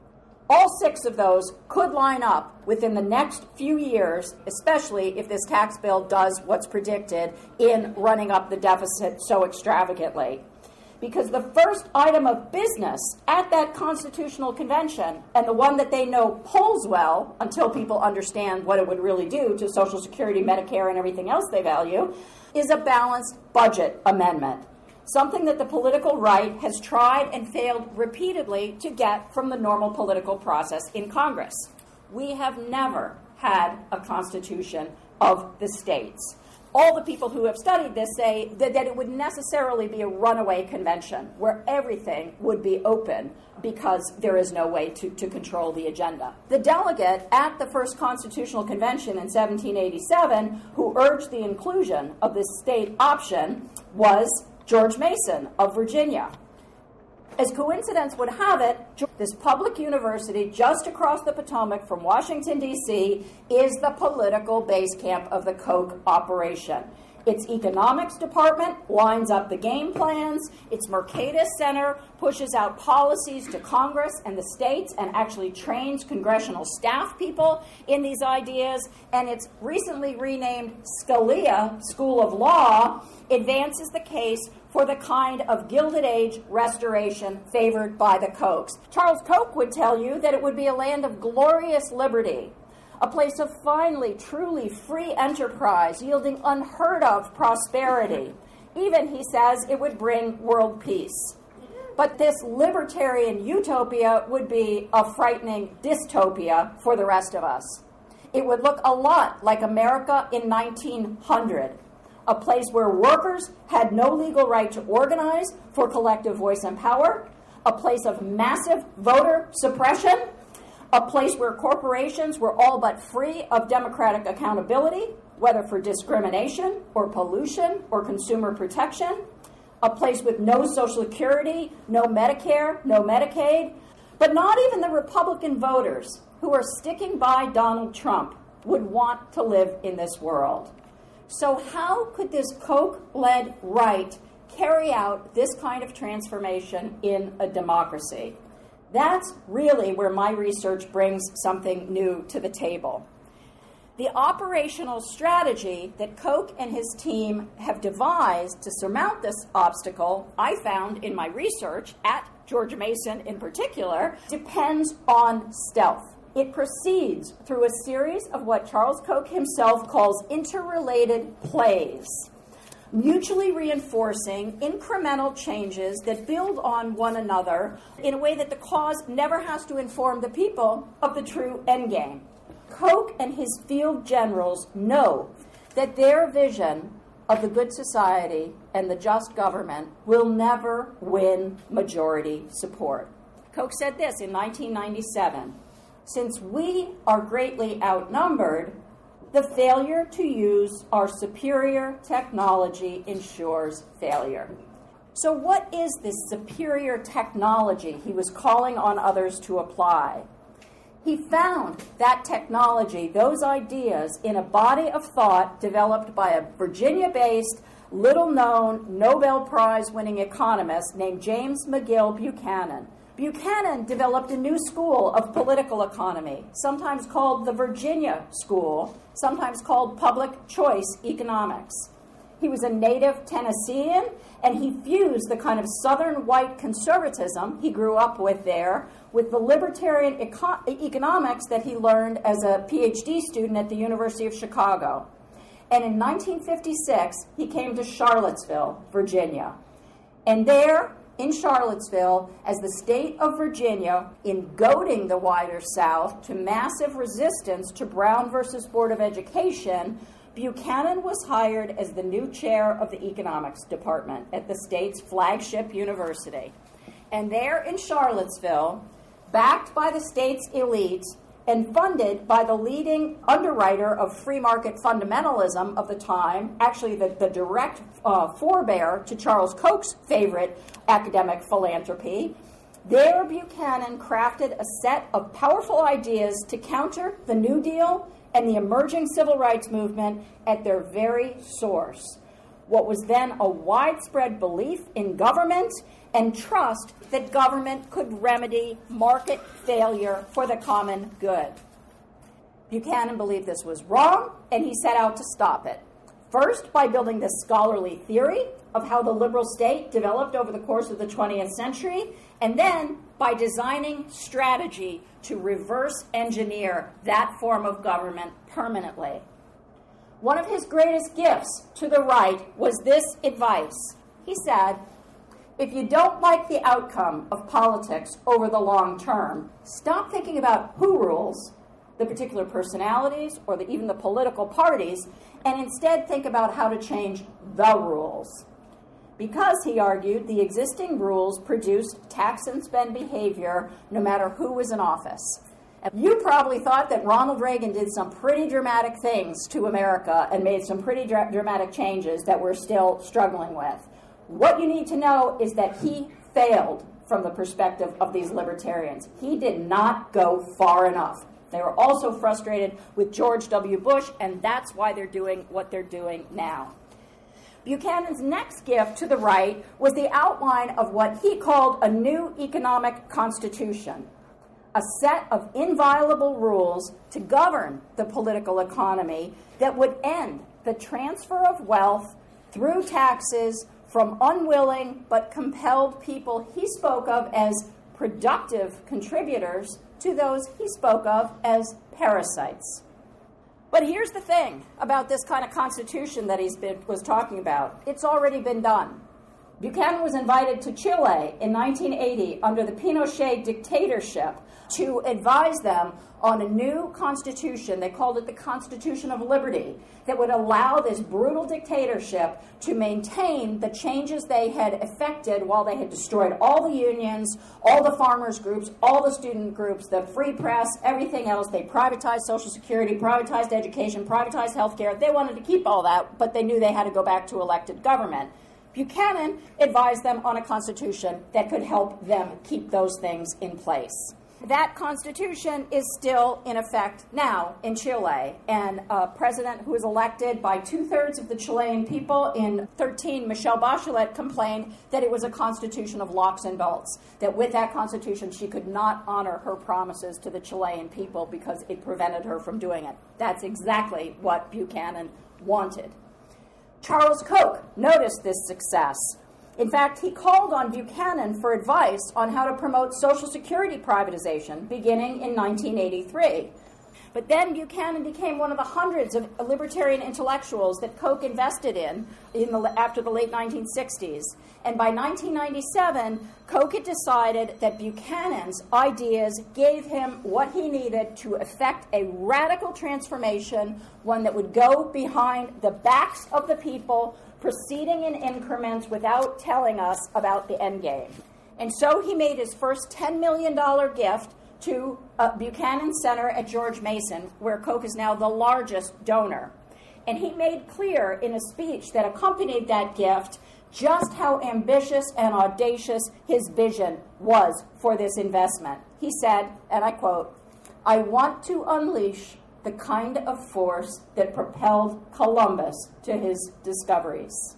All 6 of those could line up within the next few years, especially if this tax bill does what's predicted in running up the deficit so extravagantly. Because the first item of business at that constitutional convention, and the one that they know polls well until people understand what it would really do to Social Security, Medicare, and everything else they value, is a balanced budget amendment. Something that the political right has tried and failed repeatedly to get from the normal political process in Congress. We have never had a constitution of the states. All the people who have studied this say that it would necessarily be a runaway convention where everything would be open because there is no way to control the agenda. The delegate at the first constitutional convention in 1787 who urged the inclusion of this state option was George Mason of Virginia. As coincidence would have it, this public university just across the Potomac from Washington, D.C., is the political base camp of the Koch operation. Its economics department lines up the game plans. Its Mercatus Center pushes out policies to Congress and the states and actually trains congressional staff people in these ideas. And its recently renamed Scalia School of Law advances the case for the kind of Gilded Age restoration favored by the Kochs. Charles Koch would tell you that it would be a land of glorious liberty, a place of finely, truly free enterprise, yielding unheard of prosperity. Even, he says, it would bring world peace. But this libertarian utopia would be a frightening dystopia for the rest of us. It would look a lot like America in 1900, a place where workers had no legal right to organize for collective voice and power, a place of massive voter suppression, a place where corporations were all but free of democratic accountability, whether for discrimination or pollution or consumer protection, a place with no Social Security, no Medicare, no Medicaid. But not even the Republican voters who are sticking by Donald Trump would want to live in this world. So how could this Koch-led right carry out this kind of transformation in a democracy? That's really where my research brings something new to the table. The operational strategy that Koch and his team have devised to surmount this obstacle, I found in my research, at George Mason in particular, depends on stealth. It proceeds through a series of what Charles Koch himself calls interrelated plays. mutually reinforcing incremental changes that build on one another in a way that the cause never has to inform the people of the true endgame. Koch and his field generals know that their vision of the good society and the just government will never win majority support. Koch said this in 1997, "Since we are greatly outnumbered, the failure to use our superior technology ensures failure." So what is this superior technology he was calling on others to apply? He found that technology, those ideas, in a body of thought developed by a Virginia-based, little-known, Nobel Prize-winning economist named James McGill Buchanan. Buchanan developed a new school of political economy, sometimes called the Virginia School, sometimes called public choice economics. He was a native Tennessean, and he fused the kind of southern white conservatism he grew up with there with the libertarian economics that he learned as a PhD student at the University of Chicago. And in 1956, he came to Charlottesville, Virginia. And there, in Charlottesville, as the state of Virginia, in goading the wider South to massive resistance to Brown versus Board of Education, Buchanan was hired as the new chair of the economics department at the state's flagship university. And there in Charlottesville, backed by the state's elites and funded by the leading underwriter of free market fundamentalism of the time, actually the direct forebear to Charles Koch's favorite academic philanthropy, there Buchanan crafted a set of powerful ideas to counter the New Deal and the emerging civil rights movement at their very source. What was then a widespread belief in government and trust that government could remedy market failure for the common good. Buchanan believed this was wrong, and he set out to stop it. First, by building this scholarly theory of how the liberal state developed over the course of the 20th century, and then by designing strategy to reverse engineer that form of government permanently. One of his greatest gifts to the right was this advice. He said, "If you don't like the outcome of politics over the long term, stop thinking about who rules, the particular personalities, or even the political parties, and instead think about how to change the rules." Because, he argued, the existing rules produced tax and spend behavior no matter who was in office. And you probably thought that Ronald Reagan did some pretty dramatic things to America and made some pretty dramatic changes that we're still struggling with. What you need to know is that he failed from the perspective of these libertarians. He did not go far enough. They were also frustrated with George W. Bush, and that's why they're doing what they're doing now. Buchanan's next gift to the right was the outline of what he called a new economic constitution, a set of inviolable rules to govern the political economy that would end the transfer of wealth through taxes from unwilling but compelled people he spoke of as productive contributors to those he spoke of as parasites. But here's the thing about this kind of constitution that was talking about. It's already been done. Buchanan was invited to Chile in 1980 under the Pinochet dictatorship to advise them on a new constitution. They called it the Constitution of Liberty, that would allow this brutal dictatorship to maintain the changes they had effected while they had destroyed all the unions, all the farmers groups, all the student groups, the free press, everything else. They privatized Social Security, privatized education, privatized healthcare. They wanted to keep all that, but they knew they had to go back to elected government. Buchanan advised them on a constitution that could help them keep those things in place. That constitution is still in effect now in Chile, and a president who was elected by 2/3 of the Chilean people in 2013, Michelle Bachelet, complained that it was a constitution of locks and bolts, that with that constitution she could not honor her promises to the Chilean people because it prevented her from doing it. That's exactly what Buchanan wanted. Charles Koch noticed this success. In fact, he called on Buchanan for advice on how to promote Social Security privatization beginning in 1983. But then Buchanan became one of the hundreds of libertarian intellectuals that Koch invested in after the late 1960s. And by 1997, Koch had decided that Buchanan's ideas gave him what he needed to effect a radical transformation, one that would go behind the backs of the people, proceeding in increments without telling us about the end game. And so he made his first $10 million gift to Buchanan Center at George Mason, where Koch is now the largest donor. And he made clear in a speech that accompanied that gift just how ambitious and audacious his vision was for this investment. He said, and I quote, "I want to unleash the kind of force that propelled Columbus to his discoveries."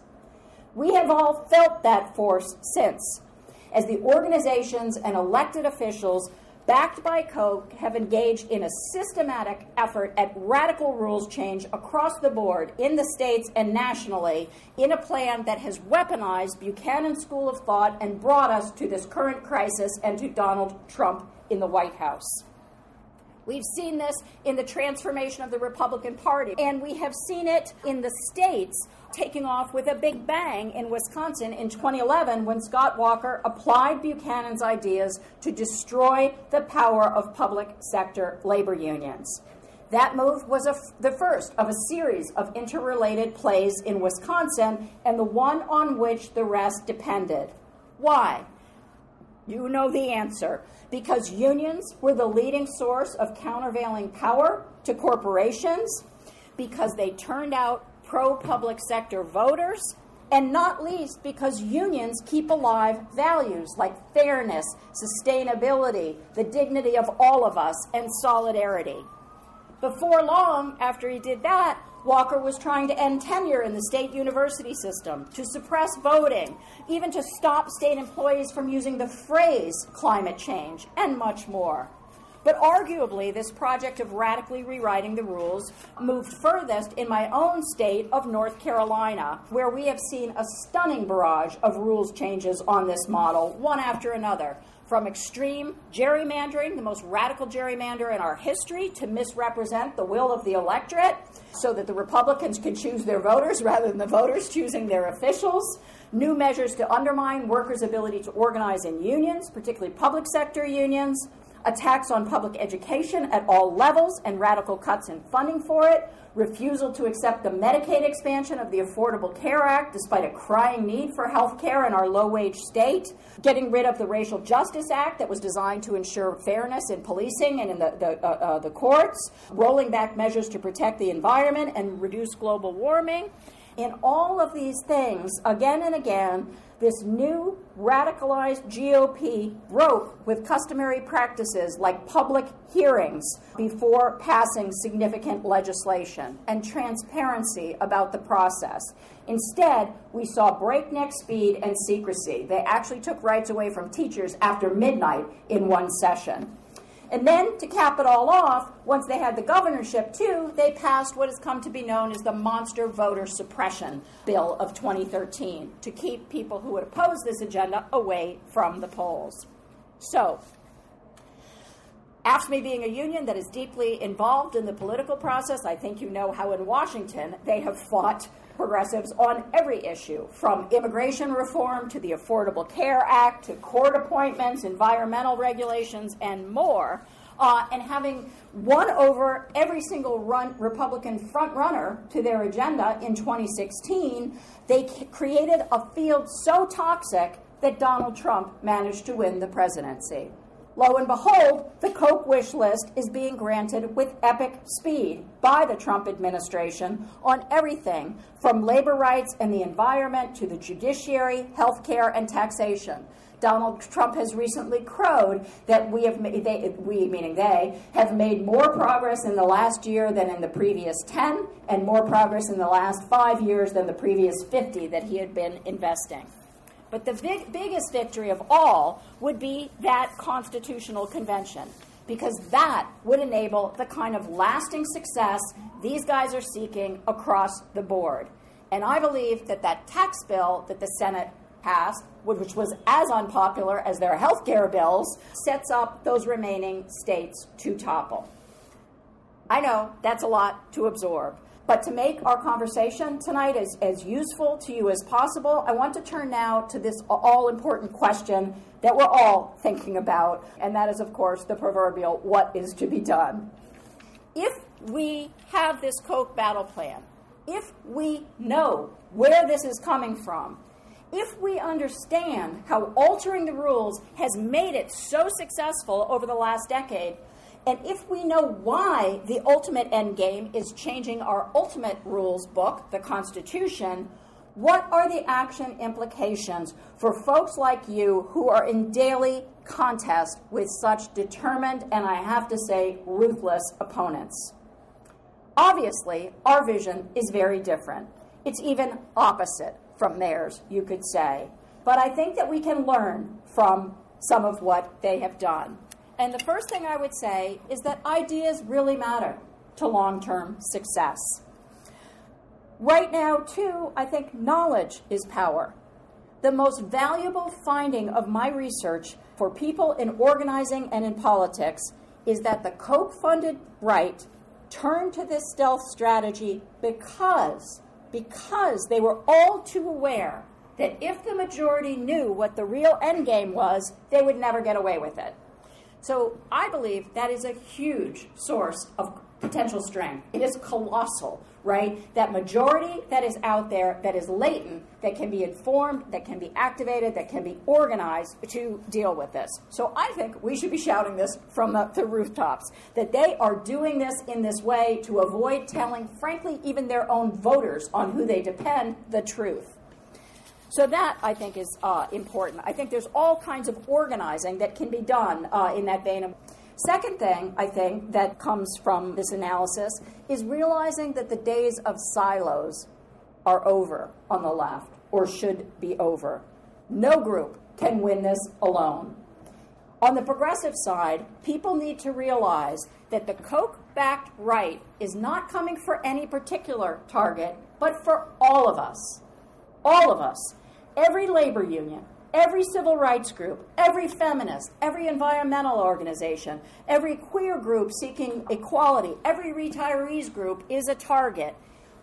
We have all felt that force since, as the organizations and elected officials backed by Koch have engaged in a systematic effort at radical rules change across the board in the states and nationally in a plan that has weaponized Buchanan's school of thought and brought us to this current crisis and to Donald Trump in the White House. We've seen this in the transformation of the Republican Party, and we have seen it in the states taking off with a big bang in Wisconsin in 2011 when Scott Walker applied Buchanan's ideas to destroy the power of public sector labor unions. That move was the first of a series of interrelated plays in Wisconsin and the one on which the rest depended. Why? You know the answer. Because unions were the leading source of countervailing power to corporations, because they turned out pro-public sector voters, and not least because unions keep alive values like fairness, sustainability, the dignity of all of us, and solidarity. Before long, after he did that, Walker was trying to end tenure in the state university system, to suppress voting, even to stop state employees from using the phrase climate change, and much more. But arguably, this project of radically rewriting the rules moved furthest in my own state of North Carolina, where we have seen a stunning barrage of rules changes on this model, one after another. From extreme gerrymandering, the most radical gerrymander in our history, to misrepresent the will of the electorate so that the Republicans can choose their voters rather than the voters choosing their officials. New measures to undermine workers' ability to organize in unions, particularly public sector unions. Attacks on public education at all levels and radical cuts in funding for it. Refusal to accept the Medicaid expansion of the Affordable Care Act despite a crying need for health care in our low-wage state. Getting rid of the Racial Justice Act that was designed to ensure fairness in policing and in the courts. Rolling back measures to protect the environment and reduce global warming. In all of these things, again and again, this new radicalized GOP broke with customary practices like public hearings before passing significant legislation and transparency about the process. Instead, we saw breakneck speed and secrecy. They actually took rights away from teachers after midnight in one session. And then, to cap it all off, once they had the governorship, too, they passed what has come to be known as the Monster Voter Suppression Bill of 2013 to keep people who would oppose this agenda away from the polls. So, AFSCME being a union that is deeply involved in the political process, I think you know how in Washington they have fought progressives on every issue, from immigration reform to the Affordable Care Act to court appointments, environmental regulations, and more. And having won over every single Republican front-runner to their agenda in 2016, they created a field so toxic that Donald Trump managed to win the presidency. Lo and behold, the Koch wish list is being granted with epic speed by the Trump administration on everything from labor rights and the environment to the judiciary, healthcare, and taxation. Donald Trump has recently crowed that we, meaning they, have made more progress in the last year than in the previous 10, and more progress in the last 5 years than the previous 50 that he had been investing. But the biggest victory of all would be that constitutional convention, because that would enable the kind of lasting success these guys are seeking across the board. And I believe that that tax bill that the Senate passed, which was as unpopular as their health care bills, sets up those remaining states to topple. I know that's a lot to absorb. But to make our conversation tonight as useful to you as possible, I want to turn now to this all-important question that we're all thinking about, and that is, of course, the proverbial, what is to be done? If we have this Koch battle plan, if we know where this is coming from, if we understand how altering the rules has made it so successful over the last decade, and if we know why the ultimate end game is changing our ultimate rules book, the Constitution, what are the action implications for folks like you who are in daily contest with such determined and, I have to say, ruthless opponents? Obviously, our vision is very different. It's even opposite from theirs, you could say. But I think that we can learn from some of what they have done. And the first thing I would say is that ideas really matter to long-term success. Right now, too, I think knowledge is power. The most valuable finding of my research for people in organizing and in politics is that the Koch-funded right turned to this stealth strategy because they were all too aware that if the majority knew what the real endgame was, they would never get away with it. So I believe that is a huge source of potential strength. It is colossal, right? That majority that is out there, that is latent, that can be informed, that can be activated, that can be organized to deal with this. So I think we should be shouting this from the rooftops, that they are doing this in this way to avoid telling, frankly, even their own voters on who they depend the truth. So that, I think, is important. I think there's all kinds of organizing that can be done in that vein. Second thing, I think, that comes from this analysis is realizing that the days of silos are over on the left, or should be over. No group can win this alone. On the progressive side, people need to realize that the Koch-backed right is not coming for any particular target, but for all of us. All of us. Every labor union, every civil rights group, every feminist, every environmental organization, every queer group seeking equality, every retirees group is a target.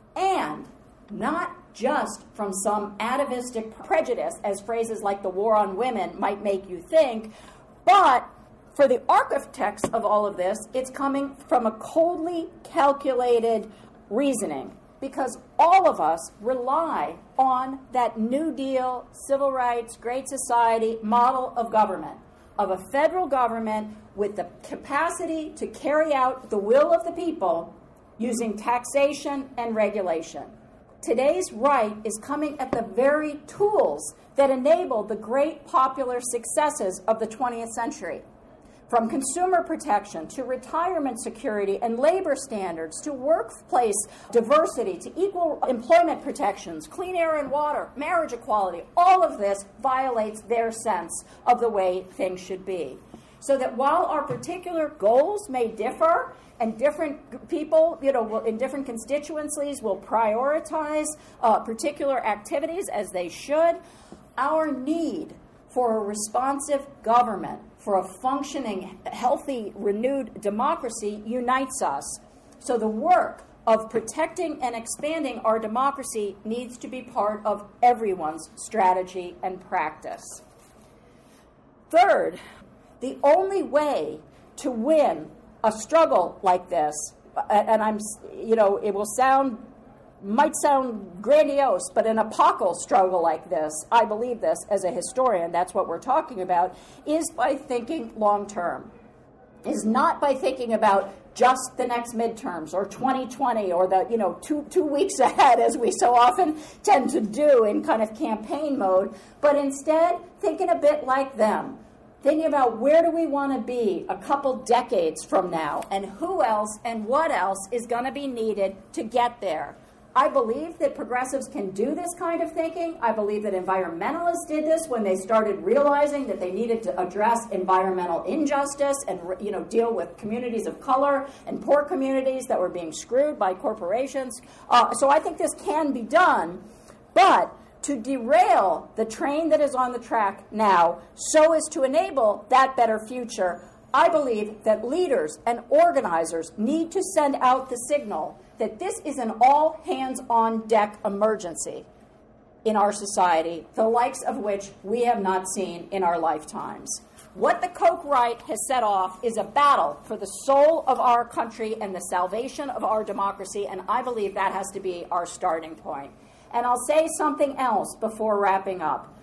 And not just from some atavistic prejudice, as phrases like the war on women might make you think, but for the architects of all of this, it's coming from a coldly calculated reasoning. Because all of us rely on that New Deal, civil rights, Great Society model of government, of a federal government with the capacity to carry out the will of the people using taxation and regulation. Today's right is coming at the very tools that enabled the great popular successes of the 20th century. From consumer protection to retirement security and labor standards to workplace diversity to equal employment protections, clean air and water, marriage equality, all of this violates their sense of the way things should be. So that while our particular goals may differ and different people, in different constituencies will prioritize particular activities as they should, our need for a responsive government, for a functioning, healthy, renewed democracy unites us. So the work of protecting and expanding our democracy needs to be part of everyone's strategy and practice. Third, the only way to win a struggle like this, and it will might sound grandiose, but an epochal struggle like this, I believe this as a historian, that's what we're talking about, is by thinking long term. Is not by thinking about just the next midterms or 2020 or the two weeks ahead, as we so often tend to do in kind of campaign mode, but instead thinking a bit like them. Thinking about where do we want to be a couple decades from now, and who else and what else is going to be needed to get there. I believe that progressives can do this kind of thinking. I believe that environmentalists did this when they started realizing that they needed to address environmental injustice and deal with communities of color and poor communities that were being screwed by corporations. So I think this can be done, but to derail the train that is on the track now so as to enable that better future, I believe that leaders and organizers need to send out the signal that this is an all-hands-on-deck emergency in our society, the likes of which we have not seen in our lifetimes. What the Koch right has set off is a battle for the soul of our country and the salvation of our democracy, and I believe that has to be our starting point. And I'll say something else before wrapping up.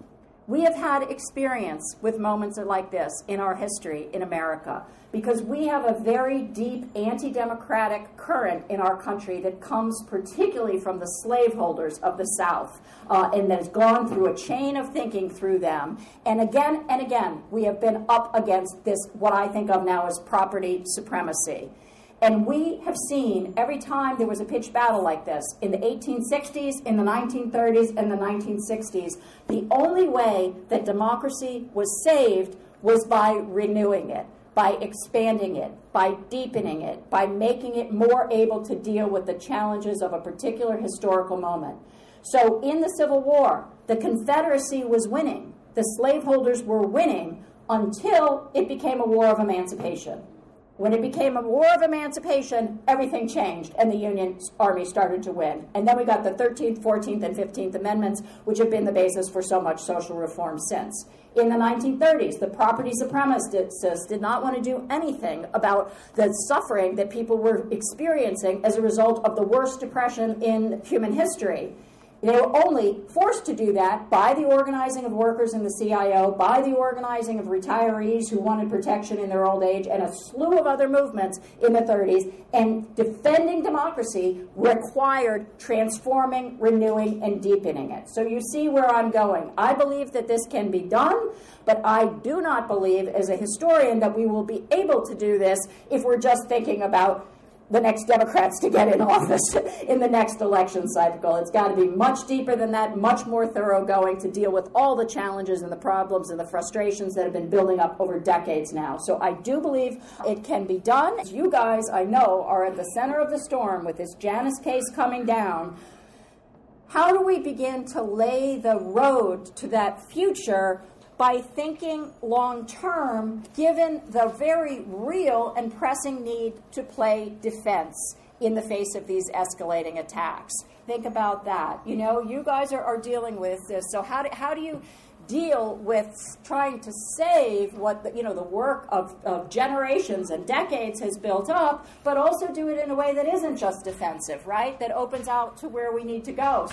We have had experience with moments like this in our history in America because we have a very deep anti-democratic current in our country that comes particularly from the slaveholders of the South and that has gone through a chain of thinking through them. And again, we have been up against this, what I think of now as property supremacy. And we have seen every time there was a pitched battle like this, in the 1860s, in the 1930s, and the 1960s, the only way that democracy was saved was by renewing it, by expanding it, by deepening it, by making it more able to deal with the challenges of a particular historical moment. So in the Civil War, the Confederacy was winning. The slaveholders were winning until it became a war of emancipation. When it became a war of emancipation, everything changed, and the Union Army started to win. And then we got the 13th, 14th, and 15th Amendments, which have been the basis for so much social reform since. In the 1930s, the property supremacists did not want to do anything about the suffering that people were experiencing as a result of the worst depression in human history. They were only forced to do that by the organizing of workers in the CIO, by the organizing of retirees who wanted protection in their old age, and a slew of other movements in the 30s. And defending democracy required transforming, renewing, and deepening it. So you see where I'm going. I believe that this can be done, but I do not believe as a historian that we will be able to do this if we're just thinking about the next Democrats to get in office in the next election cycle. It's got to be much deeper than that, much more thoroughgoing to deal with all the challenges and the problems and the frustrations that have been building up over decades now. So I do believe it can be done. You guys, I know, are at the center of the storm with this Janus case coming down. How do we begin to lay the road to that future by thinking long-term, given the very real and pressing need to play defense in the face of these escalating attacks? Think about that. You know, you guys are dealing with this, so how do you deal with trying to save what the work of generations and decades has built up, but also do it in a way that isn't just defensive, right? That opens out to where we need to go.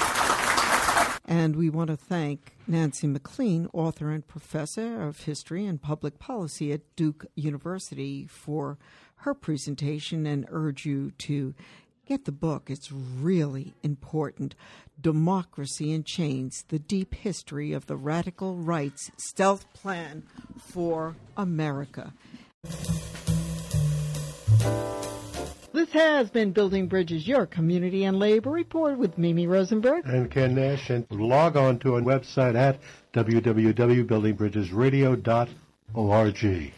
And we want to thank Nancy MacLean, author and professor of history and public policy at Duke University, for her presentation and urge you to get the book. It's really important. Democracy in Chains, The Deep History of the Radical Right's Stealth Plan for America. This has been Building Bridges, your community and labor report with Mimi Rosenberg and Ken Nash. And log on to our website at www.buildingbridgesradio.org.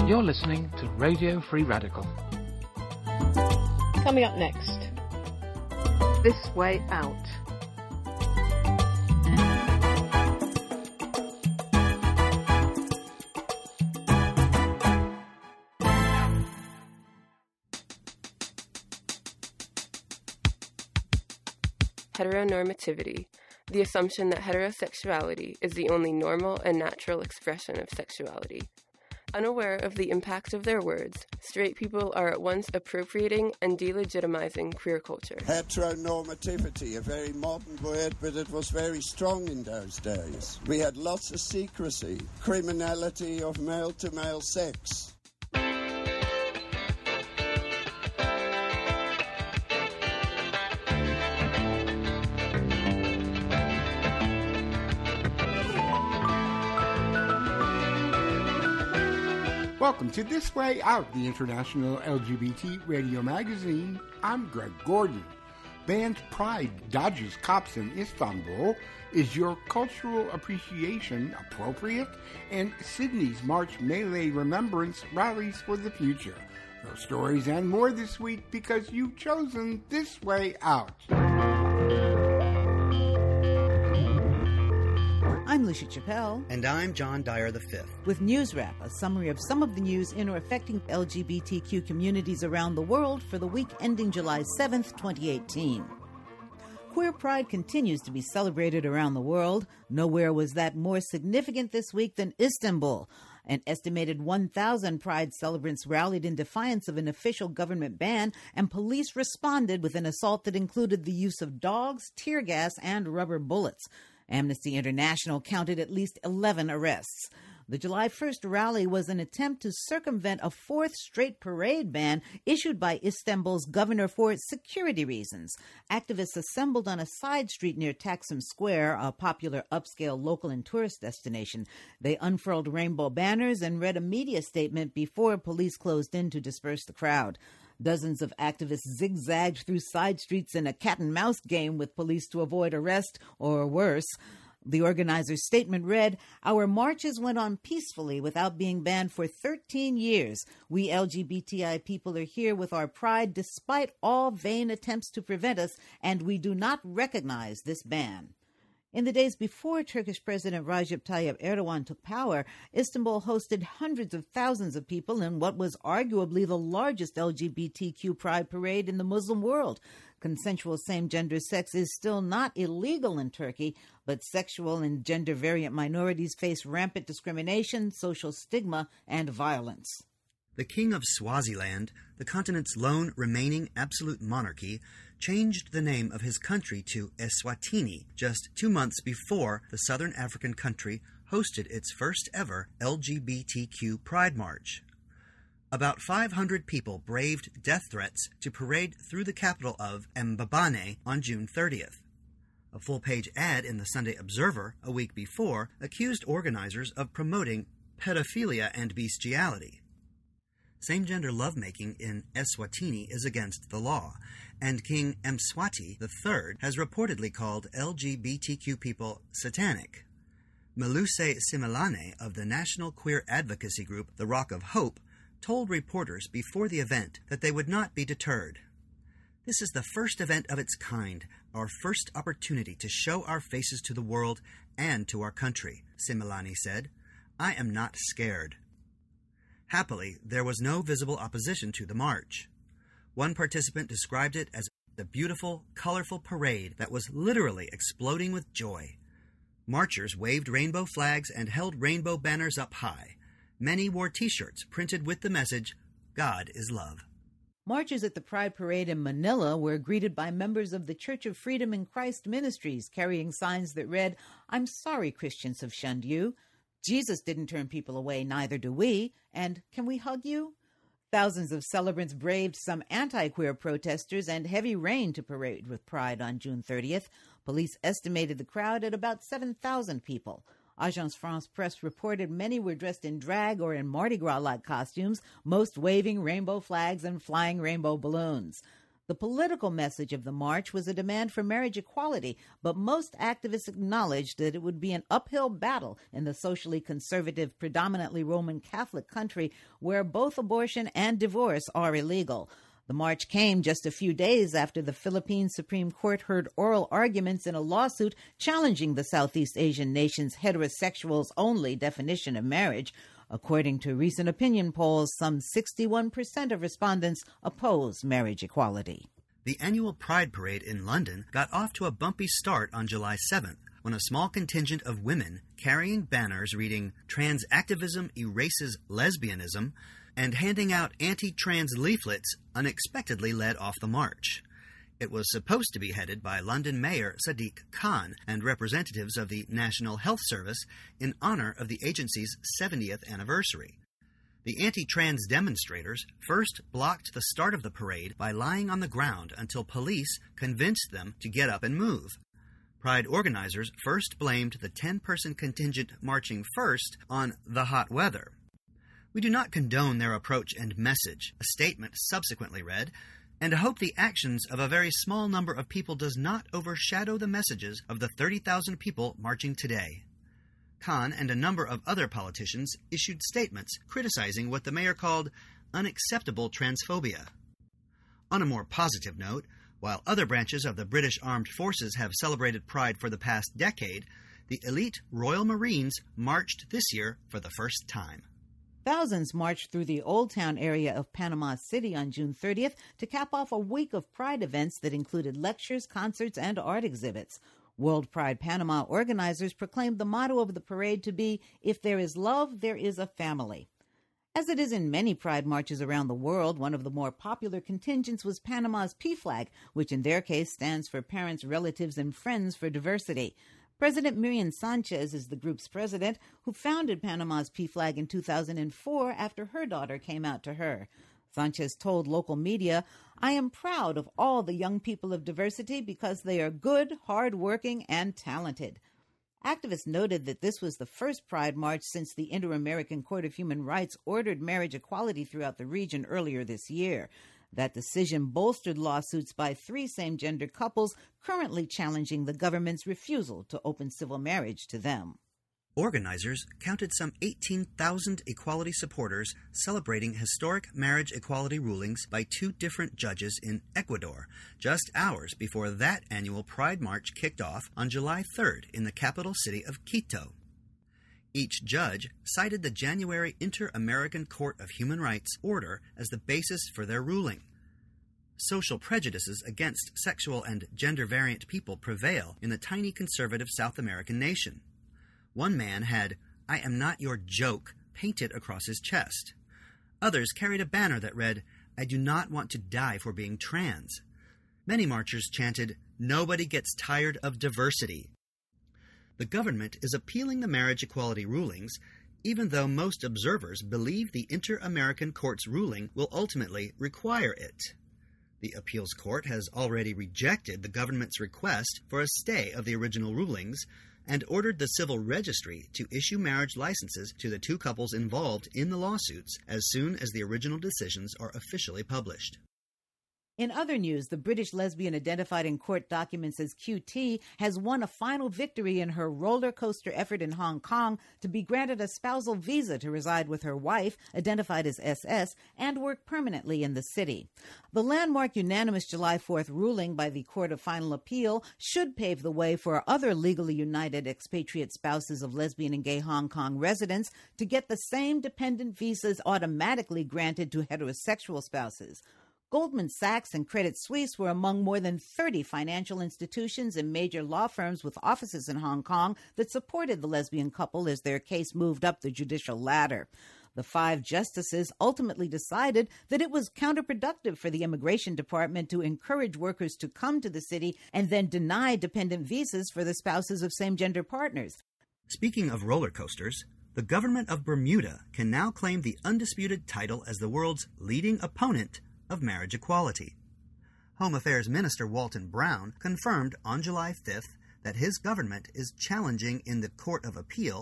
You're listening to Radio Free Radical. Coming up next, This Way Out. Heteronormativity, the assumption that heterosexuality is the only normal and natural expression of sexuality. Unaware of the impact of their words, straight people are at once appropriating and delegitimizing queer culture. Heteronormativity, a very modern word, but it was very strong in those days. We had lots of secrecy, criminality of male-to-male sex. Welcome to This Way Out, the international LGBT radio magazine. I'm Greg Gordon. Band Pride dodges cops in Istanbul. Is your cultural appreciation appropriate? And Sydney's March Melee Remembrance rallies for the future. Those stories and more this week because you've chosen This Way Out. I'm Lucia Chappelle. And I'm John Dyer V. With News Wrap, a summary of some of the news in or affecting LGBTQ communities around the world for the week ending July 7th, 2018. Queer Pride continues to be celebrated around the world. Nowhere was that more significant this week than Istanbul. An estimated 1,000 Pride celebrants rallied in defiance of an official government ban, and police responded with an assault that included the use of dogs, tear gas, and rubber bullets. Amnesty International counted at least 11 arrests. The July 1st rally was an attempt to circumvent a fourth straight parade ban issued by Istanbul's governor for security reasons. Activists assembled on a side street near Taksim Square, a popular upscale local and tourist destination. They unfurled rainbow banners and read a media statement before police closed in to disperse the crowd. Dozens of activists zigzagged through side streets in a cat-and-mouse game with police to avoid arrest, or worse. The organizer's statement read, "Our marches went on peacefully without being banned for 13 years. We LGBTI people are here with our pride despite all vain attempts to prevent us, and we do not recognize this ban." In the days before Turkish President Recep Tayyip Erdogan took power, Istanbul hosted hundreds of thousands of people in what was arguably the largest LGBTQ pride parade in the Muslim world. Consensual same-gender sex is still not illegal in Turkey, but sexual and gender-variant minorities face rampant discrimination, social stigma, and violence. The King of Swaziland, the continent's lone remaining absolute monarchy, changed the name of his country to Eswatini just 2 months before the southern African country hosted its first ever LGBTQ Pride March. About 500 people braved death threats to parade through the capital of Mbabane on June 30th. A full-page ad in the Sunday Observer a week before accused organizers of promoting pedophilia and bestiality. Same-gender lovemaking in Eswatini is against the law, and King Mswati III has reportedly called LGBTQ people satanic. Meluse Simelane of the national queer advocacy group The Rock of Hope told reporters before the event that they would not be deterred. "This is the first event of its kind, our first opportunity to show our faces to the world and to our country," Simelane said. "I am not scared." Happily, there was no visible opposition to the march. One participant described it as a beautiful, colorful parade that was literally exploding with joy. Marchers waved rainbow flags and held rainbow banners up high. Many wore T-shirts printed with the message, "God is love." Marchers at the Pride Parade in Manila were greeted by members of the Church of Freedom in Christ Ministries carrying signs that read, "I'm sorry Christians have shunned you. Jesus didn't turn people away, neither do we. And can we hug you?" Thousands of celebrants braved some anti-queer protesters and heavy rain to parade with pride on June 30th. Police estimated the crowd at about 7,000 people. Agence France Presse reported many were dressed in drag or in Mardi Gras-like costumes, most waving rainbow flags and flying rainbow balloons. The political message of the march was a demand for marriage equality, but most activists acknowledged that it would be an uphill battle in the socially conservative, predominantly Roman Catholic country where both abortion and divorce are illegal. The march came just a few days after the Philippine Supreme Court heard oral arguments in a lawsuit challenging the Southeast Asian nation's heterosexuals-only definition of marriage. According to recent opinion polls, some 61% of respondents oppose marriage equality. The annual Pride Parade in London got off to a bumpy start on July 7th, when a small contingent of women carrying banners reading "Trans activism erases lesbianism" and handing out anti-trans leaflets unexpectedly led off the march. It was supposed to be headed by London Mayor Sadiq Khan and representatives of the National Health Service in honor of the agency's 70th anniversary. The anti-trans demonstrators first blocked the start of the parade by lying on the ground until police convinced them to get up and move. Pride organizers first blamed the 10-person contingent marching first on the hot weather. "We do not condone their approach and message," a statement subsequently read, "and hope the actions of a very small number of people does not overshadow the messages of the 30,000 people marching today." Khan and a number of other politicians issued statements criticizing what the mayor called unacceptable transphobia. On a more positive note, while other branches of the British Armed Forces have celebrated Pride for the past decade, the elite Royal Marines marched this year for the first time. Thousands marched through the Old Town area of Panama City on June 30th to cap off a week of Pride events that included lectures, concerts, and art exhibits. World Pride Panama organizers proclaimed the motto of the parade to be, "If there is love, there is a family." As it is in many Pride marches around the world, one of the more popular contingents was Panama's PFLAG, which in their case stands for Parents, Relatives, and Friends for Diversity. President Miriam Sanchez is the group's president, who founded Panama's PFLAG in 2004 after her daughter came out to her. Sanchez told local media, "I am proud of all the young people of diversity because they are good, hard-working, and talented." Activists noted that this was the first Pride march since the Inter-American Court of Human Rights ordered marriage equality throughout the region earlier this year. That decision bolstered lawsuits by 3 same-gender couples currently challenging the government's refusal to open civil marriage to them. Organizers counted some 18,000 equality supporters celebrating historic marriage equality rulings by 2 different judges in Ecuador, just hours before that annual Pride March kicked off on July 3rd in the capital city of Quito. Each judge cited the January Inter-American Court of Human Rights order as the basis for their ruling. Social prejudices against sexual and gender-variant people prevail in the tiny conservative South American nation. One man had "I am not your joke" painted across his chest. Others carried a banner that read, "I do not want to die for being trans." Many marchers chanted, "Nobody gets tired of diversity." The government is appealing the marriage equality rulings, even though most observers believe the Inter-American Court's ruling will ultimately require it. The appeals court has already rejected the government's request for a stay of the original rulings and ordered the civil registry to issue marriage licenses to the 2 couples involved in the lawsuits as soon as the original decisions are officially published. In other news, the British lesbian identified in court documents as QT has won a final victory in her roller coaster effort in Hong Kong to be granted a spousal visa to reside with her wife, identified as SS, and work permanently in the city. The landmark unanimous July 4th ruling by the Court of Final Appeal should pave the way for other legally united expatriate spouses of lesbian and gay Hong Kong residents to get the same dependent visas automatically granted to heterosexual spouses. Goldman Sachs and Credit Suisse were among more than 30 financial institutions and major law firms with offices in Hong Kong that supported the lesbian couple as their case moved up the judicial ladder. The 5 justices ultimately decided that it was counterproductive for the Immigration Department to encourage workers to come to the city and then deny dependent visas for the spouses of same-gender partners. Speaking of roller coasters, the government of Bermuda can now claim the undisputed title as the world's leading opponent of marriage equality. Home Affairs Minister Walton Brown confirmed on July 5th that his government is challenging in the Court of Appeal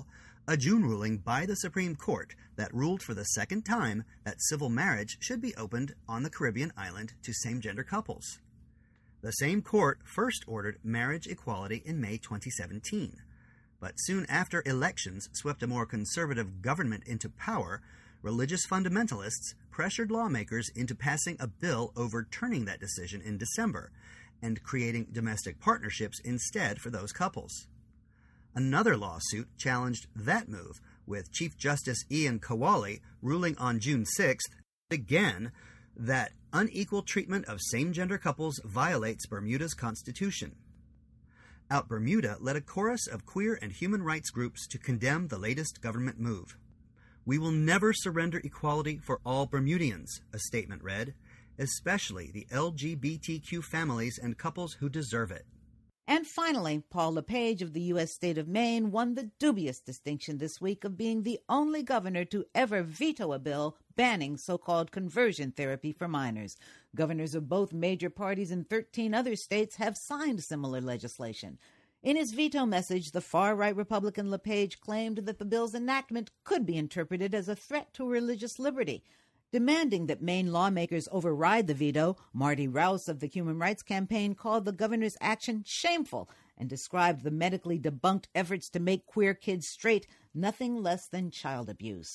a June ruling by the Supreme Court that ruled for the second time that civil marriage should be opened on the Caribbean island to same-gender couples. The same court first ordered marriage equality in May 2017, but soon after elections swept a more conservative government into power, religious fundamentalists pressured lawmakers into passing a bill overturning that decision in December and creating domestic partnerships instead for those couples. Another lawsuit challenged that move, with Chief Justice Ian Kawali ruling on June 6th, again, that unequal treatment of same-gender couples violates Bermuda's constitution. Out Bermuda led a chorus of queer and human rights groups to condemn the latest government move. "We will never surrender equality for all Bermudians," a statement read, "especially the LGBTQ families and couples who deserve it." And finally, Paul LePage of the U.S. state of Maine won the dubious distinction this week of being the only governor to ever veto a bill banning so-called conversion therapy for minors. Governors of both major parties in 13 other states have signed similar legislation. In his veto message, the far-right Republican LePage claimed that the bill's enactment could be interpreted as a threat to religious liberty. Demanding that Maine lawmakers override the veto, Marty Rouse of the Human Rights Campaign called the governor's action shameful and described the medically debunked efforts to make queer kids straight nothing less than child abuse.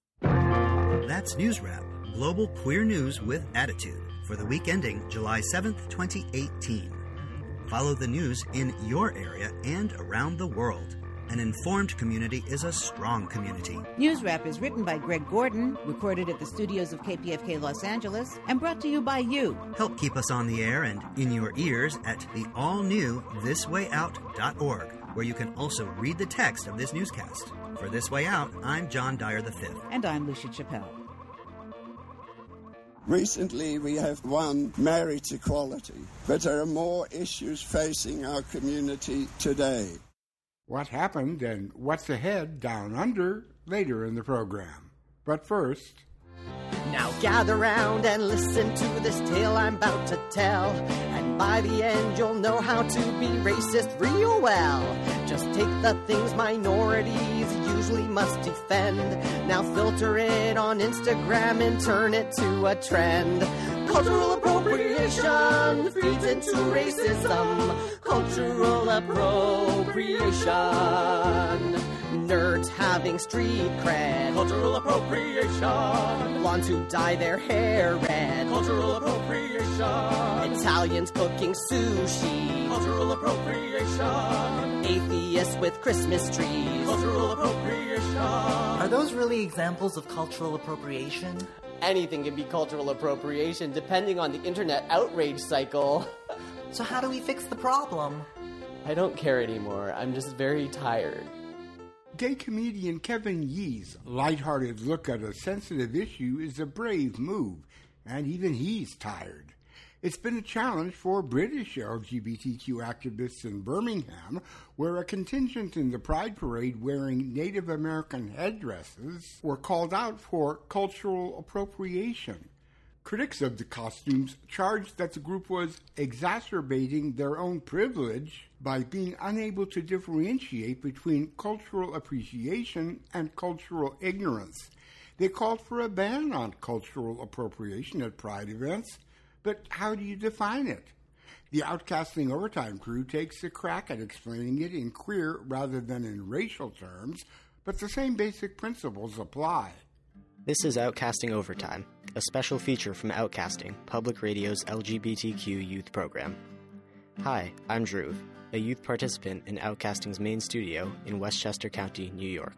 That's News Wrap, global queer news with attitude, for the week ending July 7th, 2018. Follow the news in your area and around the world. An informed community is a strong community. News Wrap is written by Greg Gordon, recorded at the studios of KPFK Los Angeles, and brought to you by you. Help keep us on the air and in your ears at the all-new thiswayout.org, where you can also read the text of this newscast. For This Way Out, I'm John Dyer V. And I'm Lucia Chappelle. Recently, we have won marriage equality, but there are more issues facing our community today. What happened and what's ahead down under later in the program. But first... Now gather round and listen to this tale I'm about to tell. And by the end you'll know how to be racist real well. Just take the things minorities usually must defend. Now filter it on Instagram and turn it to a trend. Cultural appropriation feeds into racism. Cultural appropriation. Nerds having street cred. Cultural appropriation. Blondes who dye their hair red. Cultural appropriation. Italians cooking sushi. Cultural appropriation. Atheists with Christmas trees. Cultural appropriation. Are those really examples of cultural appropriation? Anything can be cultural appropriation depending on the internet outrage cycle. So how do we fix the problem? I don't care anymore. I'm just very tired. Gay comedian Kevin Yee's lighthearted look at a sensitive issue is a brave move, and even he's tired. It's been a challenge for British LGBTQ activists in Birmingham, where a contingent in the Pride Parade wearing Native American headdresses were called out for cultural appropriation. Critics of the costumes charged that the group was exacerbating their own privilege by being unable to differentiate between cultural appreciation and cultural ignorance. They called for a ban on cultural appropriation at Pride events, but how do you define it? The Outcasting Overtime crew takes a crack at explaining it in queer rather than in racial terms, but the same basic principles apply. This is Outcasting Overtime, a special feature from Outcasting, Public Radio's LGBTQ youth program. Hi, I'm Drew, a youth participant in Outcasting's main studio in Westchester County, New York.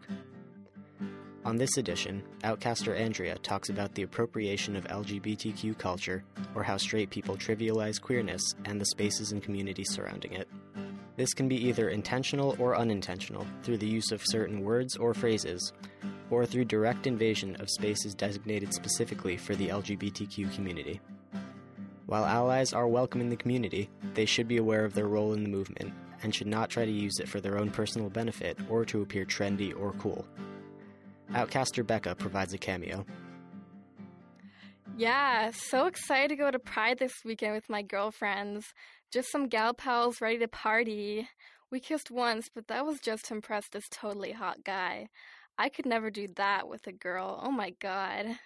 On this edition, Outcaster Andrea talks about the appropriation of LGBTQ culture, or how straight people trivialize queerness and the spaces and communities surrounding it. This can be either intentional or unintentional, through the use of certain words or phrases, or through direct invasion of spaces designated specifically for the LGBTQ community. While allies are welcome in the community, they should be aware of their role in the movement, and should not try to use it for their own personal benefit or to appear trendy or cool. Outcaster Becca provides a cameo. Yeah, so excited to go to Pride this weekend with my girlfriends. Just some gal pals ready to party. We kissed once, but that was just to impress this totally hot guy. I could never do that with a girl. Oh my God.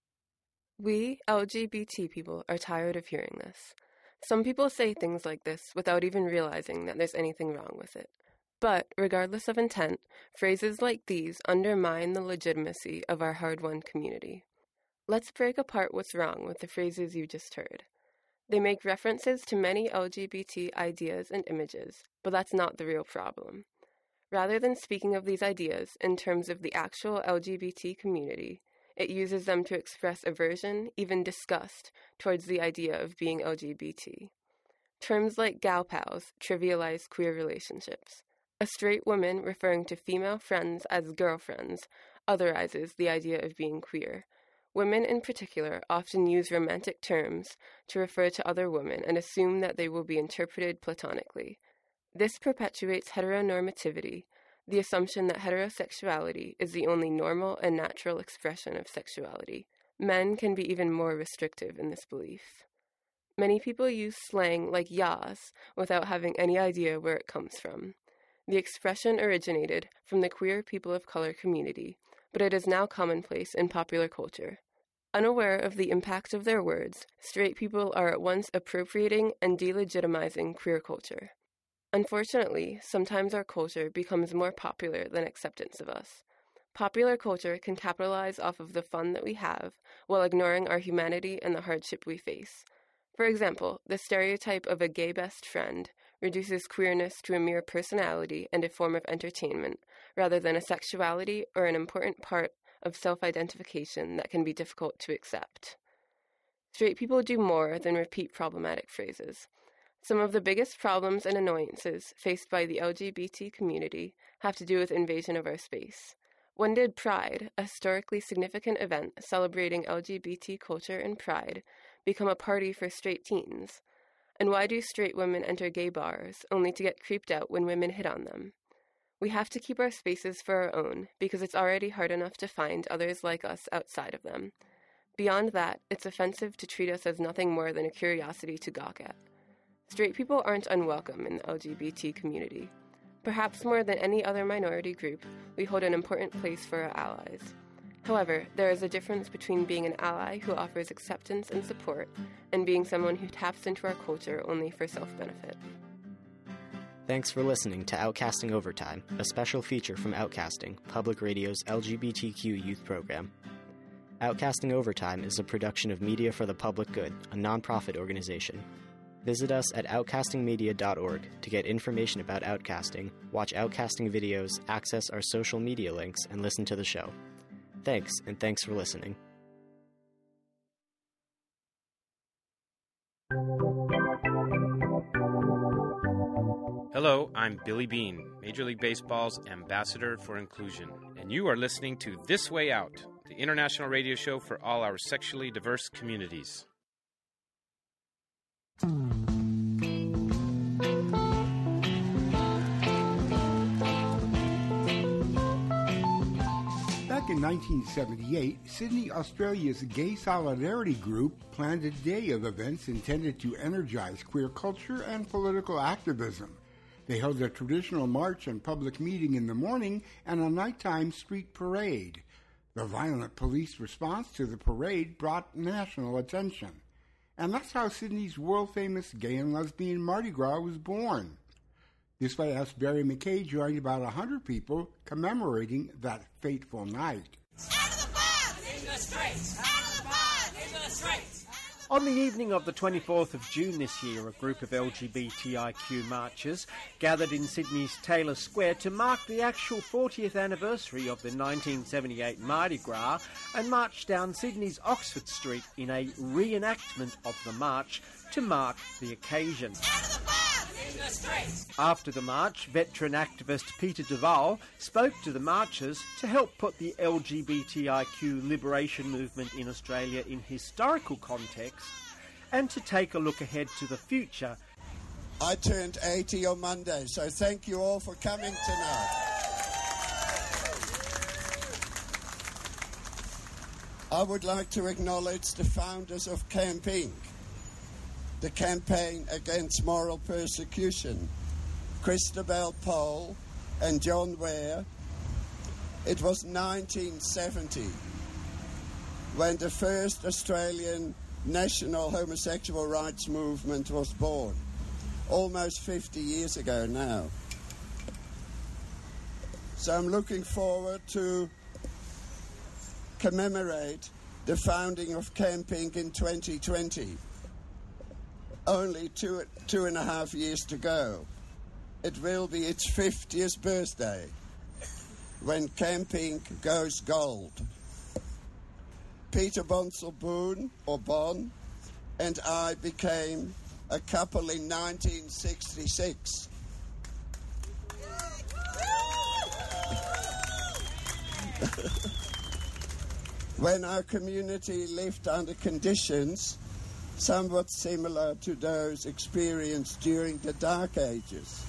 We, LGBT people, are tired of hearing this. Some people say things like this without even realizing that there's anything wrong with it. But, regardless of intent, phrases like these undermine the legitimacy of our hard-won community. Let's break apart what's wrong with the phrases you just heard. They make references to many LGBT ideas and images, but that's not the real problem. Rather than speaking of these ideas in terms of the actual LGBT community, it uses them to express aversion, even disgust, towards the idea of being LGBT. Terms like gal pals trivialize queer relationships. A straight woman referring to female friends as girlfriends otherizes the idea of being queer. Women in particular often use romantic terms to refer to other women and assume that they will be interpreted platonically. This perpetuates heteronormativity, the assumption that heterosexuality is the only normal and natural expression of sexuality. Men can be even more restrictive in this belief. Many people use slang like yas without having any idea where it comes from. The expression originated from the queer people of color community, but it is now commonplace in popular culture. Unaware of the impact of their words, straight people are at once appropriating and delegitimizing queer culture. Unfortunately, sometimes our culture becomes more popular than acceptance of us. Popular culture can capitalize off of the fun that we have, while ignoring our humanity and the hardship we face. For example, the stereotype of a gay best friend reduces queerness to a mere personality and a form of entertainment, rather than a sexuality or an important part of self-identification that can be difficult to accept. Straight people do more than repeat problematic phrases. Some of the biggest problems and annoyances faced by the LGBT community have to do with invasion of our space. When did Pride, a historically significant event celebrating LGBT culture and pride, become a party for straight teens? And why do straight women enter gay bars only to get creeped out when women hit on them? We have to keep our spaces for our own because it's already hard enough to find others like us outside of them. Beyond that, it's offensive to treat us as nothing more than a curiosity to gawk at. Straight people aren't unwelcome in the LGBT community. Perhaps more than any other minority group, we hold an important place for our allies. However, there is a difference between being an ally who offers acceptance and support and being someone who taps into our culture only for self-benefit. Thanks for listening to Outcasting Overtime, a special feature from Outcasting, Public Radio's LGBTQ youth program. Outcasting Overtime is a production of Media for the Public Good, a nonprofit organization. Visit us at outcastingmedia.org to get information about Outcasting, watch Outcasting videos, access our social media links, and listen to the show. Thanks, and thanks for listening. Hello, I'm Billy Bean, Major League Baseball's Ambassador for Inclusion, and you are listening to This Way Out, the international radio show for all our sexually diverse communities. Back in 1978, Sydney, Australia's Gay Solidarity Group planned a day of events intended to energize queer culture and political activism. They held a traditional march and public meeting in the morning and a nighttime street parade. The violent police response to the parade brought national attention. And that's how Sydney's world-famous gay and lesbian Mardi Gras was born. This Way Out's Barry McKay joined about 100 people commemorating that fateful night. Out of the box! Into the streets! Out of the box! Into the streets! On the evening of the 24th of June this year, a group of LGBTIQ marchers gathered in Sydney's Taylor Square to mark the actual 40th anniversary of the 1978 Mardi Gras and marched down Sydney's Oxford Street in a reenactment of the march to mark the occasion. After the march, veteran activist Peter Duval spoke to the marchers to help put the LGBTIQ liberation movement in Australia in historical context and to take a look ahead to the future. I turned 80 on Monday, so thank you all for coming tonight. I would like to acknowledge the founders of Camping, the campaign against moral persecution. Christabel Pole, and John Ware. It was 1970 when the first Australian national homosexual rights movement was born, almost 50 years ago now. So I'm looking forward to commemorate the founding of Camping in 2020. Only two and a half years to go. It will be its 50th birthday when Camping goes gold. Peter Bonsall Boone, or Bon, and I became a couple in 1966. When our community lived under conditions somewhat similar to those experienced during the Dark Ages.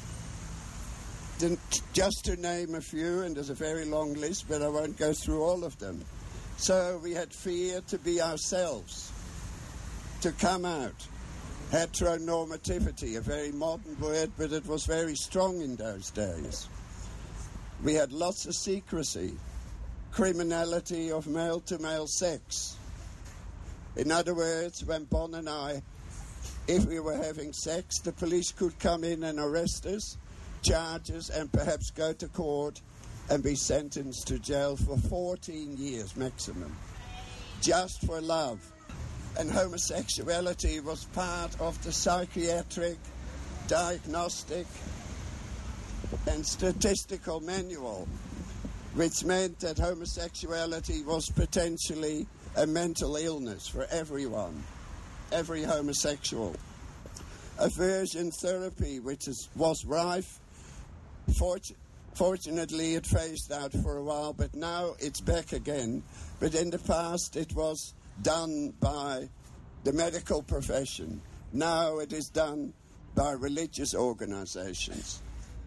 Just to name a few, and there's a very long list, but I won't go through all of them. So we had fear to be ourselves, to come out. Heteronormativity, a very modern word, but it was very strong in those days. We had lots of secrecy, criminality of male-to-male sex. In other words, when Bon and I, if we were having sex, the police could come in and arrest us, charge us, and perhaps go to court and be sentenced to jail for 14 years maximum, just for love. And homosexuality was part of the psychiatric, diagnostic, and statistical manual, which meant that homosexuality was potentially a mental illness for everyone, every homosexual. Aversion therapy, which was rife. Fortunately, it phased out for a while, but now it's back again. But in the past, it was done by the medical profession. Now it is done by religious organizations.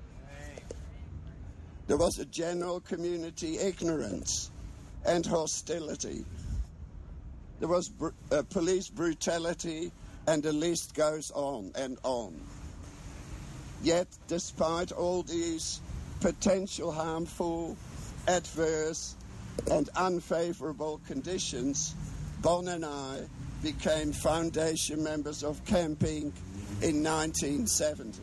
There was a general community ignorance and hostility. There was police brutality, and the list goes on and on. Yet, despite all these potential harmful, adverse, and unfavorable conditions, Bon and I became foundation members of Camping in 1970.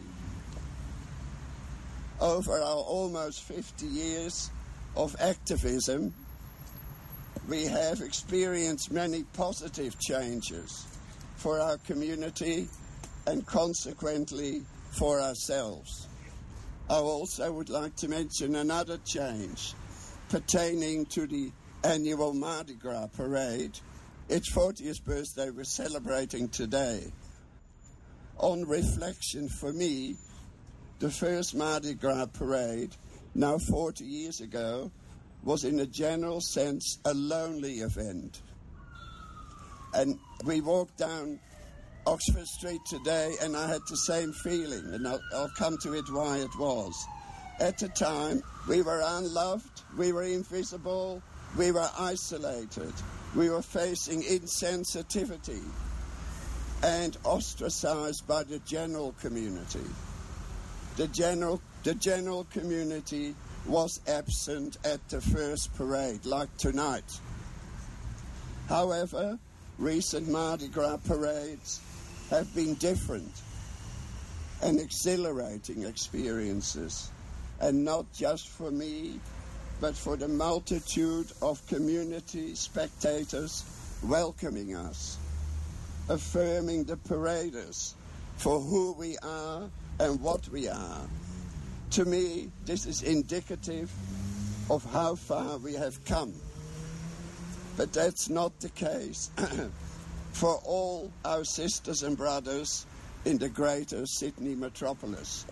Over our almost 50 years of activism, we have experienced many positive changes for our community and consequently for ourselves. I also would like to mention another change pertaining to the annual Mardi Gras parade. Its 40th birthday we're celebrating today. On reflection, for me, the first Mardi Gras parade, now 40 years ago, was in a general sense a lonely event. And we walked down Oxford Street today and I had the same feeling, and I'll come to it why it was. At the time, we were unloved, we were invisible, we were isolated, we were facing insensitivity and ostracized by the general community. The general community was absent at the first parade, like tonight. However, recent Mardi Gras parades have been different and exhilarating experiences, and not just for me, but for the multitude of community spectators welcoming us, affirming the paraders for who we are and what we are. To me, this is indicative of how far we have come. But that's not the case for all our sisters and brothers in the greater Sydney metropolis.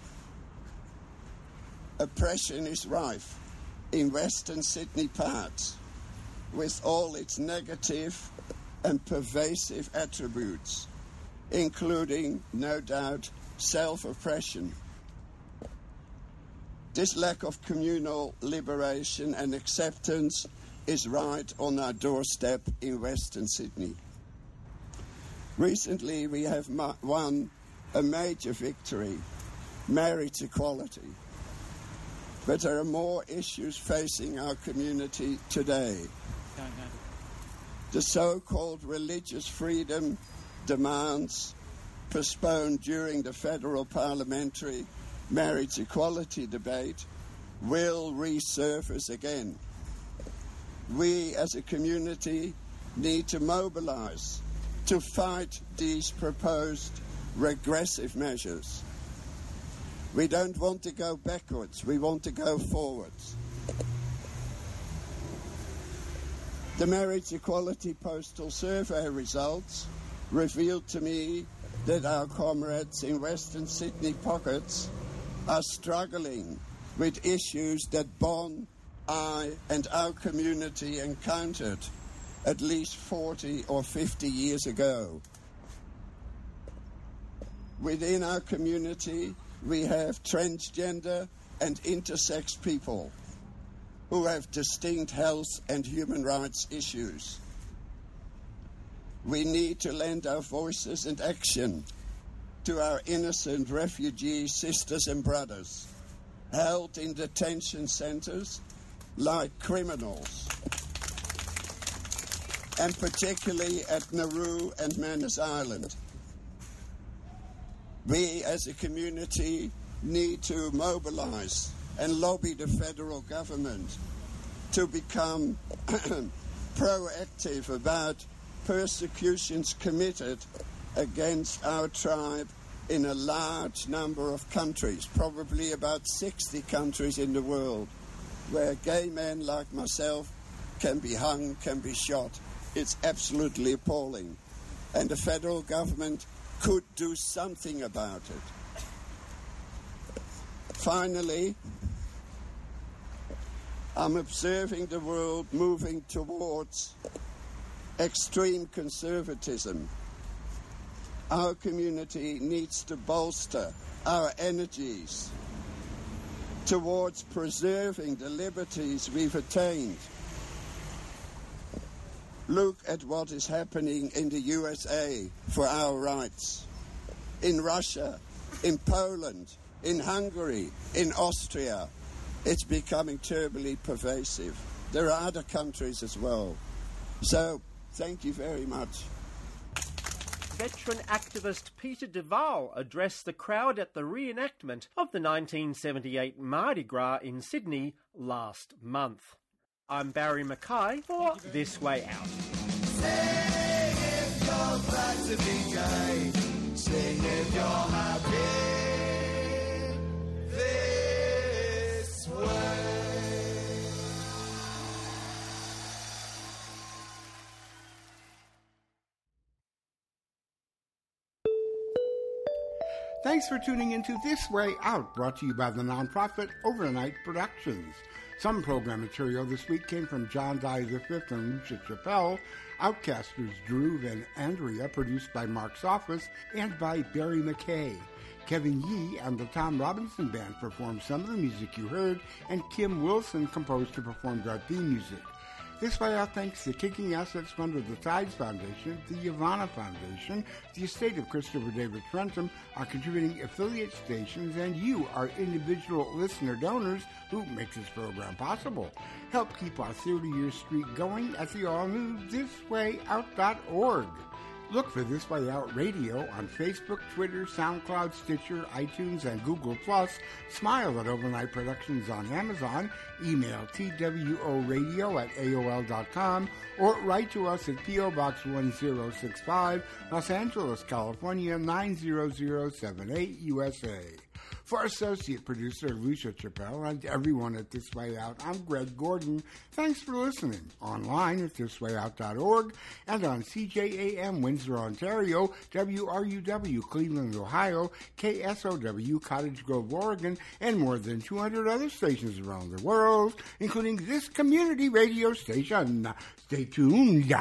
Oppression is rife in Western Sydney parts, with all its negative and pervasive attributes, including, no doubt, self-oppression. This lack of communal liberation and acceptance is right on our doorstep in Western Sydney. Recently, we have won a major victory marriage equality. But there are more issues facing our community today. The so-called religious freedom demands postponed during the federal parliamentary marriage equality debate will resurface again. We as a community need to mobilize to fight these proposed regressive measures. We don't want to go backwards, we want to go forwards. The Marriage Equality Postal Survey results revealed to me that our comrades in Western Sydney pockets are struggling with issues that Bon, I and our community encountered at least 40 or 50 years ago. Within our community, we have transgender and intersex people who have distinct health and human rights issues. We need to lend our voices and action to our innocent refugee sisters and brothers held in detention centers like criminals, and particularly at Nauru and Manus Island. We as a community need to mobilize and lobby the federal government to become proactive about persecutions committed against our tribe in a large number of countries, probably about 60 countries in the world, where gay men like myself can be hung, can be shot. It's absolutely appalling. And the federal government could do something about it. Finally, I'm observing the world moving towards extreme conservatism. Our community needs to bolster our energies towards preserving the liberties we've attained. Look at what is happening in the USA for our rights, in Russia, in Poland, in Hungary, in Austria. It's becoming terribly pervasive. There are other countries as well. So, thank you very much. Veteran activist Peter Duval addressed the crowd at the reenactment of the 1978 Mardi Gras in Sydney last month. I'm Barry Mackay for This Way Out. Sing if you're glad to be gay. Sing if you're happy. This way. Thanks for tuning into This Way Out, brought to you by the nonprofit Overnight Productions. Some program material this week came from John Dye V and Lucia Chappelle, Outcasters Drew and Andrea, produced by Mark's Office, and by Barry McKay. Kevin Yee and the Tom Robinson Band performed some of the music you heard, and Kim Wilson composed and performed our theme music. This Way Out thanks the Kicking Assets Fund of the Tides Foundation, the Yavana Foundation, the estate of Christopher David Trentham, our contributing affiliate stations, and you, our individual listener donors who make this program possible. Help keep our 30-year streak going at the all-new thiswayout.org. Look for This Way Out Radio on Facebook, Twitter, SoundCloud, Stitcher, iTunes, and Google+. Smile at Overnight Productions on Amazon. Email tworadio@aol.com or write to us at P.O. Box 1065, Los Angeles, California, 90078, USA. For Associate Producer Lucia Chappelle and everyone at This Way Out, I'm Greg Gordon. Thanks for listening. Online at thiswayout.org and on CJAM Windsor, Ontario, WRUW Cleveland, Ohio, KSOW Cottage Grove, Oregon, and more than 200 other stations around the world, including this community radio station. Stay tuned.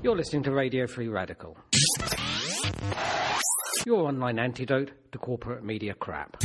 You're listening to Radio Free Radical, your online antidote to corporate media crap.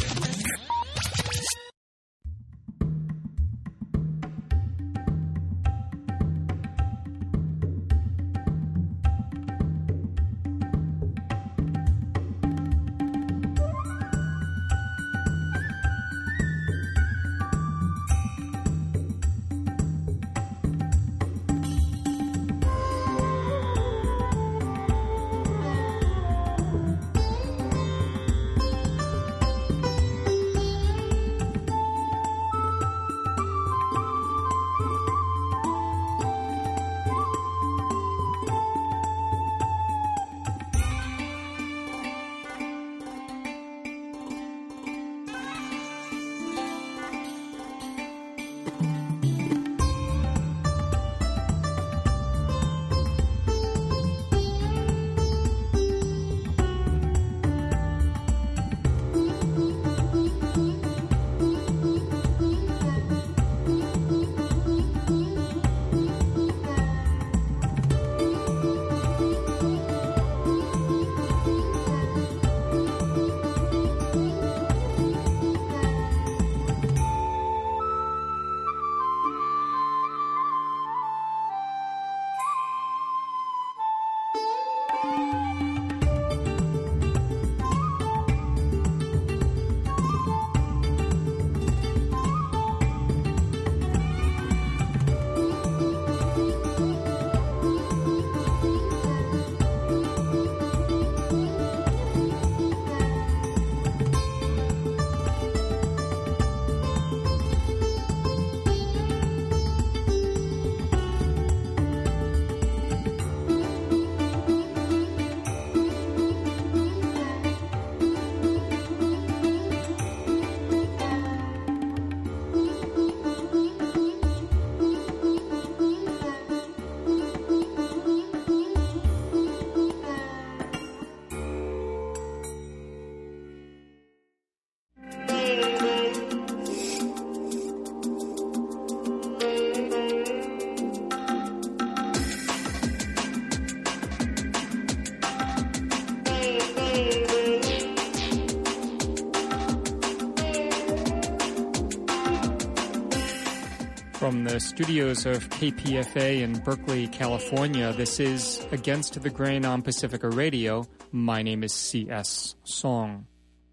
From the studios of KPFA in Berkeley, California, this is Against the Grain on Pacifica Radio. My name is C.S. Song.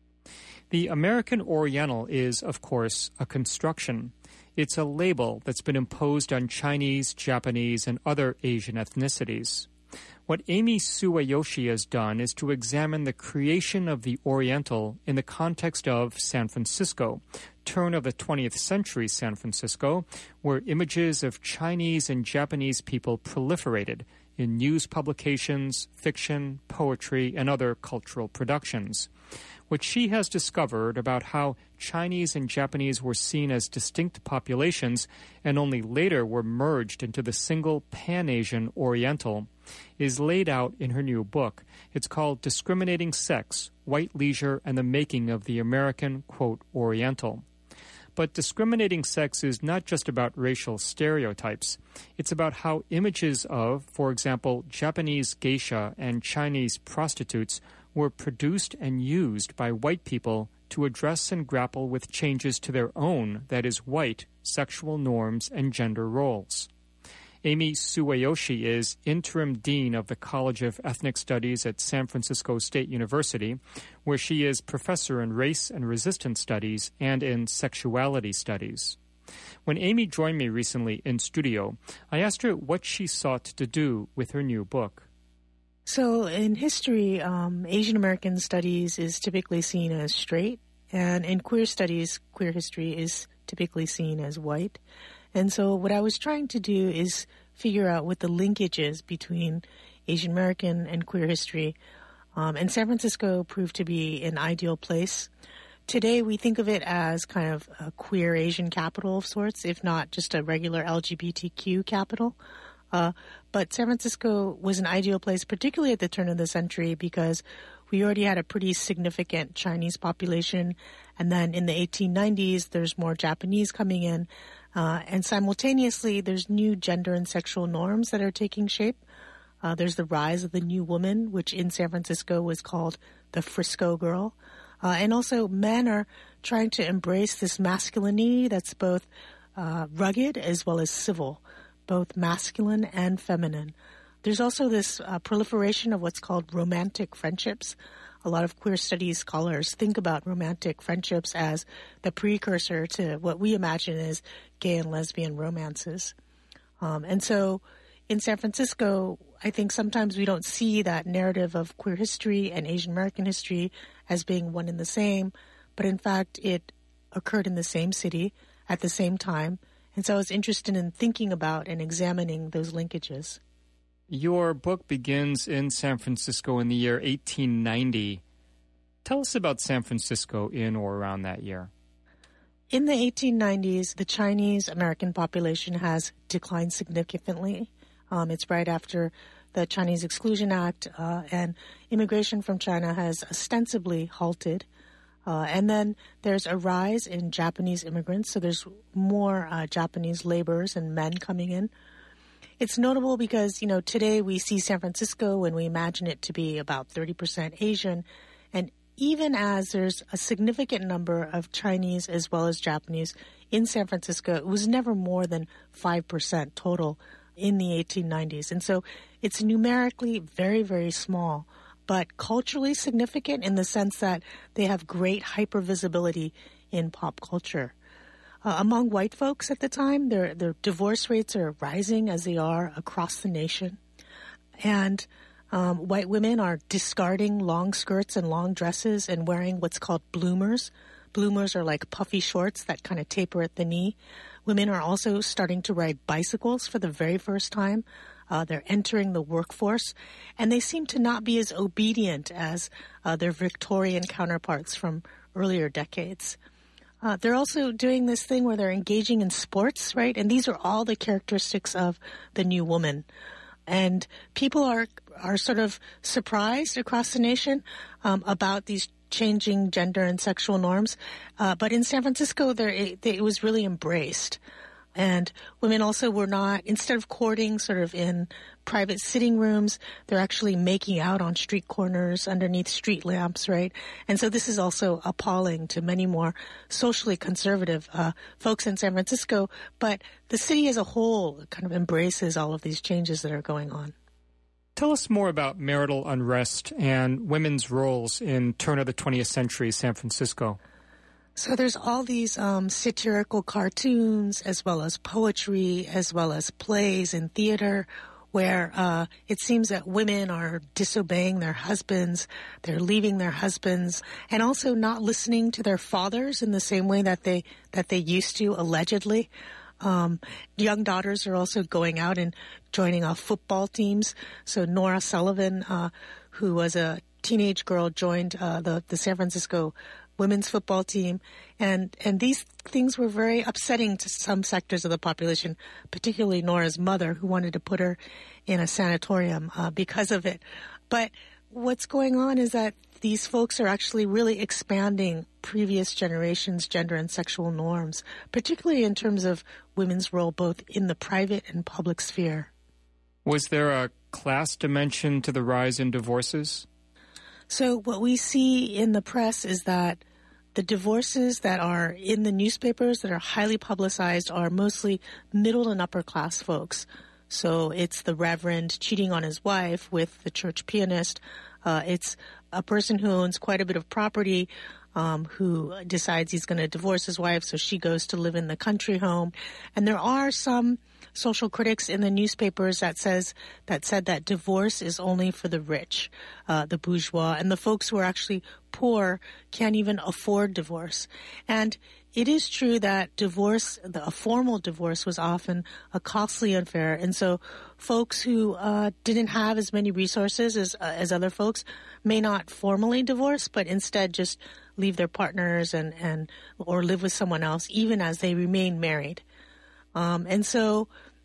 The American Oriental is, of course, a construction. It's a label that's been imposed on Chinese, Japanese, and other Asian ethnicities. What Amy Suwayoshi has done is to examine the creation of the Oriental in the context of San Francisco, turn of the 20th century San Francisco, where images of Chinese and Japanese people proliferated in news publications, fiction, poetry, and other cultural productions. What she has discovered about how Chinese and Japanese were seen as distinct populations and only later were merged into the single Pan-Asian Oriental is laid out in her new book. It's called Discriminating Sex, White Leisure, and the Making of the American, quote, Oriental. But discriminating sex is not just about racial stereotypes. It's about how images of, for example, Japanese geisha and Chinese prostitutes were produced and used by white people to address and grapple with changes to their own, that is, white, sexual norms and gender roles. Amy Suwayoshi is interim dean of the College of Ethnic Studies at San Francisco State University, where she is professor in race and resistance studies and in sexuality studies. When Amy joined me recently in studio, I asked her what she sought to do with her new book. So in history, Asian American studies is typically seen as straight, and in queer studies, queer history is typically seen as white. And so what I was trying to do is figure out what the linkage is between Asian American and queer history. And San Francisco proved to be an ideal place. Today we think of it as kind of a queer Asian capital of sorts, if not just a regular LGBTQ capital. But San Francisco was an ideal place, particularly at the turn of the century, because we already had a pretty significant Chinese population. And then in the 1890s, there's more Japanese coming in. And simultaneously, there's new gender and sexual norms that are taking shape. There's the rise of the new woman, which in San Francisco was called the Frisco Girl. And also men are trying to embrace this masculinity that's both rugged as well as civil, both masculine and feminine. There's also this proliferation of what's called romantic friendships. A lot of queer studies scholars think about romantic friendships as the precursor to what we imagine as gay and lesbian romances. And so in San Francisco, I think sometimes we don't see that narrative of queer history and Asian American history as being one and the same, but in fact it occurred in the same city at the same time. And so I was interested in thinking about and examining those linkages. Your book begins in San Francisco in the year 1890. Tell us about San Francisco in or around that year. In the 1890s, the Chinese American population has declined significantly. It's right after the Chinese Exclusion Act, and immigration from China has ostensibly halted. And then there's a rise in Japanese immigrants, so there's more Japanese laborers and men coming in. It's notable because, today we see San Francisco and we imagine it to be about 30% Asian. And even as there's a significant number of Chinese as well as Japanese in San Francisco, it was never more than 5% total in the 1890s. And so it's numerically very, very small, but culturally significant in the sense that they have great hypervisibility in pop culture. Among white folks at the time, their divorce rates are rising as they are across the nation. And white women are discarding long skirts and long dresses and wearing what's called bloomers. Bloomers are like puffy shorts that kind of taper at the knee. Women are also starting to ride bicycles for the very first time. They're entering the workforce, and they seem to not be as obedient as their Victorian counterparts from earlier decades. They're also doing this thing where they're engaging in sports, right? And these are all the characteristics of the new woman. And people are sort of surprised across the nation about these changing gender and sexual norms. But in San Francisco, it was really embraced. And women also were not, instead of courting sort of in private sitting rooms, they're actually making out on street corners underneath street lamps, right? And so this is also appalling to many more socially conservative folks in San Francisco. But the city as a whole kind of embraces all of these changes that are going on. Tell us more about marital unrest and women's roles in turn of the 20th century San Francisco. So there's all these satirical cartoons, as well as poetry, as well as plays and theater, where it seems that women are disobeying their husbands, they're leaving their husbands, and also not listening to their fathers in the same way that they used to, allegedly. Young daughters are also going out and joining football teams. So Nora Sullivan, who was a teenage girl, joined the San Francisco women's football team, and these things were very upsetting to some sectors of the population, particularly Nora's mother, who wanted to put her in a sanatorium because of it. But what's going on is that these folks are actually really expanding previous generations' gender and sexual norms, particularly in terms of women's role both in the private and public sphere. Was there a class dimension to the rise in divorces? So what we see in the press is that the divorces that are in the newspapers that are highly publicized are mostly middle and upper class folks. So it's the reverend cheating on his wife with the church pianist. It's a person who owns quite a bit of property who decides he's going to divorce his wife, so she goes to live in the country home. And there are some social critics in the newspapers that said that divorce is only for the rich, the bourgeois, and the folks who are actually poor can't even afford divorce. And it is true that divorce, a formal divorce, was often a costly affair, and so folks who didn't have as many resources as other folks may not formally divorce, but instead just leave their partners and or live with someone else, even as they remain married. And so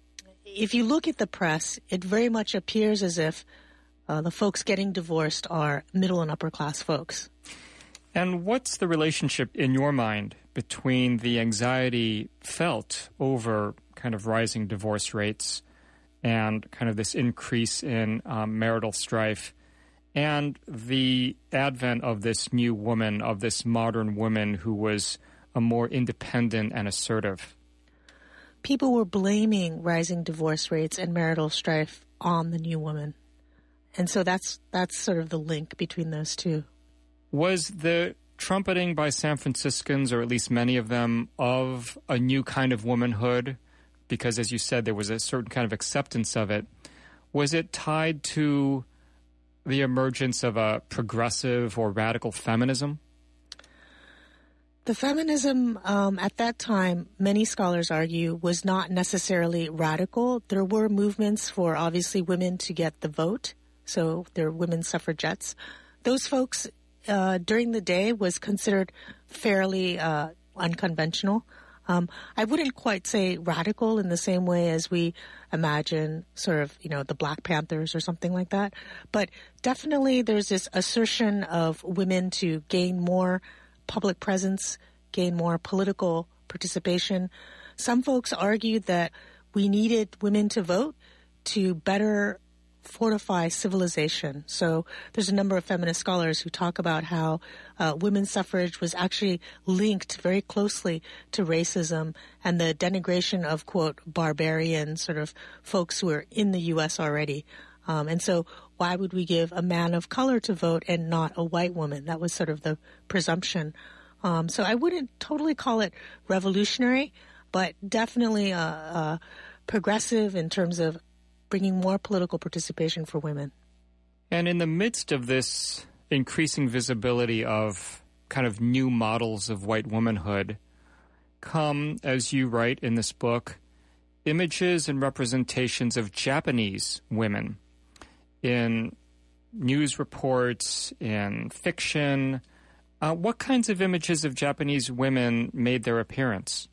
if you look at the press, it very much appears as if the folks getting divorced are middle and upper class folks. And what's the relationship in your mind between the anxiety felt over kind of rising divorce rates and kind of this increase in marital strife, and the advent of this new woman, of this modern woman who was a more independent and assertive. People were blaming rising divorce rates and marital strife on the new woman. And so that's sort of the link between those two. Was the trumpeting by San Franciscans, or at least many of them, of a new kind of womanhood, because as you said, there was a certain kind of acceptance of it, was it tied to the emergence of a progressive or radical feminism? The feminism at that time, many scholars argue, was not necessarily radical. There were movements for, obviously, women to get the vote. So there were women suffragettes. Those folks, during the day, was considered fairly unconventional. I wouldn't quite say radical in the same way as we imagine sort of, the Black Panthers or something like that. But definitely there's this assertion of women to gain more public presence, gain more political participation. Some folks argued that we needed women to vote to better fortify civilization. So there's a number of feminist scholars who talk about how women's suffrage was actually linked very closely to racism and the denigration of, quote, barbarian sort of folks who are in the U.S. already. And so why would we give a man of color to vote and not a white woman? That was sort of the presumption. So I wouldn't totally call it revolutionary, but definitely progressive in terms of bringing more political participation for women. And in the midst of this increasing visibility of kind of new models of white womanhood come, as you write in this book, images and representations of Japanese women in news reports, in fiction. What kinds of images of Japanese women made their appearance?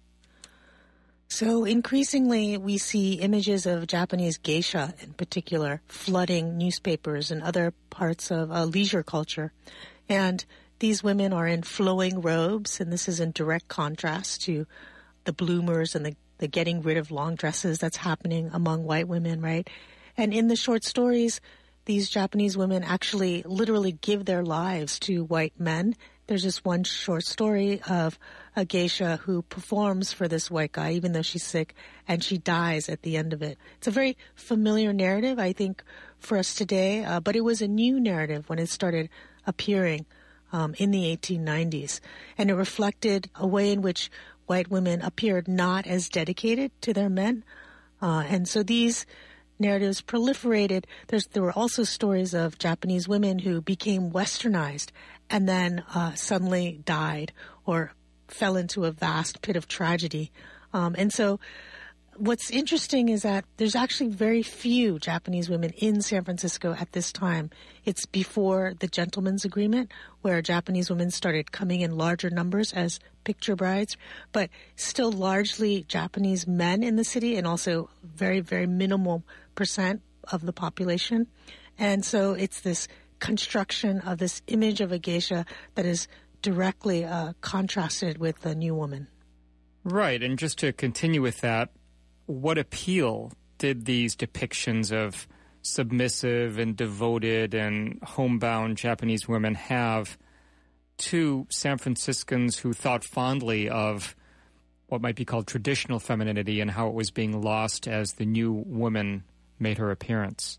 So increasingly, we see images of Japanese geisha in particular flooding newspapers and other parts of leisure culture. And these women are in flowing robes, and this is in direct contrast to the bloomers and the getting rid of long dresses that's happening among white women, right? And in the short stories, these Japanese women actually literally give their lives to white men. There's this one short story of a geisha who performs for this white guy, even though she's sick, and she dies at the end of it. It's a very familiar narrative, I think, for us today, but it was a new narrative when it started appearing in the 1890s. And it reflected a way in which white women appeared not as dedicated to their men. And so these narratives proliferated. There were also stories of Japanese women who became westernized and then suddenly died or fell into a vast pit of tragedy. And so what's interesting is that there's actually very few Japanese women in San Francisco at this time. It's before the Gentleman's Agreement, where Japanese women started coming in larger numbers as picture brides, but still largely Japanese men in the city, and also very, very minimal percent of the population. And so it's this construction of this image of a geisha that is directly contrasted with the new woman. Right, and just to continue with that, what appeal did these depictions of submissive and devoted and homebound Japanese women have to San Franciscans who thought fondly of what might be called traditional femininity and how it was being lost as the new woman made her appearance?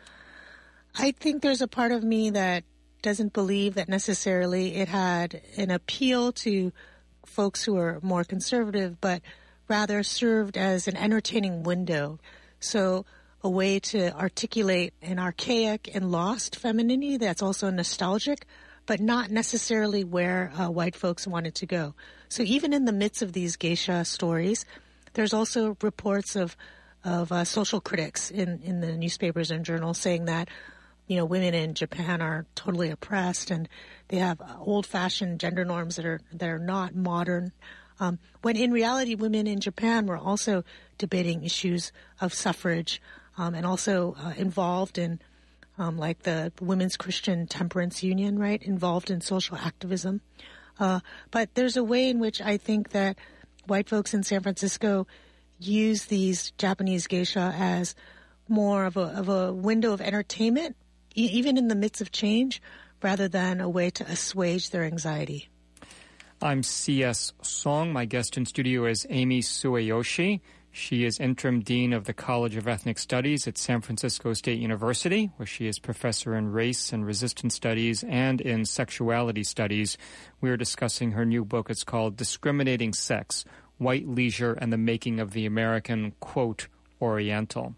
I think there's a part of me that doesn't believe that necessarily it had an appeal to folks who are more conservative, but rather served as an entertaining window. So a way to articulate an archaic and lost femininity that's also nostalgic, but not necessarily where white folks wanted to go. So even in the midst of these geisha stories, there's also reports of social critics in the newspapers and journals saying that, women in Japan are totally oppressed and they have old-fashioned gender norms that are not modern. When in reality, women in Japan were also debating issues of suffrage and also involved in, like the Women's Christian Temperance Union, right, involved in social activism. But there's a way in which I think that white folks in San Francisco use these Japanese geisha as more of a window of entertainment, even in the midst of change, rather than a way to assuage their anxiety. I'm C.S. Song. My guest in studio is Amy Sueyoshi. She is interim dean of the College of Ethnic Studies at San Francisco State University, where she is professor in race and resistance studies and in sexuality studies. We are discussing her new book. It's called Discriminating Sex, White Leisure and the Making of the American, quote, Oriental.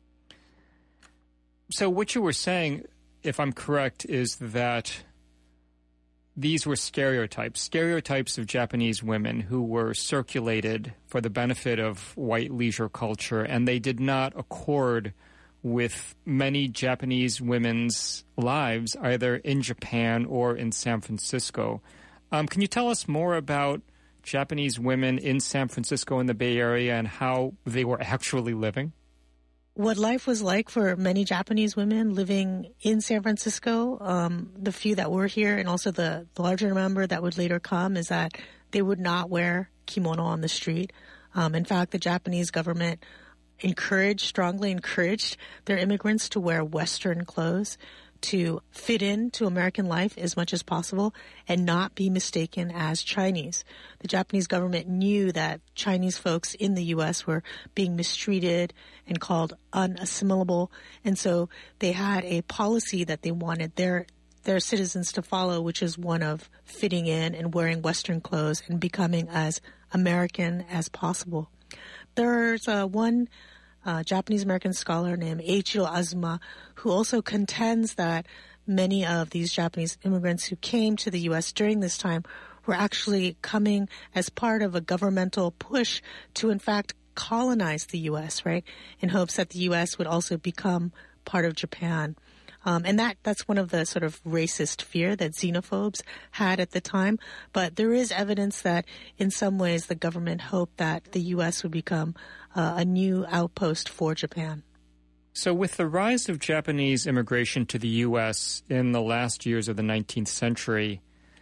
So what you were saying, if I'm correct, is that these were stereotypes of Japanese women who were circulated for the benefit of white leisure culture, and they did not accord with many Japanese women's lives, either in Japan or in San Francisco. Can you tell us more about Japanese women in San Francisco and the Bay Area and how they were actually living? What life was like for many Japanese women living in San Francisco, the few that were here and also the larger number that would later come, is that they would not wear kimono on the street. In fact, the Japanese government strongly encouraged their immigrants to wear Western clothes to fit into American life as much as possible and not be mistaken as Chinese. The Japanese government knew that Chinese folks in the U.S. were being mistreated and called unassimilable, and so they had a policy that they wanted their citizens to follow, which is one of fitting in and wearing Western clothes and becoming as American as possible. There's one Japanese-American scholar named Eiichiro Azuma, who also contends that many of these Japanese immigrants who came to the U.S. during this time were actually coming as part of a governmental push to, in fact, colonize the U.S., right, in hopes that the U.S. would also become part of Japan. And that's one of the sort of racist fear that xenophobes had at the time. But there is evidence that in some ways the government hoped that the U.S. would become a new outpost for Japan. So with the rise of Japanese immigration to the U.S. in the last years of the 19th century,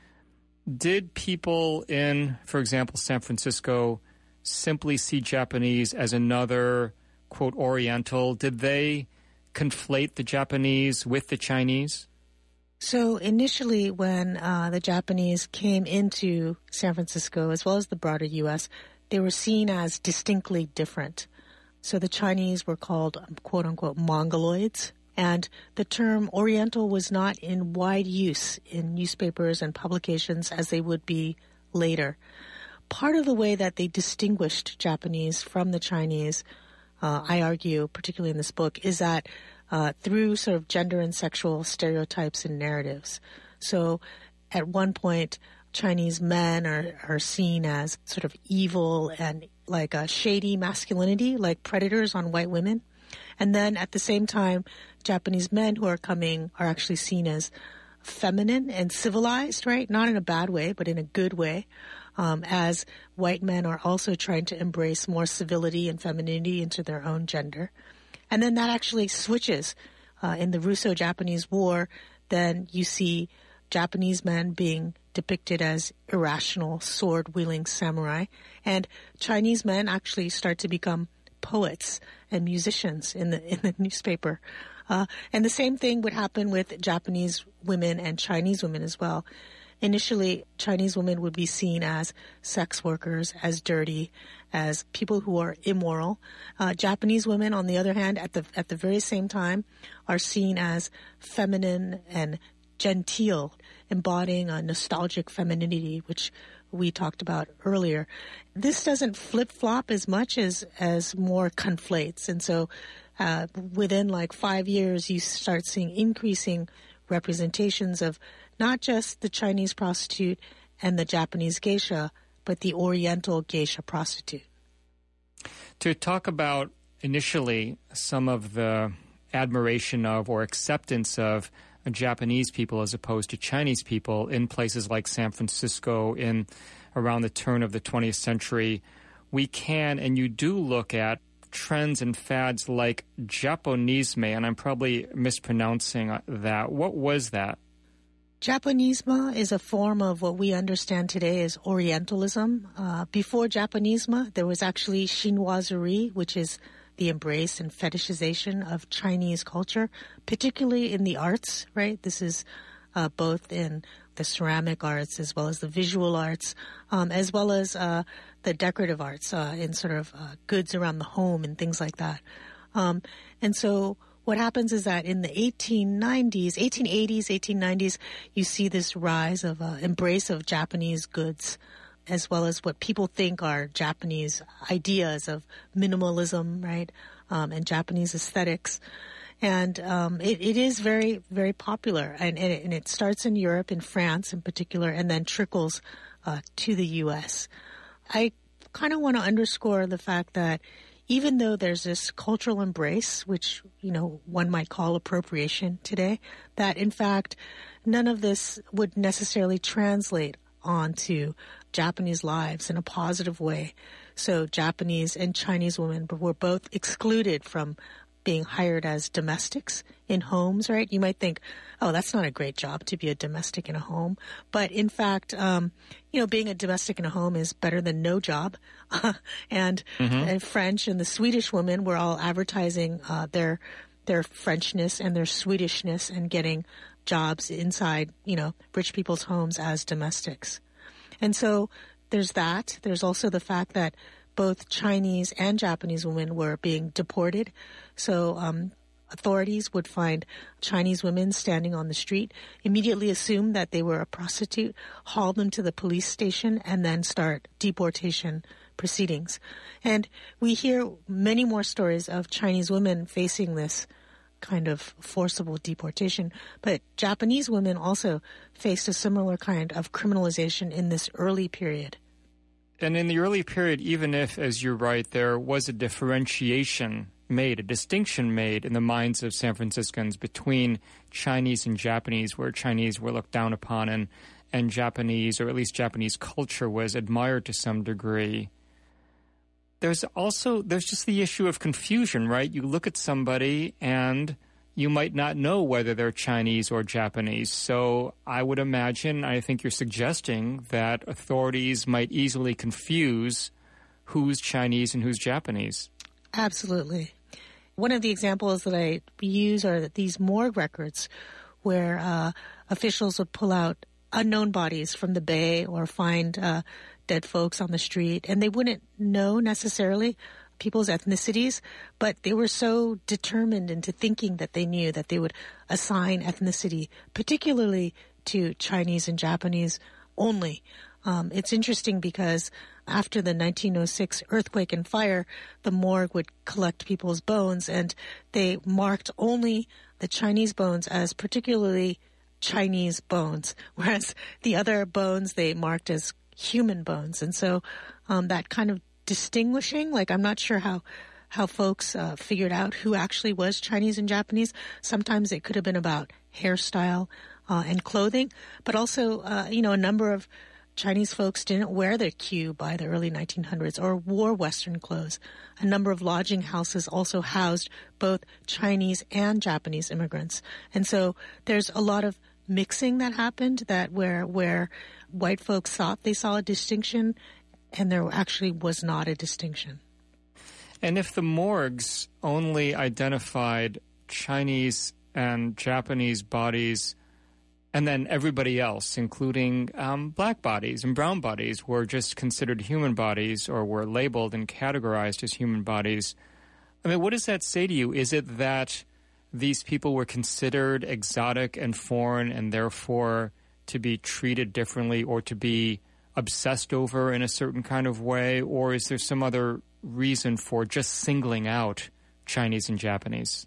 did people in, for example, San Francisco, simply see Japanese as another, quote, Oriental? Did they conflate the Japanese with the Chinese? So initially when the Japanese came into San Francisco, as well as the broader U.S., they were seen as distinctly different. So the Chinese were called, quote-unquote, Mongoloids, and the term Oriental was not in wide use in newspapers and publications as they would be later. Part of the way that they distinguished Japanese from the Chinese, I argue, particularly in this book, is that through sort of gender and sexual stereotypes and narratives. So at one point, Chinese men are seen as sort of evil and like a shady masculinity, like predators on white women. And then at the same time, Japanese men who are coming are actually seen as feminine and civilized, right? Not in a bad way, but in a good way, as white men are also trying to embrace more civility and femininity into their own gender. And then that actually switches. In the Russo-Japanese War, then you see Japanese men being depicted as irrational, sword-wielding samurai, and Chinese men actually start to become poets and musicians in the newspaper. And the same thing would happen with Japanese women and Chinese women as well. Initially, Chinese women would be seen as sex workers, as dirty, as people who are immoral. Japanese women, on the other hand, at the very same time, are seen as feminine and genteel, embodying a nostalgic femininity, which we talked about earlier. This doesn't flip-flop as much as more conflates. And so within like 5 years, you start seeing increasing representations of not just the Chinese prostitute and the Japanese geisha, but the Oriental geisha prostitute. To talk about initially some of the admiration of or acceptance of Japanese people as opposed to Chinese people in places like San Francisco in around the turn of the 20th century, we can and you do look at trends and fads like Japonisme, and I'm probably mispronouncing that. What was that? Japonisme is a form of what we understand today as Orientalism. Before Japonisme, there was actually chinoiserie, which is the embrace and fetishization of Chinese culture, particularly in the arts, right? This is both in the ceramic arts as well as the visual arts, as well as the decorative arts in sort of goods around the home and things like that. And so what happens is that in the 1880s, 1890s, you see this rise of embrace of Japanese goods, as well as what people think are Japanese ideas of minimalism, right, and Japanese aesthetics. And it is very, very popular. And it starts in Europe, in France in particular, and then trickles to the U.S. I kind of want to underscore the fact that even though there's this cultural embrace, which, one might call appropriation today, that in fact none of this would necessarily translate onto Japanese lives in a positive way. So Japanese and Chinese women were both excluded from being hired as domestics in homes, right? You might think, oh, that's not a great job to be a domestic in a home. But in fact, being a domestic in a home is better than no job. And French and the Swedish women were all advertising their Frenchness and their Swedishness and getting jobs inside, rich people's homes as domestics. And so there's that. There's also the fact that both Chinese and Japanese women were being deported. So authorities would find Chinese women standing on the street, immediately assume that they were a prostitute, haul them to the police station, and then start deportation proceedings. And we hear many more stories of Chinese women facing this kind of forcible deportation. But Japanese women also faced a similar kind of criminalization in this early period. And in the early period, even if, as you're right, there was a differentiation made, a distinction made in the minds of San Franciscans between Chinese and Japanese, where Chinese were looked down upon and Japanese, or at least Japanese culture, was admired to some degree. There's just the issue of confusion, right? You look at somebody and you might not know whether they're Chinese or Japanese. So I would imagine, I think you're suggesting that authorities might easily confuse who's Chinese and who's Japanese. Absolutely. One of the examples that I use are these morgue records where officials would pull out unknown bodies from the bay or find dead folks on the street, and they wouldn't know necessarily people's ethnicities, but they were so determined into thinking that they knew that they would assign ethnicity, particularly to Chinese and Japanese only. It's interesting because after the 1906 earthquake and fire, the morgue would collect people's bones, and they marked only the Chinese bones as particularly Chinese bones, whereas the other bones they marked as human bones. And so that kind of distinguishing, I'm not sure how folks figured out who actually was Chinese and Japanese. Sometimes it could have been about hairstyle and clothing, but also, a number of Chinese folks didn't wear their queue by the early 1900s or wore Western clothes. A number of lodging houses also housed both Chinese and Japanese immigrants. And so there's a lot of mixing that happened, that where white folks thought they saw a distinction, and there actually was not a distinction. And if the morgues only identified Chinese and Japanese bodies, and then everybody else, including black bodies and brown bodies, were just considered human bodies or were labeled and categorized as human bodies, I mean, what does that say to you? Is it that these people were considered exotic and foreign and therefore to be treated differently or to be obsessed over in a certain kind of way? Or is there some other reason for just singling out Chinese and Japanese?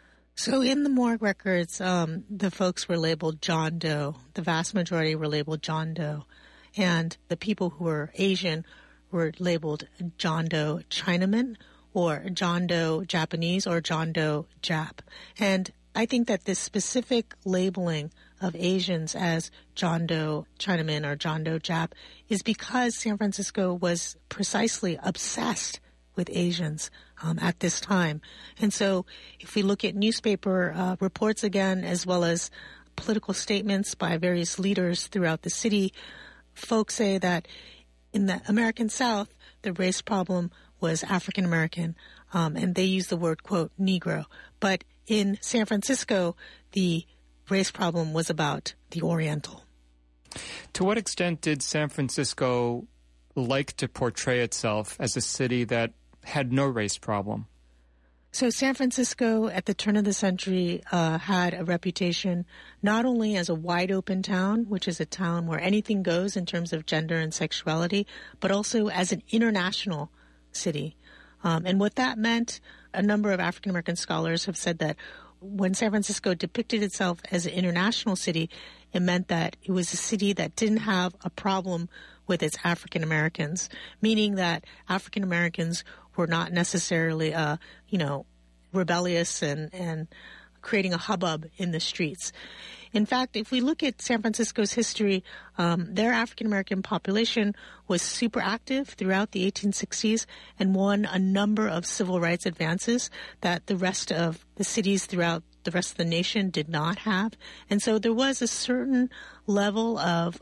So in the morgue records, the folks were labeled John Doe. The vast majority were labeled John Doe. And the people who were Asian were labeled John Doe Chinaman or John Doe Japanese or John Doe Jap. And I think that this specific labeling of Asians as John Doe Chinaman or John Doe Jap is because San Francisco was precisely obsessed with Asians at this time. And so if we look at newspaper reports again, as well as political statements by various leaders throughout the city, folks say that in the American South, the race problem was African American, and they used the word, quote, Negro. But in San Francisco, the race problem was about the Oriental. To what extent did San Francisco like to portray itself as a city that had no race problem? So San Francisco, at the turn of the century, had a reputation not only as a wide-open town, which is a town where anything goes in terms of gender and sexuality, but also as an international city. And what that meant, a number of African-American scholars have said that when San Francisco depicted itself as an international city, it meant that it was a city that didn't have a problem with its African-Americans, meaning that African-Americans were not necessarily, rebellious and creating a hubbub in the streets. In fact, if we look at San Francisco's history, their African-American population was super active throughout the 1860s and won a number of civil rights advances that the rest of the cities throughout the rest of the nation did not have. And so there was a certain level of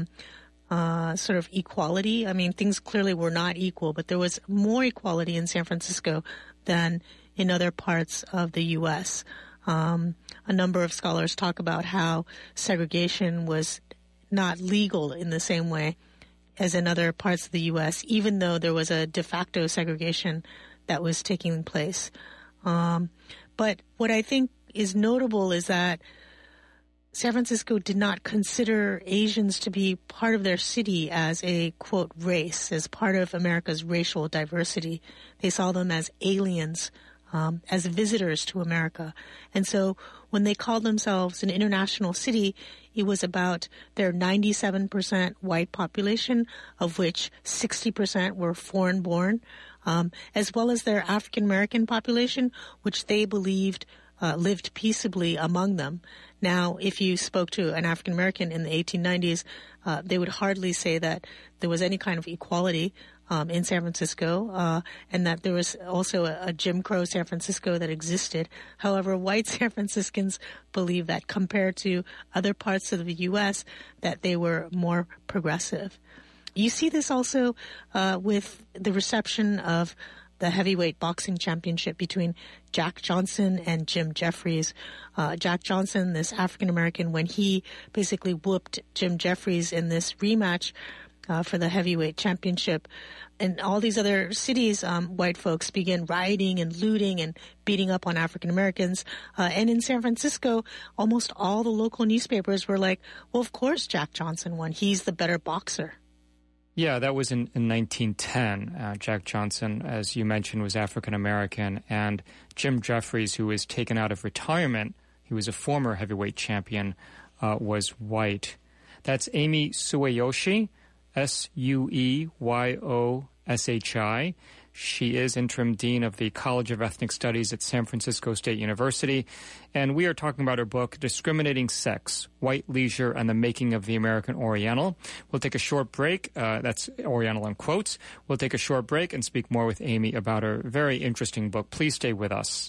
sort of equality. I mean, things clearly were not equal, but there was more equality in San Francisco than in other parts of the U.S. A number of scholars talk about how segregation was not legal in the same way as in other parts of the U.S., even though there was a de facto segregation that was taking place. But what I think is notable is that San Francisco did not consider Asians to be part of their city as a, quote, race, as part of America's racial diversity. They saw them as aliens, as visitors to America. And so when they called themselves an international city, it was about their 97% white population, of which 60% were foreign-born, as well as their African-American population, which they believed lived peaceably among them. Now, if you spoke to an African-American in the 1890s, they would hardly say that there was any kind of equality in San Francisco, and that there was also a Jim Crow San Francisco that existed. However, white San Franciscans believe that compared to other parts of the U.S., that they were more progressive. You see this also with the reception of the heavyweight boxing championship between Jack Johnson and Jim Jeffries. Jack Johnson, this African-American, when he basically whooped Jim Jeffries in this rematch for the heavyweight championship. And all these other cities, white folks began rioting and looting and beating up on African Americans. And in San Francisco, almost all the local newspapers were like, well, of course Jack Johnson won. He's the better boxer. Yeah, that was in 1910. Jack Johnson, as you mentioned, was African American. And Jim Jeffries, who was taken out of retirement, he was a former heavyweight champion, was white. That's Amy Sueyoshi, Sueyoshi. She is interim dean of the College of Ethnic Studies at San Francisco State University. And we are talking about her book, Discriminating Sex, White Leisure and the Making of the American Oriental. We'll take a short break. That's Oriental in quotes. We'll take a short break and speak more with Amy about her very interesting book. Please stay with us.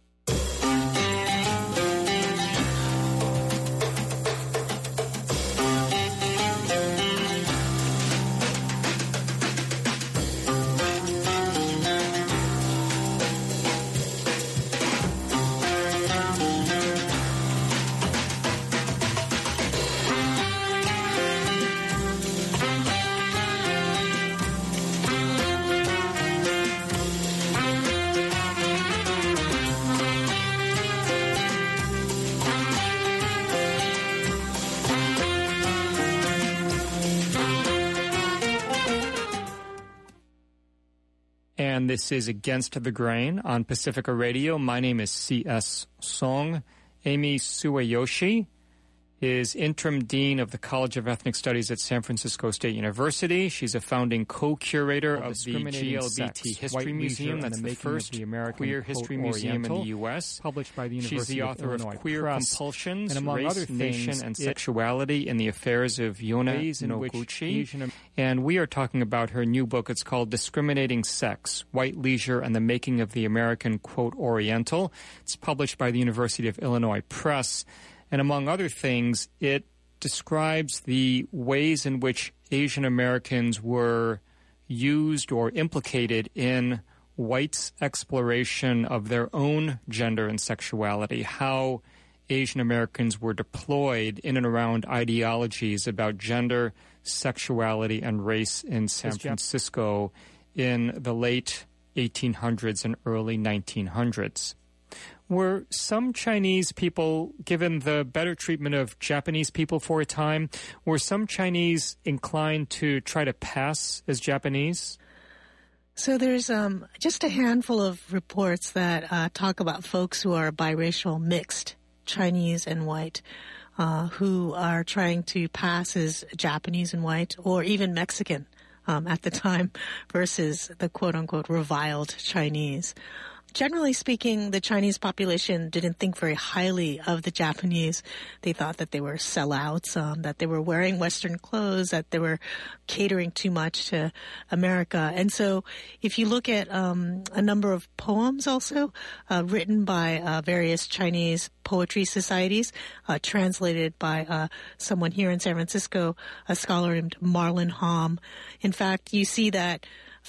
And this is Against the Grain on Pacifica Radio. My name is C.S. Song. Amy Sueyoshi is interim dean of the College of Ethnic Studies at San Francisco State University. She's a founding co-curator of the GLBT History Museum. That's the first queer history museum in the U.S. Published by the University of Illinois. She's the author of Queer Compulsions, and among Race, other things, Nation, and Sexuality in the Affairs of Yona Noguchi. And we are talking about her new book. It's called Discriminating Sex, White Leisure and the Making of the American, quote, Oriental. It's published by the University of Illinois Press. And among other things, it describes the ways in which Asian Americans were, used or implicated in whites' exploration of their own gender and sexuality, how Asian Americans were deployed in and around ideologies about gender, sexuality, and race in San Francisco in the late 1800s and early 1900s. Were some Chinese people given the better treatment of Japanese people for a time? Were some Chinese inclined to try to pass as Japanese? So there's just a handful of reports that talk about folks who are biracial, mixed, Chinese and white, who are trying to pass as Japanese and white, or even Mexican at the time, versus the quote-unquote reviled Chinese. Generally speaking, the Chinese population didn't think very highly of the Japanese. They thought that they were sellouts, that they were wearing Western clothes, that they were catering too much to America. And so if you look at a number of poems also written by various Chinese poetry societies, translated by someone here in San Francisco, a scholar named Marlon Hom. In fact, you see that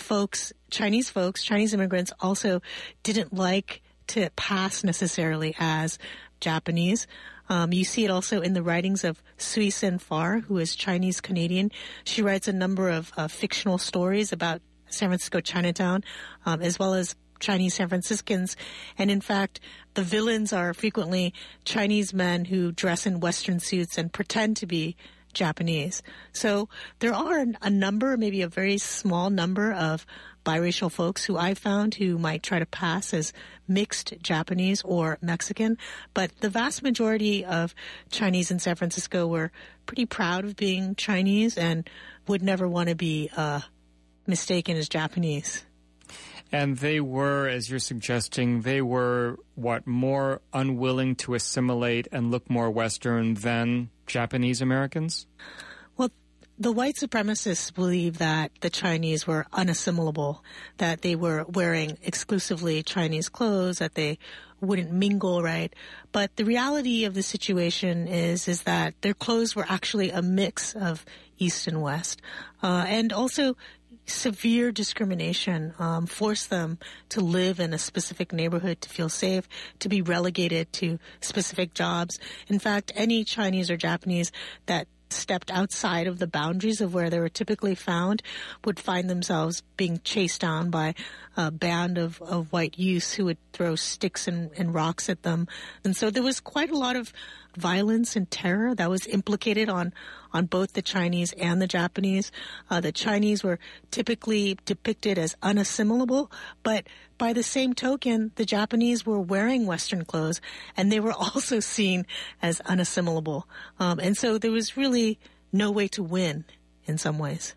Chinese immigrants also didn't like to pass necessarily as Japanese. You see it also in the writings of Sui Sen Far, who is Chinese Canadian. She writes a number of fictional stories about San Francisco Chinatown, as well as Chinese San Franciscans. And in fact, the villains are frequently Chinese men who dress in Western suits and pretend to be Japanese. So there are a number, maybe a very small number of biracial folks who I found who might try to pass as mixed Japanese or Mexican. But the vast majority of Chinese in San Francisco were pretty proud of being Chinese and would never want to be mistaken as Japanese. And they were, as you're suggesting, more unwilling to assimilate and look more Western than Japanese Americans? Well, the white supremacists believe that the Chinese were unassimilable, that they were wearing exclusively Chinese clothes, that they wouldn't mingle, right? But the reality of the situation is that their clothes were actually a mix of East and West. And also, severe discrimination forced them to live in a specific neighborhood, to feel safe, to be relegated to specific jobs. In fact, any Chinese or Japanese that stepped outside of the boundaries of where they were typically found would find themselves being chased down by a band of white youths who would throw sticks and rocks at them. And so there was quite a lot of violence and terror that was implicated on both the Chinese and the Japanese. The Chinese were typically depicted as unassimilable, but by the same token, the Japanese were wearing Western clothes, and they were also seen as unassimilable. And so there was really no way to win in some ways.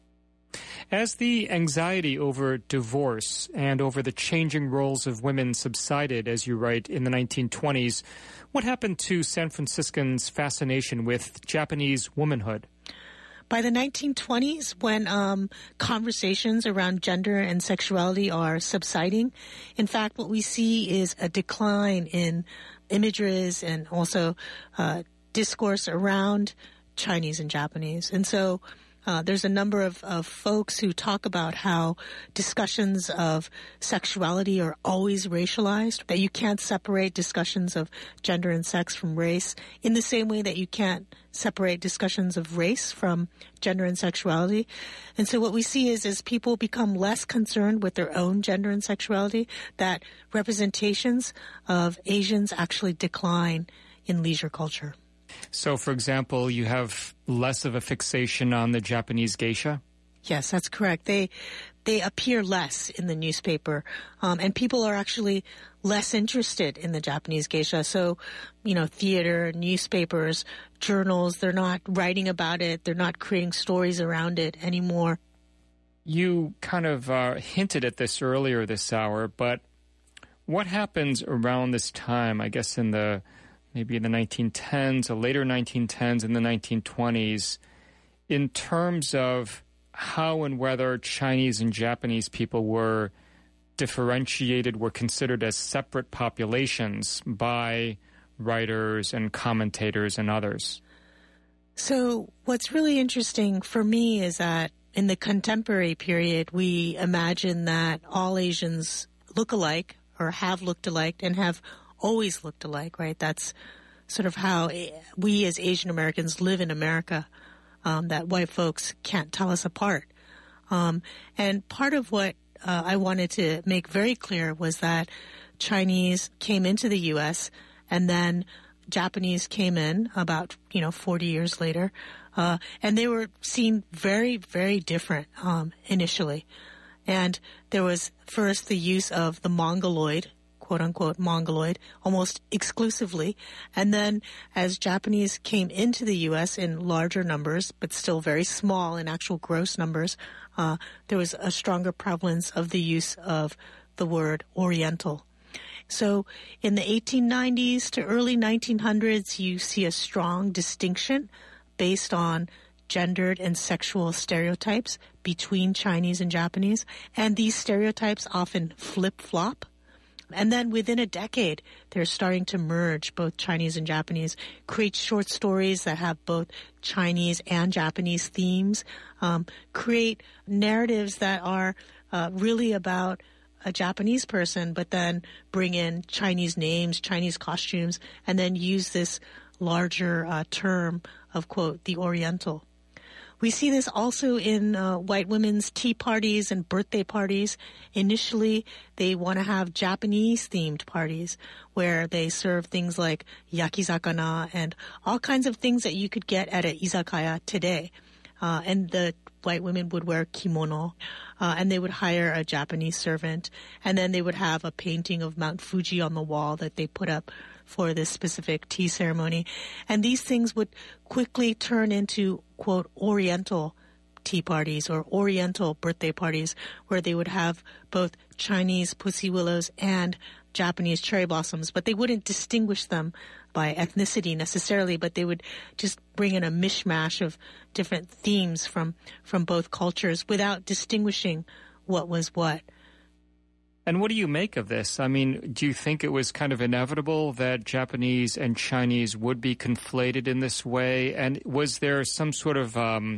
As the anxiety over divorce and over the changing roles of women subsided, as you write, in the 1920s, what happened to San Franciscans' fascination with Japanese womanhood? By the 1920s, when conversations around gender and sexuality are subsiding, in fact, what we see is a decline in images and also discourse around Chinese and Japanese. And so there's a number of folks who talk about how discussions of sexuality are always racialized, that you can't separate discussions of gender and sex from race in the same way that you can't separate discussions of race from gender and sexuality. And so what we see is as people become less concerned with their own gender and sexuality, that representations of Asians actually decline in leisure culture. So, for example, you have less of a fixation on the Japanese geisha? Yes, that's correct. They appear less in the newspaper, and people are actually less interested in the Japanese geisha. So, theater, newspapers, journals, they're not writing about it. They're not creating stories around it anymore. You kind of hinted at this earlier this hour, but what happens around this time, I guess maybe in the 1910s, or later 1910s and the 1920s, in terms of how and whether Chinese and Japanese people were differentiated, were considered as separate populations by writers and commentators and others? So what's really interesting for me is that in the contemporary period, we imagine that all Asians look alike or have looked alike and have always looked alike, right? That's sort of how we as Asian Americans live in America, that white folks can't tell us apart. And part of what I wanted to make very clear was that Chinese came into the U.S. and then Japanese came in about, 40 years later. And they were seen very, very different initially. And there was first the use of the Mongoloid, quote-unquote Mongoloid, almost exclusively. And then as Japanese came into the U.S. in larger numbers, but still very small in actual gross numbers, there was a stronger prevalence of the use of the word Oriental. So in the 1890s to early 1900s, you see a strong distinction based on gendered and sexual stereotypes between Chinese and Japanese. And these stereotypes often flip-flop. And then within a decade, they're starting to merge both Chinese and Japanese, create short stories that have both Chinese and Japanese themes, create narratives that are really about a Japanese person, but then bring in Chinese names, Chinese costumes, and then use this larger term of, quote, the Oriental. We see this also in white women's tea parties and birthday parties. Initially, they want to have Japanese-themed parties where they serve things like yakizakana and all kinds of things that you could get at an izakaya today. And the white women would wear kimono, and they would hire a Japanese servant, and then they would have a painting of Mount Fuji on the wall that they put up for this specific tea ceremony. And these things would quickly turn into, quote, Oriental tea parties or Oriental birthday parties, where they would have both Chinese pussy willows and Japanese cherry blossoms, but they wouldn't distinguish them by ethnicity necessarily, but they would just bring in a mishmash of different themes from both cultures without distinguishing what was what. And what do you make of this? I mean, do you think it was kind of inevitable that Japanese and Chinese would be conflated in this way? And was there some sort of an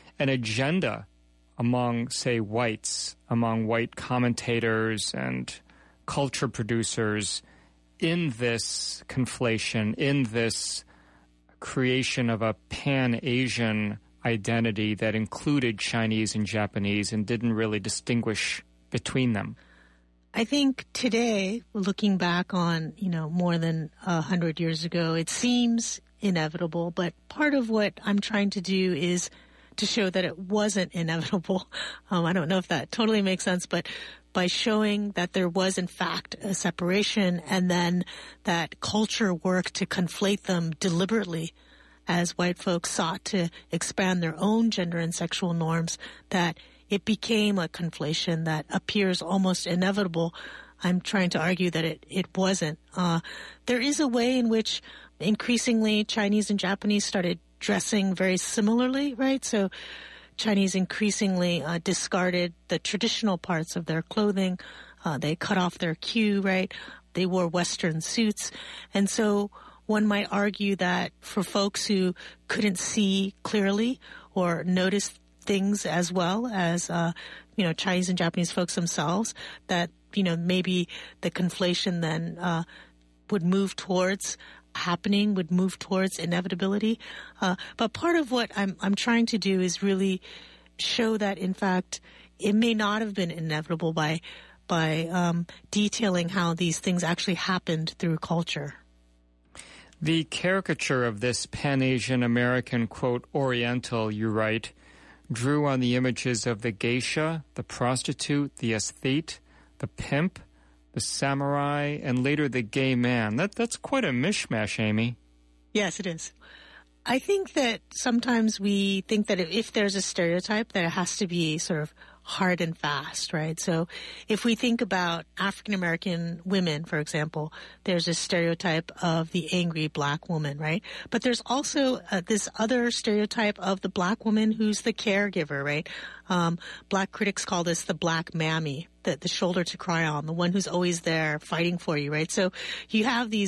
agenda among, say, whites, among white commentators and culture producers in this conflation, in this creation of a pan-Asian identity that included Chinese and Japanese and didn't really distinguish between them? I think today, looking back on, more than 100 years ago, it seems inevitable, but part of what I'm trying to do is to show that it wasn't inevitable. I don't know if that totally makes sense, but by showing that there was, in fact, a separation and then that culture worked to conflate them deliberately as white folks sought to expand their own gender and sexual norms, that it became a conflation that appears almost inevitable. I'm trying to argue that it wasn't. There is a way in which increasingly Chinese and Japanese started dressing very similarly, right? So Chinese increasingly discarded the traditional parts of their clothing. They cut off their queue, right? They wore Western suits. And so one might argue that for folks who couldn't see clearly or notice things as well as, Chinese and Japanese folks themselves, that, maybe the conflation then would move towards happening, would move towards inevitability. But part of what I'm trying to do is really show that, in fact, it may not have been inevitable by detailing how these things actually happened through culture. The caricature of this Pan-Asian American, quote, Oriental, you write, drew on the images of the geisha, the prostitute, the aesthete, the pimp, the samurai, and later the gay man. That's quite a mishmash, Amy. Yes, it is. I think that sometimes we think that if there's a stereotype, that it has to be sort of hard and fast, right? So if we think about African-American women, for example, there's a stereotype of the angry black woman, right? But there's also this other stereotype of the black woman who's the caregiver, right? Black critics call this the black mammy, the shoulder to cry on, the one who's always there fighting for you, right? So you have these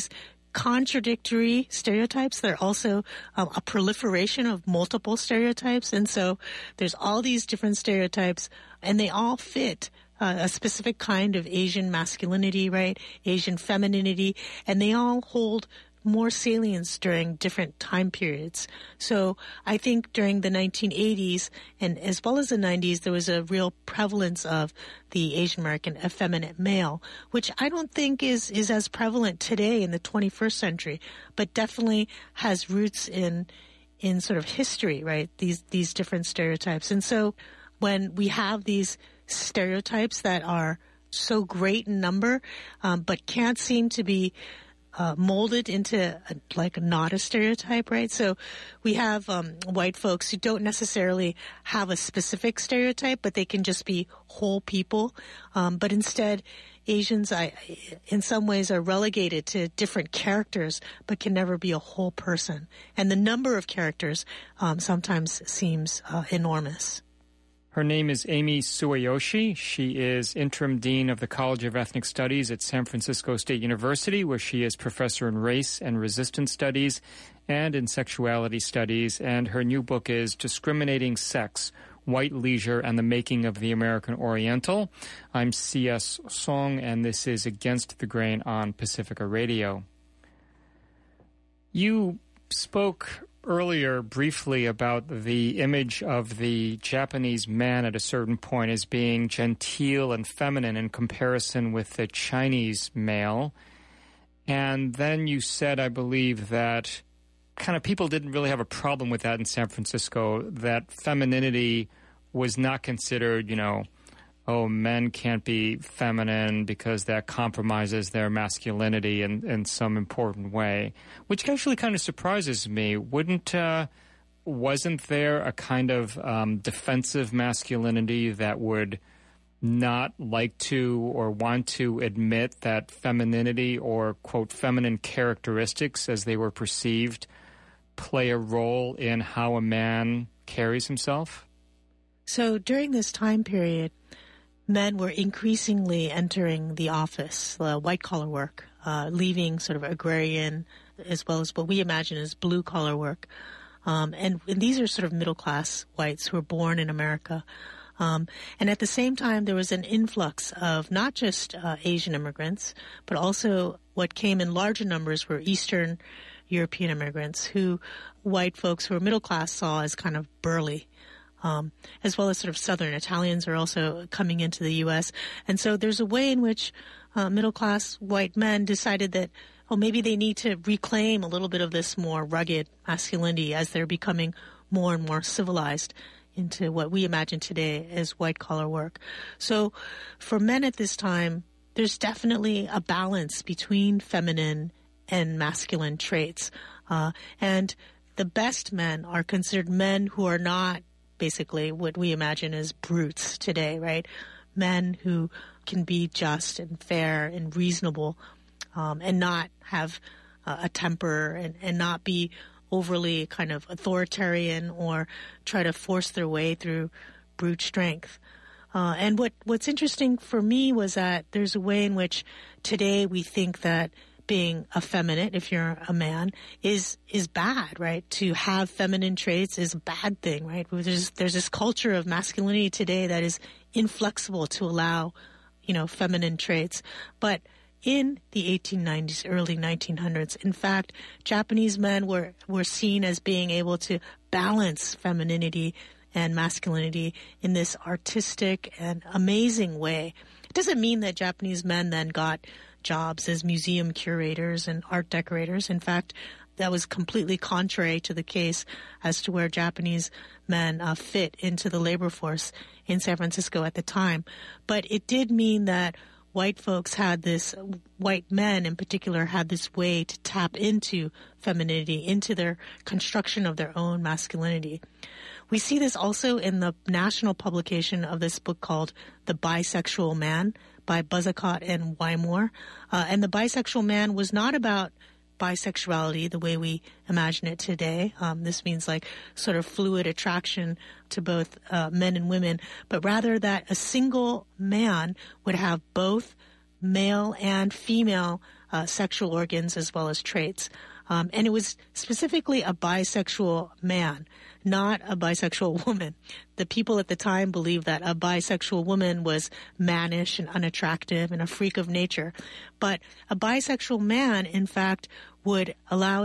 contradictory stereotypes. They're also a proliferation of multiple stereotypes. And so there's all these different stereotypes, and they all fit a specific kind of Asian masculinity, right? Asian femininity, and they all hold more salience during different time periods. So I think during the 1980s and as well as the 90s, there was a real prevalence of the Asian American effeminate male, which I don't think is as prevalent today in the 21st century, but definitely has roots in sort of history, right? These different stereotypes. And so when we have these stereotypes that are so great in number, but can't seem to be molded into not a stereotype, right? So we have white folks who don't necessarily have a specific stereotype, but they can just be whole people. But instead, Asians, in some ways, are relegated to different characters, but can never be a whole person. And the number of characters sometimes seems enormous. Her name is Amy Sueyoshi. She is interim dean of the College of Ethnic Studies at San Francisco State University, where she is professor in race and resistance studies and in sexuality studies. And her new book is Discriminating Sex, White Leisure and the Making of the American Oriental. I'm C.S. Song, and this is Against the Grain on Pacifica Radio. You spoke earlier briefly about the image of the Japanese man at a certain point as being genteel and feminine in comparison with the Chinese male. And then you said, I believe, that kind of people didn't really have a problem with that in San Francisco, that femininity was not considered, men can't be feminine because that compromises their masculinity in some important way, which actually kind of surprises me. Wasn't there a kind of defensive masculinity that would not like to or want to admit that femininity or, quote, feminine characteristics as they were perceived play a role in how a man carries himself? So during this time period, men were increasingly entering the office, white-collar work, leaving sort of agrarian as well as what we imagine as blue-collar work. And these are sort of middle-class whites who were born in America. And at the same time, there was an influx of not just Asian immigrants, but also what came in larger numbers were Eastern European immigrants who white folks who were middle-class saw as kind of burly. As well as sort of Southern Italians are also coming into the U.S. And so there's a way in which middle-class white men decided that, maybe they need to reclaim a little bit of this more rugged masculinity as they're becoming more and more civilized into what we imagine today as white-collar work. So for men at this time, there's definitely a balance between feminine and masculine traits. And the best men are considered men who are not basically what we imagine as brutes today, right? Men who can be just and fair and reasonable and not have a temper and not be overly kind of authoritarian or try to force their way through brute strength. And what's interesting for me was that there's a way in which today we think that being effeminate, if you're a man, is bad, right? To have feminine traits is a bad thing, right? There's this culture of masculinity today that is inflexible to allow, feminine traits. But in the 1890s, early 1900s, in fact, Japanese men were seen as being able to balance femininity and masculinity in this artistic and amazing way. It doesn't mean that Japanese men then got jobs as museum curators and art decorators. In fact, that was completely contrary to the case as to where Japanese men fit into the labor force in San Francisco at the time. But it did mean that white men in particular had this way to tap into femininity, into their construction of their own masculinity. We see this also in the national publication of this book called The Bisexual Man by Buzzacott and Wymore. And The Bisexual Man was not about bisexuality the way we imagine it today. This means like sort of fluid attraction to both men and women, but rather that a single man would have both male and female sexual organs as well as traits. And it was specifically a bisexual man, not a bisexual woman. The people at the time believed that a bisexual woman was mannish and unattractive and a freak of nature. But a bisexual man, in fact, would allow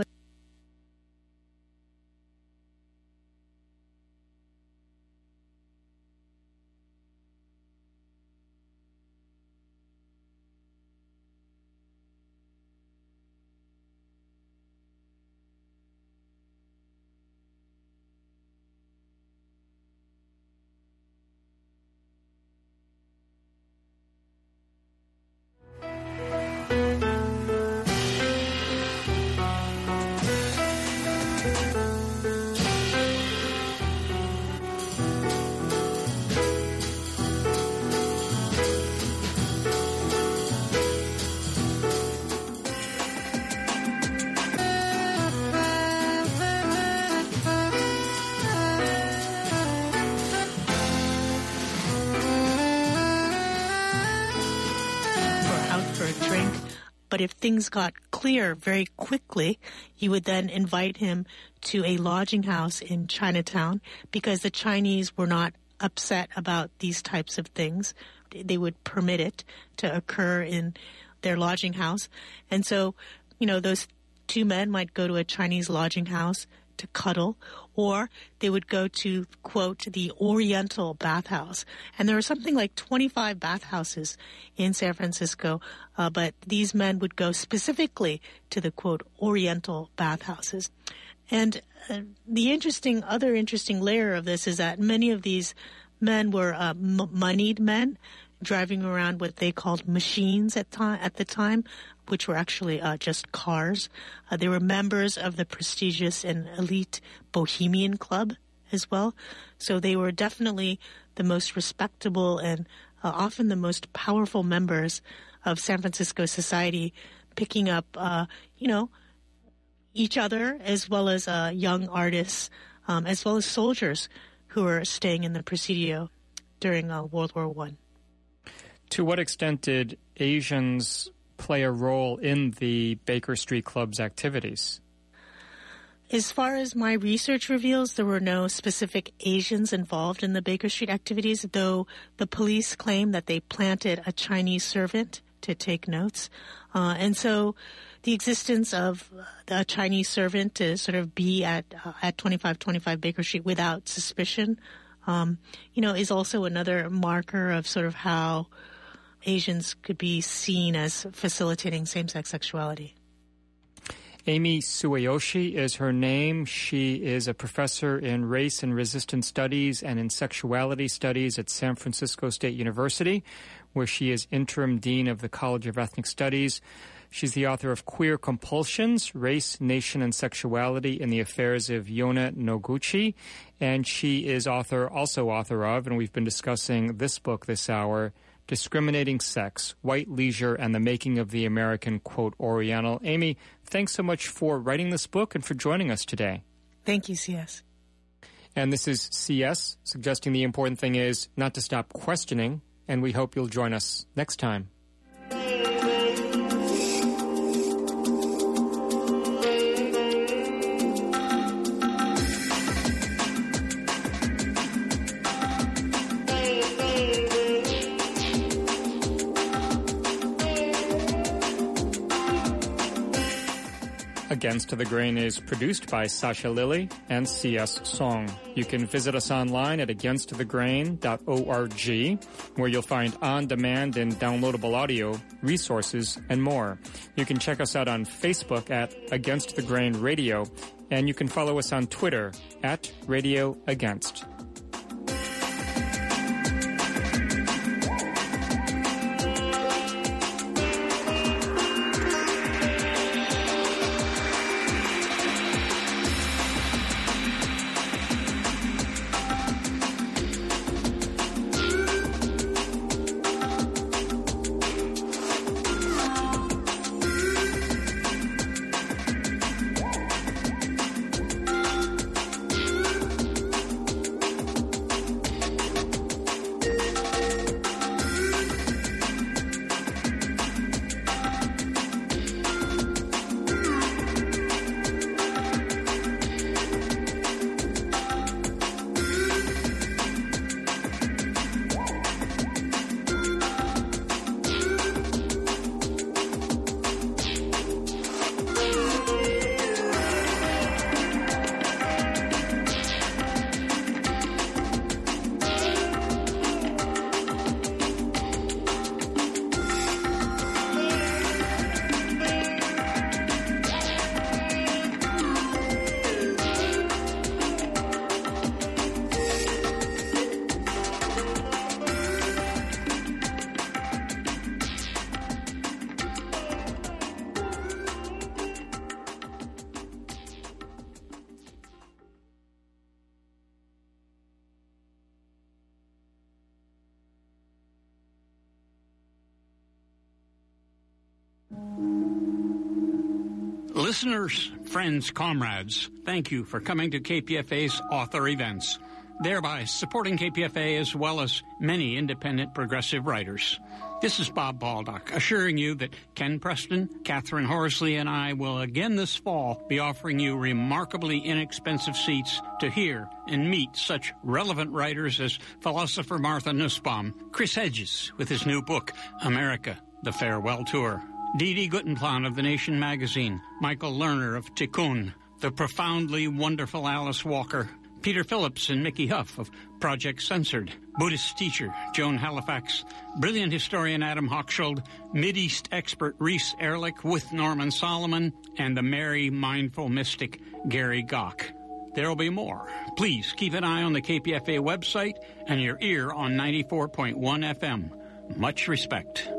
But if things got clear very quickly, you would then invite him to a lodging house in Chinatown because the Chinese were not upset about these types of things. They would permit it to occur in their lodging house. And so, those two men might go to a Chinese lodging house to cuddle, or they would go to, quote, the Oriental bathhouse. And there were something like 25 bathhouses in San Francisco, but these men would go specifically to the, quote, Oriental bathhouses. And the other interesting layer of this is that many of these men were moneyed men, driving around what they called machines at the time, which were actually just cars. They were members of the prestigious and elite Bohemian Club as well. So they were definitely the most respectable and often the most powerful members of San Francisco society, picking up, each other as well as young artists, as well as soldiers who were staying in the Presidio during World War I. To what extent did Asians play a role in the Baker Street Club's activities? As far as my research reveals, there were no specific Asians involved in the Baker Street activities, though the police claim that they planted a Chinese servant to take notes. And so the existence of a Chinese servant to sort of be at 2525 Baker Street without suspicion, is also another marker of sort of how Asians could be seen as facilitating same-sex sexuality. Amy Sueyoshi is her name. She is a professor in race and resistance studies and in sexuality studies at San Francisco State University, where she is interim dean of the College of Ethnic Studies. She's the author of Queer Compulsions, Race, Nation, and Sexuality in the Affairs of Yona Noguchi. And she is also author of, and we've been discussing this book this hour, Discriminating Sex, White Leisure, and the Making of the American, quote, Oriental. Amy, thanks so much for writing this book and for joining us today. Thank you, CS. And this is CS, suggesting the important thing is not to stop questioning, and we hope you'll join us next time. Against the Grain is produced by Sasha Lilly and C.S. Song. You can visit us online at againstthegrain.org, where you'll find on-demand and downloadable audio, resources, and more. You can check us out on Facebook at Against the Grain Radio, and you can follow us on Twitter at Radio Against. Listeners, friends, comrades, thank you for coming to KPFA's author events, thereby supporting KPFA as well as many independent progressive writers. This is Bob Baldock, assuring you that Ken Preston, Catherine Horsley, and I will again this fall be offering you remarkably inexpensive seats to hear and meet such relevant writers as philosopher Martha Nussbaum, Chris Hedges with his new book, America, The Farewell Tour, Didi Guttenplan of The Nation magazine, Michael Lerner of Tikkun, the profoundly wonderful Alice Walker, Peter Phillips and Mickey Huff of Project Censored, Buddhist teacher Joan Halifax, brilliant historian Adam Hochschild, Mideast expert Reese Ehrlich with Norman Solomon, and the merry, mindful mystic Gary Gach. There will be more. Please keep an eye on the KPFA website and your ear on 94.1 FM. Much respect.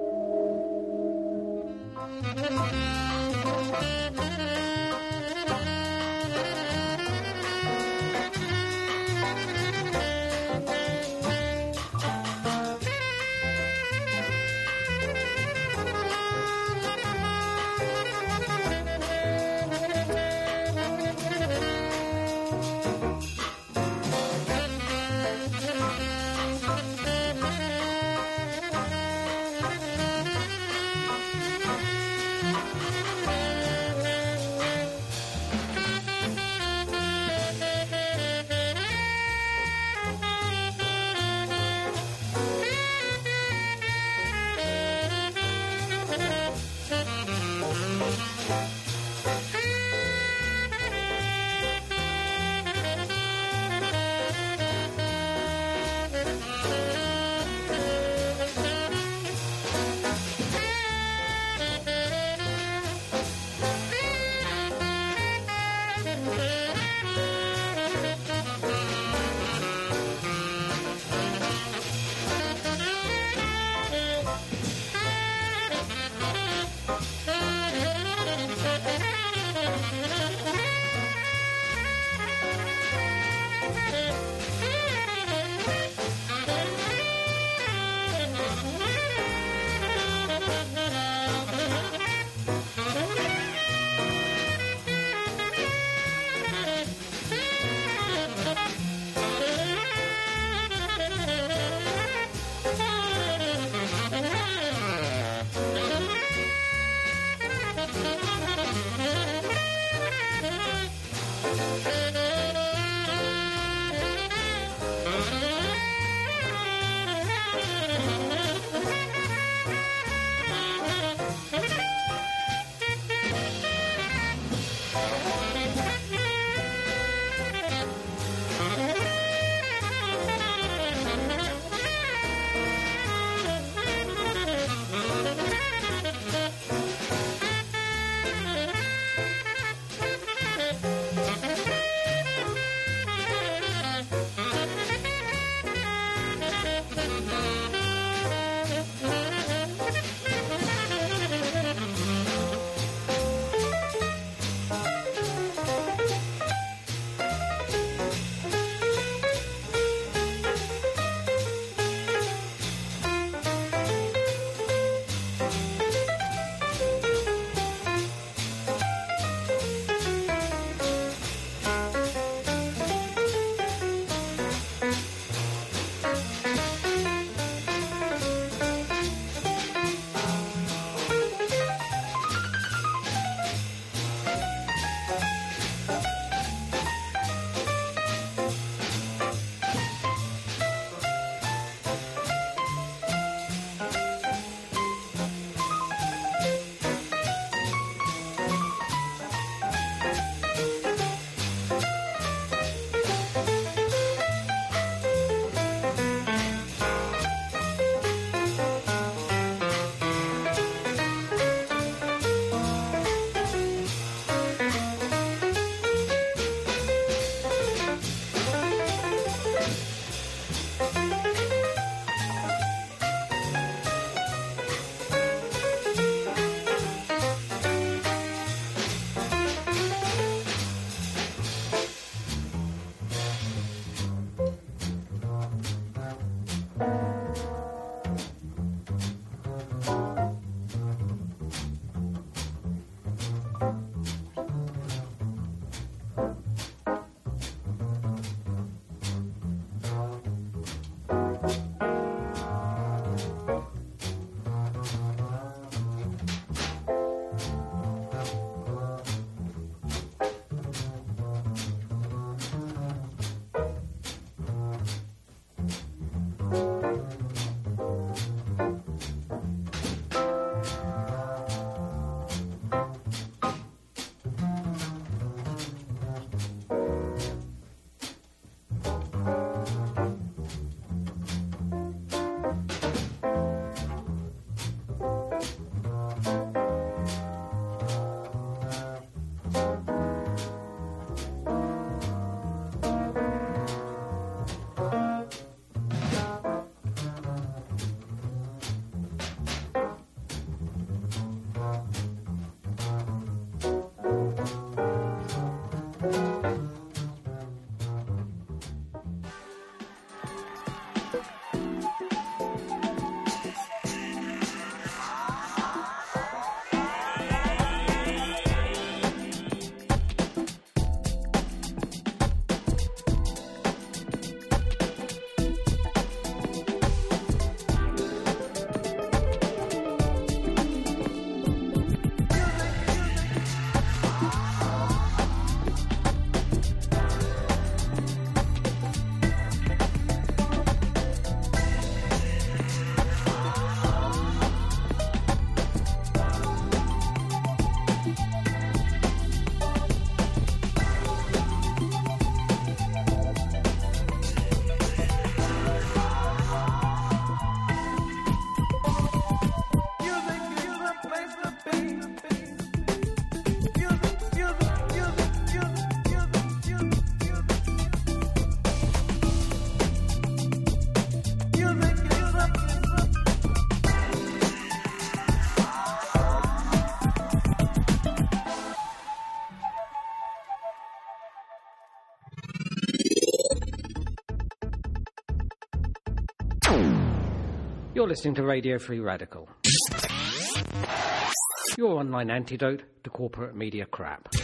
You're listening to Radio Free Radical, your online antidote to corporate media crap.